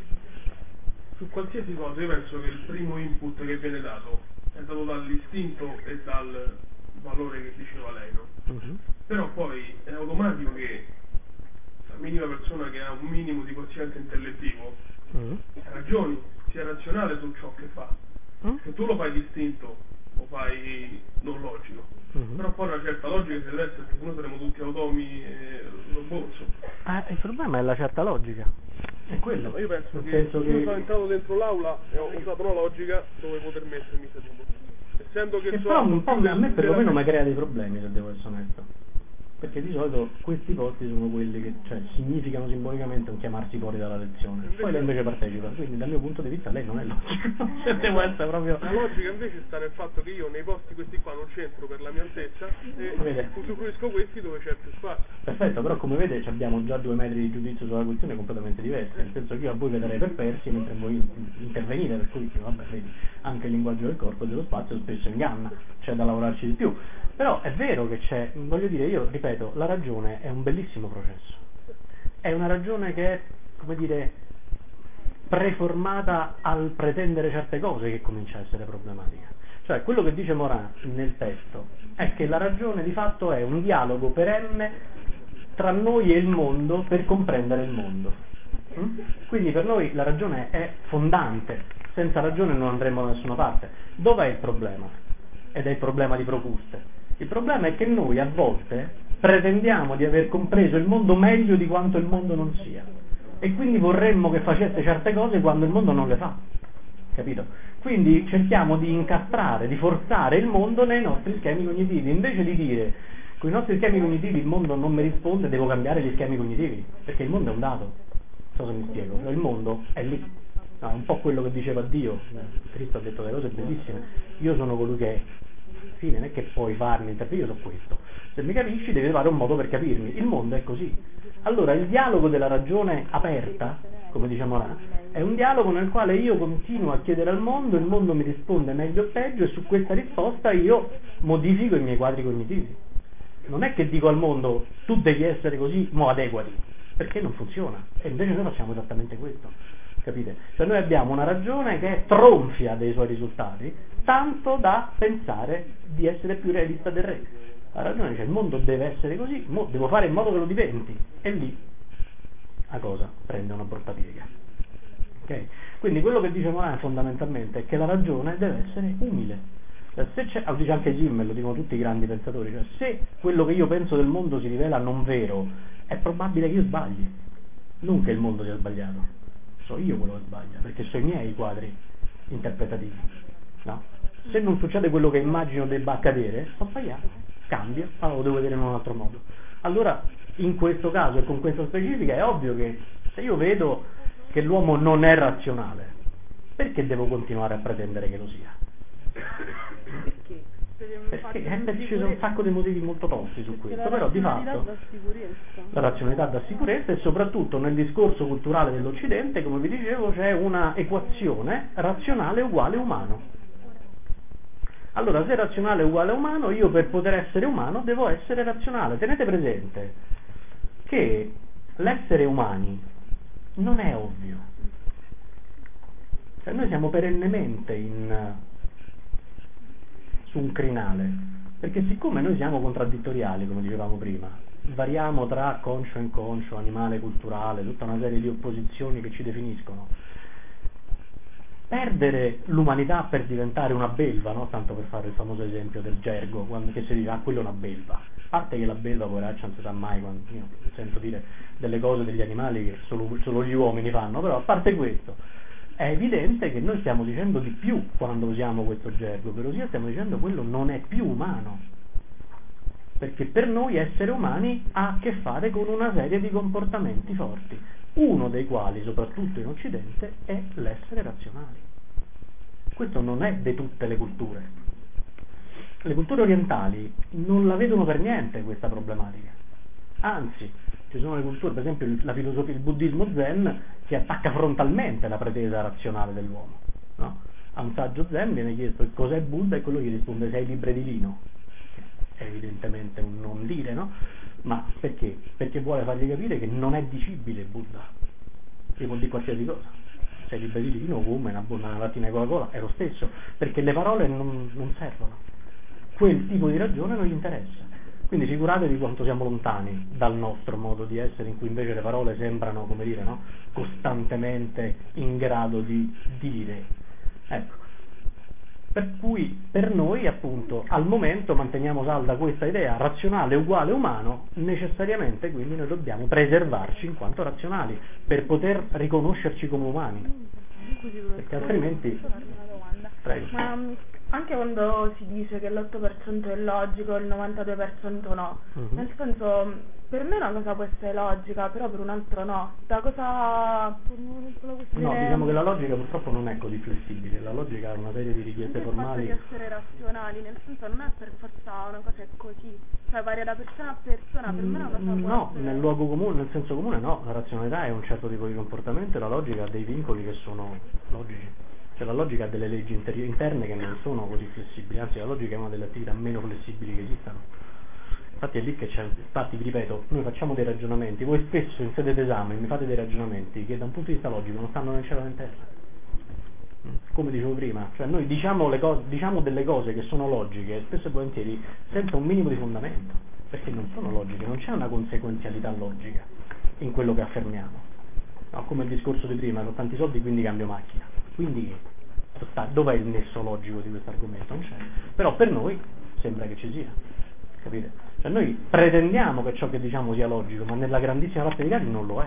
Su qualsiasi cosa io penso che il primo input che viene dato è dato dall'istinto e dal valore che diceva lei, no? Però poi è automatico che la minima persona che ha un minimo di quoziente intellettivo ragioni, sia razionale su ciò che fa. Se tu lo fai distinto, lo fai non logico, però poi una certa logica si deve essere, perché sennò saremo tutti automi e robots. Il problema è la certa logica, è quello. Io penso che io sono entrato dentro l'aula e ho usato una logica dove poter mettermi seduto, essendo che però un po' a me perlomeno mi crea dei problemi, se devo essere onesto, perché di solito questi posti sono quelli che significano simbolicamente un chiamarsi fuori dalla lezione, poi lei invece partecipa, quindi dal mio punto di vista lei non è logica. Devo essere proprio. La logica invece sta nel fatto che io nei posti questi qua non c'entro per la mia altezza e usufruisco questi dove c'è più spazio. Perfetto, però come vede abbiamo già 2 metri di giudizio sulla questione completamente diversi, nel senso che io a voi vedrei per persi mentre voi intervenite, per cui vabbè, vedi, anche il linguaggio del corpo e dello spazio spesso inganna, c'è da lavorarci di più. Però è vero che c'è, voglio dire, io ripeto, la ragione è un bellissimo processo, è una ragione che è, come dire, preformata al pretendere certe cose che comincia a essere problematica. Cioè quello che dice Morin nel testo è che la ragione di fatto è un dialogo perenne tra noi e il mondo per comprendere il mondo. Quindi per noi la ragione è fondante, senza ragione non andremo da nessuna parte. Dov'è il problema? Ed è il problema di Procuste. Il problema è che noi a volte pretendiamo di aver compreso il mondo meglio di quanto il mondo non sia, e quindi vorremmo che facesse certe cose quando il mondo non le fa, capito? Quindi cerchiamo di incastrare, di forzare il mondo nei nostri schemi cognitivi, invece di dire con i nostri schemi cognitivi il mondo non mi risponde, devo cambiare gli schemi cognitivi, perché il mondo è un dato, non so se mi spiego, il mondo è lì, è un po' quello che diceva Dio, Cristo ha detto delle cose bellissime, io sono colui che è. Fine, non è che puoi farmi intervenire, io so questo, se mi capisci devi trovare un modo per capirmi, il mondo è così. Allora il dialogo della ragione aperta, come diciamo là, è un dialogo nel quale io continuo a chiedere al mondo, il mondo mi risponde meglio o peggio e su questa risposta io modifico i miei quadri cognitivi. Non è che dico al mondo tu devi essere così, mo adeguati, perché non funziona, e invece noi facciamo esattamente questo, capite? Cioè noi abbiamo una ragione che è tronfia dei suoi risultati, tanto da pensare di essere più realista del re. La ragione dice il mondo deve essere così, devo fare in modo che lo diventi, e lì la cosa prende una brutta piega. Okay? Quindi quello che dice Morin fondamentalmente è che la ragione deve essere umile. Se c'è, lo dice anche Simmel, lo dicono tutti i grandi pensatori, cioè se quello che io penso del mondo si rivela non vero, è probabile che io sbagli, non che il mondo sia sbagliato, so io quello che sbaglia, perché sono i miei quadri interpretativi, no? Se non succede quello che immagino debba accadere, sto sbagliato, cambio, allora lo devo vedere in un altro modo. Allora in questo caso e con questa specifica è ovvio che se io vedo che l'uomo non è razionale, perché devo continuare a pretendere che lo sia? Perché ci sono un sacco di motivi molto tosti su questo, però di fatto la razionalità dà sicurezza, e soprattutto nel discorso culturale dell'Occidente, come vi dicevo, c'è una equazione razionale uguale umano. Allora, se razionale è uguale a umano, io per poter essere umano devo essere razionale. Tenete presente che l'essere umani non è ovvio. Cioè, noi siamo perennemente su un crinale, perché siccome noi siamo contraddittoriali, come dicevamo prima, variamo tra conscio e inconscio, animale, culturale, tutta una serie di opposizioni che ci definiscono, perdere l'umanità per diventare una belva, no? Tanto per fare il famoso esempio del gergo, che si dice, quello è una belva. A parte che la belva, poveraccia, non si sa mai, quando io sento dire delle cose degli animali che solo gli uomini fanno, però a parte questo, è evidente che noi stiamo dicendo di più quando usiamo questo gergo, per ossia stiamo dicendo quello non è più umano, perché per noi essere umani ha a che fare con una serie di comportamenti forti, uno dei quali, soprattutto in Occidente, è l'essere razionali. Questo non è di tutte le culture. Le culture orientali non la vedono per niente questa problematica, anzi, ci sono le culture, per esempio la filosofia, il buddismo zen, che attacca frontalmente la pretesa razionale dell'uomo, no? A un saggio zen viene chiesto cos'è Buddha e quello gli risponde 6 libbre di vino, che è evidentemente un non dire, no? Ma perché? Perché vuole fargli capire che non è dicibile Buddha, che vuol dire qualsiasi cosa. 6 libbre di vino come una lattina di Coca-Cola è lo stesso, perché le parole non servono, quel tipo di ragione non gli interessa. Quindi figuratevi quanto siamo lontani dal nostro modo di essere, in cui invece le parole sembrano, come dire, no? Costantemente in grado di dire. Ecco. Per cui per noi, appunto, al momento manteniamo salda questa idea, razionale uguale umano, necessariamente quindi noi dobbiamo preservarci in quanto razionali per poter riconoscerci come umani, perché altrimenti... Prego. Ma anche quando si dice che l'8% è logico e il 92% no, nel senso, per me una cosa può essere logica, però per un altro no. Da cosa... No, diciamo che la logica purtroppo non è così flessibile, la logica ha una serie di richieste formali. Il fatto di essere razionali, nel senso, non è per forza una cosa che è così, cioè varia da persona a persona, per me una cosa può no, essere... nel luogo comune, nel senso comune no, la razionalità è un certo tipo di comportamento e la logica ha dei vincoli che sono logici. Cioè la logica ha delle leggi interne che non sono così flessibili, anzi la logica è una delle attività meno flessibili che esistano. Infatti è lì che c'è, infatti vi ripeto, noi facciamo dei ragionamenti, voi spesso in sede d'esame mi fate dei ragionamenti che da un punto di vista logico non stanno né in cielo né in terra. Come dicevo prima, cioè noi diciamo delle cose che sono logiche, spesso e volentieri senza un minimo di fondamento, perché non sono logiche, non c'è una conseguenzialità logica in quello che affermiamo. No, come il discorso di prima, ho tanti soldi quindi cambio macchina. Quindi dov'è il nesso logico di questo argomento? Non c'è. Però per noi sembra che ci sia, capite? Cioè noi pretendiamo che ciò che diciamo sia logico, ma nella grandissima parte dei casi non lo è,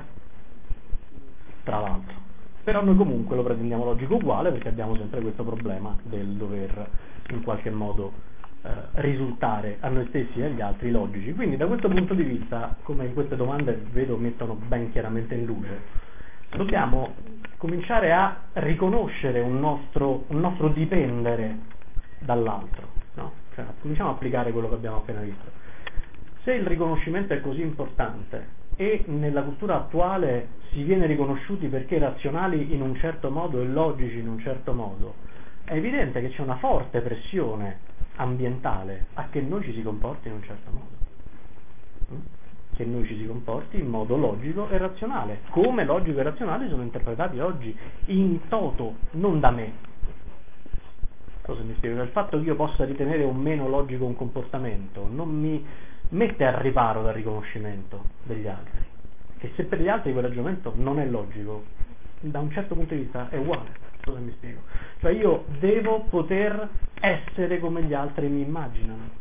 tra l'altro. Però noi comunque lo pretendiamo logico uguale, perché abbiamo sempre questo problema del dover in qualche modo risultare a noi stessi e agli altri logici. Quindi da questo punto di vista, come queste domande vedo mettono ben chiaramente in luce, dobbiamo cominciare a riconoscere un nostro dipendere dall'altro, no? Cioè, cominciamo a applicare quello che abbiamo appena visto. Se il riconoscimento è così importante e nella cultura attuale si viene riconosciuti perché razionali in un certo modo e logici in un certo modo, è evidente che c'è una forte pressione ambientale a che noi ci si comporti in un certo modo. Che noi ci si comporti in modo logico e razionale, come logico e razionale sono interpretati oggi in toto, non da me. So se mi spiego, il fatto che io possa ritenere o meno logico un comportamento non mi mette al riparo dal riconoscimento degli altri, che se per gli altri quel ragionamento non è logico, da un certo punto di vista è uguale. So se mi spiego, cioè io devo poter essere come gli altri mi immaginano.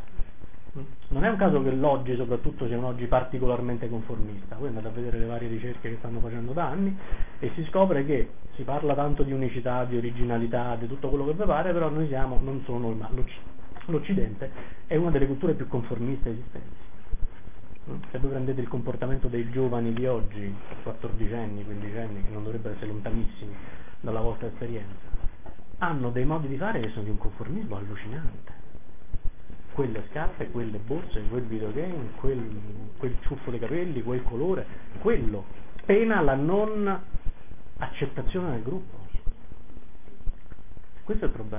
Non è un caso che l'oggi soprattutto sia un oggi particolarmente conformista. Voi andate a vedere le varie ricerche che stanno facendo da anni e si scopre che si parla tanto di unicità, di originalità, di tutto quello che vi pare, però noi non solo noi, ma l'Occidente è una delle culture più conformiste esistenti. Se voi prendete il comportamento dei giovani di oggi, 14enni, 15enni, che non dovrebbero essere lontanissimi dalla vostra esperienza, hanno dei modi di fare che sono di un conformismo allucinante. Quelle scarpe, quelle borse, quel videogame, quel ciuffo dei capelli, quel colore, quello, pena la non accettazione del gruppo. Questo è il problema.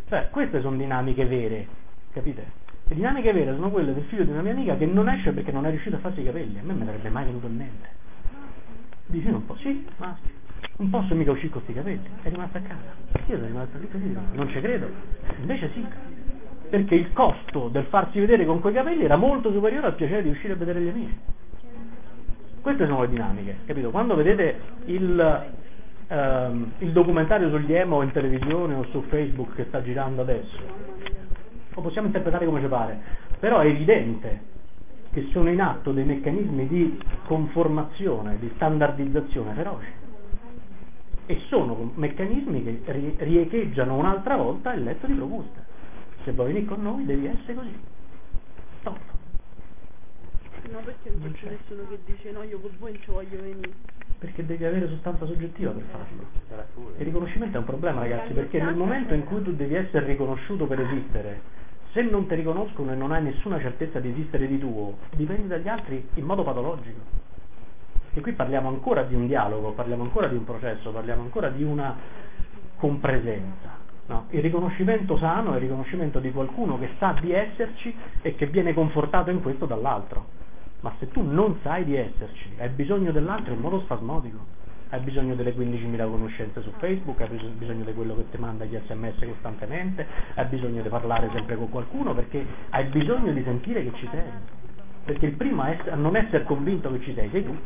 Cioè, queste sono dinamiche vere, capite? Le dinamiche vere sono quelle del figlio di una mia amica che non esce perché non è riuscito a farsi i capelli. A me mi sarebbe mai venuto in mente. Dici, non posso, sì, maschio. Non posso mica uscire con questi capelli, è rimasto a casa. Io sono rimasto lì così, non ci credo. Invece sì, perché il costo del farsi vedere con quei capelli era molto superiore al piacere di uscire a vedere gli amici. Queste sono le dinamiche, capito? Quando vedete il documentario sugli emo in televisione o su Facebook che sta girando adesso, lo possiamo interpretare come ci pare, però è evidente che sono in atto dei meccanismi di conformazione, di standardizzazione feroci, e sono meccanismi che riecheggiano un'altra volta il letto di Procusta. Se vuoi venire con noi devi essere così. Stop. No, perché non c'è nessuno che dice no, io con voi non ci voglio venire. Perché devi avere sostanza soggettiva per farlo. Il riconoscimento è un problema, ragazzi, perché nel momento in cui tu devi essere riconosciuto per esistere, se non ti riconoscono e non hai nessuna certezza di esistere di tuo, dipendi dagli altri in modo patologico. E qui parliamo ancora di un dialogo, parliamo ancora di un processo, parliamo ancora di una compresenza. No? Il riconoscimento sano è il riconoscimento di qualcuno che sa di esserci e che viene confortato in questo dall'altro. Ma se tu non sai di esserci, hai bisogno dell'altro in modo spasmodico, hai bisogno delle 15.000 conoscenze su Facebook, hai bisogno di quello che ti manda gli SMS costantemente, hai bisogno di parlare sempre con qualcuno, perché hai bisogno di sentire che ci sei. Perché il primo a non essere convinto che ci sei tu.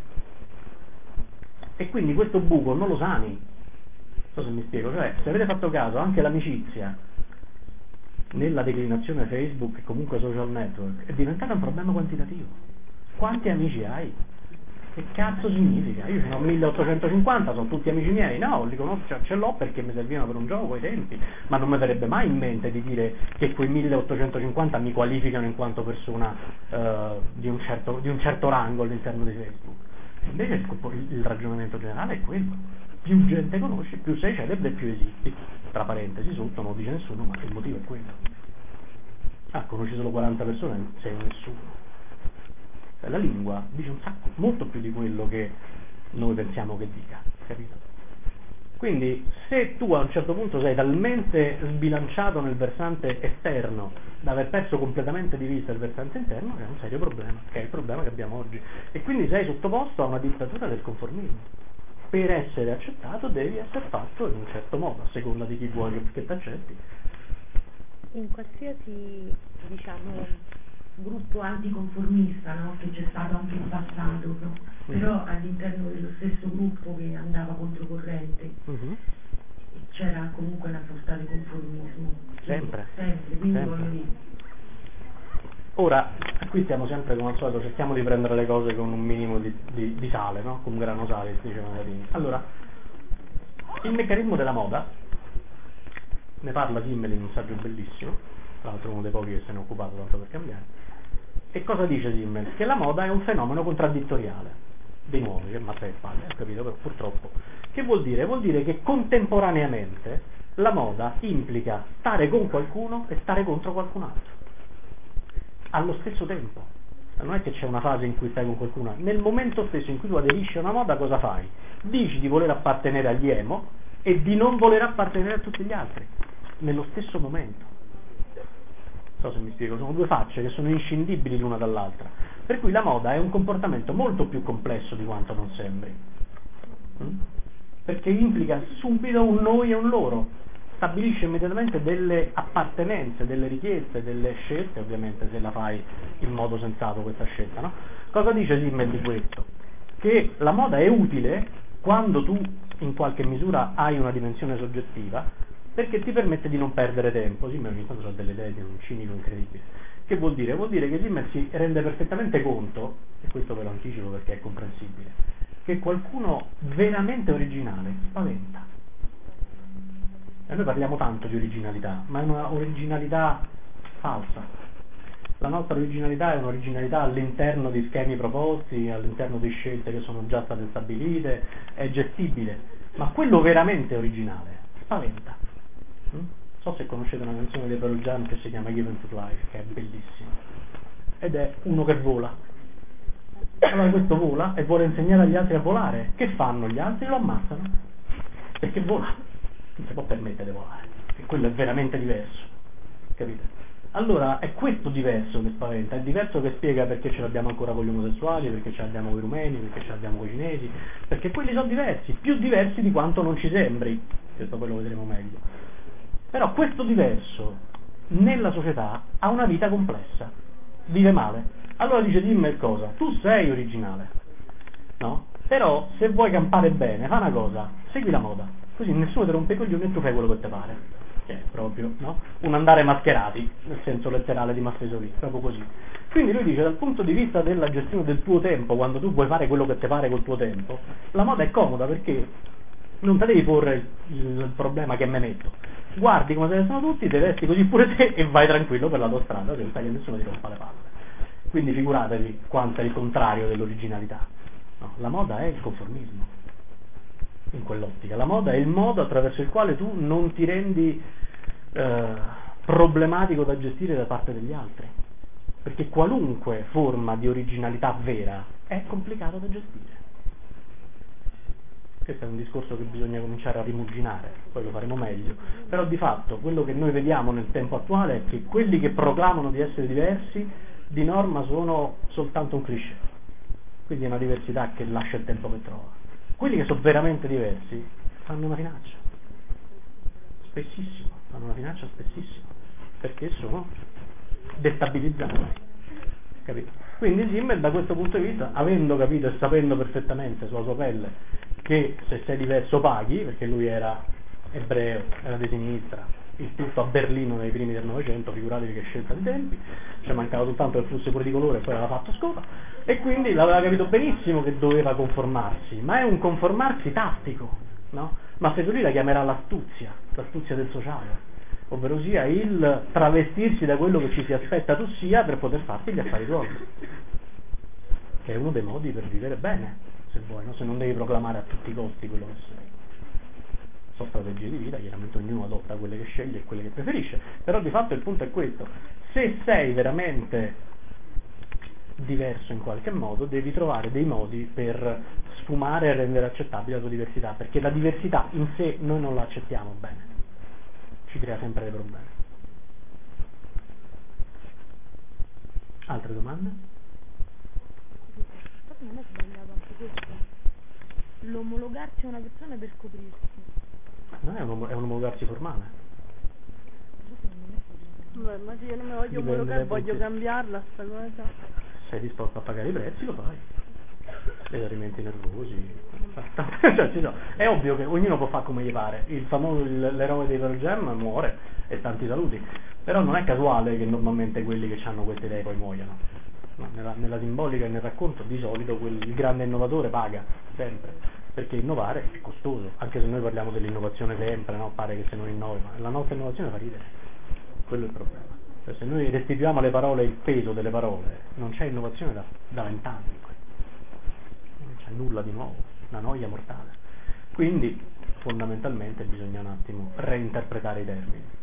E quindi questo buco non lo sani. Non so se mi spiego, cioè se avete fatto caso anche l'amicizia nella declinazione Facebook e comunque social network è diventata un problema quantitativo. Quanti amici hai? Che cazzo significa? Io ne ho 1850, sono tutti amici miei? No, li conosco, ce l'ho perché mi servivano per un gioco ai tempi, ma non mi verrebbe mai in mente di dire che quei 1850 mi qualificano in quanto persona di un certo rango all'interno di Facebook. Invece il ragionamento generale è quello: più gente conosci, più sei celebre e più esisti. Tra parentesi, sotto non lo dice nessuno, ma il motivo è quello. Conosci solo 40 persone, sei nessuno. La lingua dice un sacco, molto più di quello che noi pensiamo che dica, capito? Quindi se tu a un certo punto sei talmente sbilanciato nel versante esterno da aver perso completamente di vista il versante interno, è un serio problema, che è il problema che abbiamo oggi, e quindi sei sottoposto a una dittatura del conformismo. Per essere accettato devi essere fatto in un certo modo, a seconda di chi vuoi che ti accetti. In qualsiasi, diciamo, gruppo anticonformista, no? Che c'è stato anche in passato, no? Però all'interno dello stesso gruppo che andava controcorrente c'era comunque una sorta di conformismo. Sempre, quindi sempre. Voglio dire. Ora, qui stiamo sempre come al solito, cerchiamo di prendere le cose con un minimo di sale, no? Con un grano sale, si diceva Marini. Allora, il meccanismo della moda, ne parla Simmel in un saggio bellissimo, tra l'altro uno dei pochi che se ne è occupato tanto per cambiare. E cosa dice Simmel? Che la moda è un fenomeno contraddittoriale, dei nuovi, che mazza che palle, ho capito, però purtroppo. Che vuol dire? Vuol dire che contemporaneamente la moda implica stare con qualcuno e stare contro qualcun altro, allo stesso tempo. Non è che c'è una fase in cui stai con qualcuno, nel momento stesso in cui tu aderisci a una moda cosa fai? Dici di voler appartenere agli emo e di non voler appartenere a tutti gli altri, nello stesso momento. Non so se mi spiego, sono due facce che sono inscindibili l'una dall'altra, per cui la moda è un comportamento molto più complesso di quanto non sembri, perché implica subito un noi e un loro, stabilisce immediatamente delle appartenenze, delle richieste, delle scelte, ovviamente se la fai in modo sensato questa scelta, no? Cosa dice Simmel di questo? Che la moda è utile quando tu in qualche misura hai una dimensione soggettiva, perché ti permette di non perdere tempo. Simmel ogni tanto ha delle idee di un cinico incredibile. Che vuol dire? Vuol dire che Simmel si rende perfettamente conto, e questo ve lo anticipo perché è comprensibile, che qualcuno veramente originale spaventa. E noi parliamo tanto di originalità, ma è una originalità falsa. La nostra originalità è un'originalità all'interno di schemi proposti, all'interno di scelte che sono già state stabilite, è gestibile, ma quello veramente originale spaventa. Non so se conoscete una canzone di Pearl Jam che si chiama Given to Fly, che è bellissima, ed è uno che vola. Allora questo vola e vuole insegnare agli altri a volare. Che fanno gli altri? Lo ammazzano, perché vola, non si può permettere di volare, e quello è veramente diverso, capite? Allora è questo diverso che spaventa, è diverso che spiega perché ce l'abbiamo ancora con gli omosessuali, perché ce l'abbiamo con i rumeni, perché ce l'abbiamo con i cinesi, perché quelli sono diversi, più diversi di quanto non ci sembri, questo poi lo vedremo meglio. Però questo diverso nella società ha una vita complessa, vive male. Allora dice Zimmer cosa? Tu sei originale, no? Però se vuoi campare bene, fa una cosa, segui la moda, così nessuno ti rompe i coglioni e tu fai quello che ti pare. Che è proprio, no? Un andare mascherati, nel senso letterale di Maffesoli, proprio così. Quindi lui dice, dal punto di vista della gestione del tuo tempo, quando tu vuoi fare quello che ti pare col tuo tempo, la moda è comoda perché non te devi porre il problema che me metto. Guardi come se ne sono tutti, te vesti così pure te e vai tranquillo per la tua strada senza che nessuno ti rompa le palle. Quindi figuratevi quanto è il contrario dell'originalità. No, la moda è il conformismo. In quell'ottica la moda è il modo attraverso il quale tu non ti rendi problematico da gestire da parte degli altri, perché qualunque forma di originalità vera è complicato da gestire. Questo è un discorso che bisogna cominciare a rimuginare, poi lo faremo meglio, però di fatto quello che noi vediamo nel tempo attuale è che quelli che proclamano di essere diversi di norma sono soltanto un cliché, quindi è una diversità che lascia il tempo che trova. Quelli che sono veramente diversi fanno una finaccia, spessissimo, perché sono destabilizzanti, capito? Quindi Zimmer da questo punto di vista, avendo capito e sapendo perfettamente sulla sua pelle che se sei diverso paghi, perché lui era ebreo, era di sinistra, il tutto a Berlino nei primi del Novecento, figuratevi che scelta di tempi, ci mancava soltanto che fosse pure di colore e poi aveva fatto scopa, e quindi l'aveva capito benissimo che doveva conformarsi, ma è un conformarsi tattico, no? Maffesoli la chiamerà l'astuzia del sociale, ovvero sia il travestirsi da quello che ci si aspetta tu sia per poter farti gli affari tuoi, che è uno dei modi per vivere bene, se vuoi, no? Se non devi proclamare a tutti i costi quello che sei. Sono strategie di vita, chiaramente ognuno adotta quelle che sceglie e quelle che preferisce, però di fatto il punto è questo: se sei veramente diverso in qualche modo, devi trovare dei modi per sfumare e rendere accettabile la tua diversità, perché la diversità in sé noi non la accettiamo bene, ci crea sempre dei problemi. Altre domande? Non è sbagliato anche questo, l'omologarsi a una persona per scoprirsi. Non è un omologarsi formale. Beh, ma se io non mi voglio omologare, voglio cambiarla sta cosa. Sei disposto a pagare i prezzi, lo fai. E altrimenti nervosi. Cioè, è ovvio che ognuno può fare come gli pare. Il famoso l'eroe dei Pearl Jam muore e tanti saluti. Però non è casuale che normalmente quelli che hanno queste idee poi muoiono. No, nella simbolica e nel racconto di solito il grande innovatore paga sempre, perché innovare è costoso, anche se noi parliamo dell'innovazione sempre, no? Pare che se non innovi, ma la nostra innovazione fa ridere, quello è il problema. Cioè, se noi restituiamo alle parole il peso delle parole, non c'è innovazione da 20 anni, non c'è nulla di nuovo, una noia mortale. Quindi fondamentalmente bisogna un attimo reinterpretare i termini.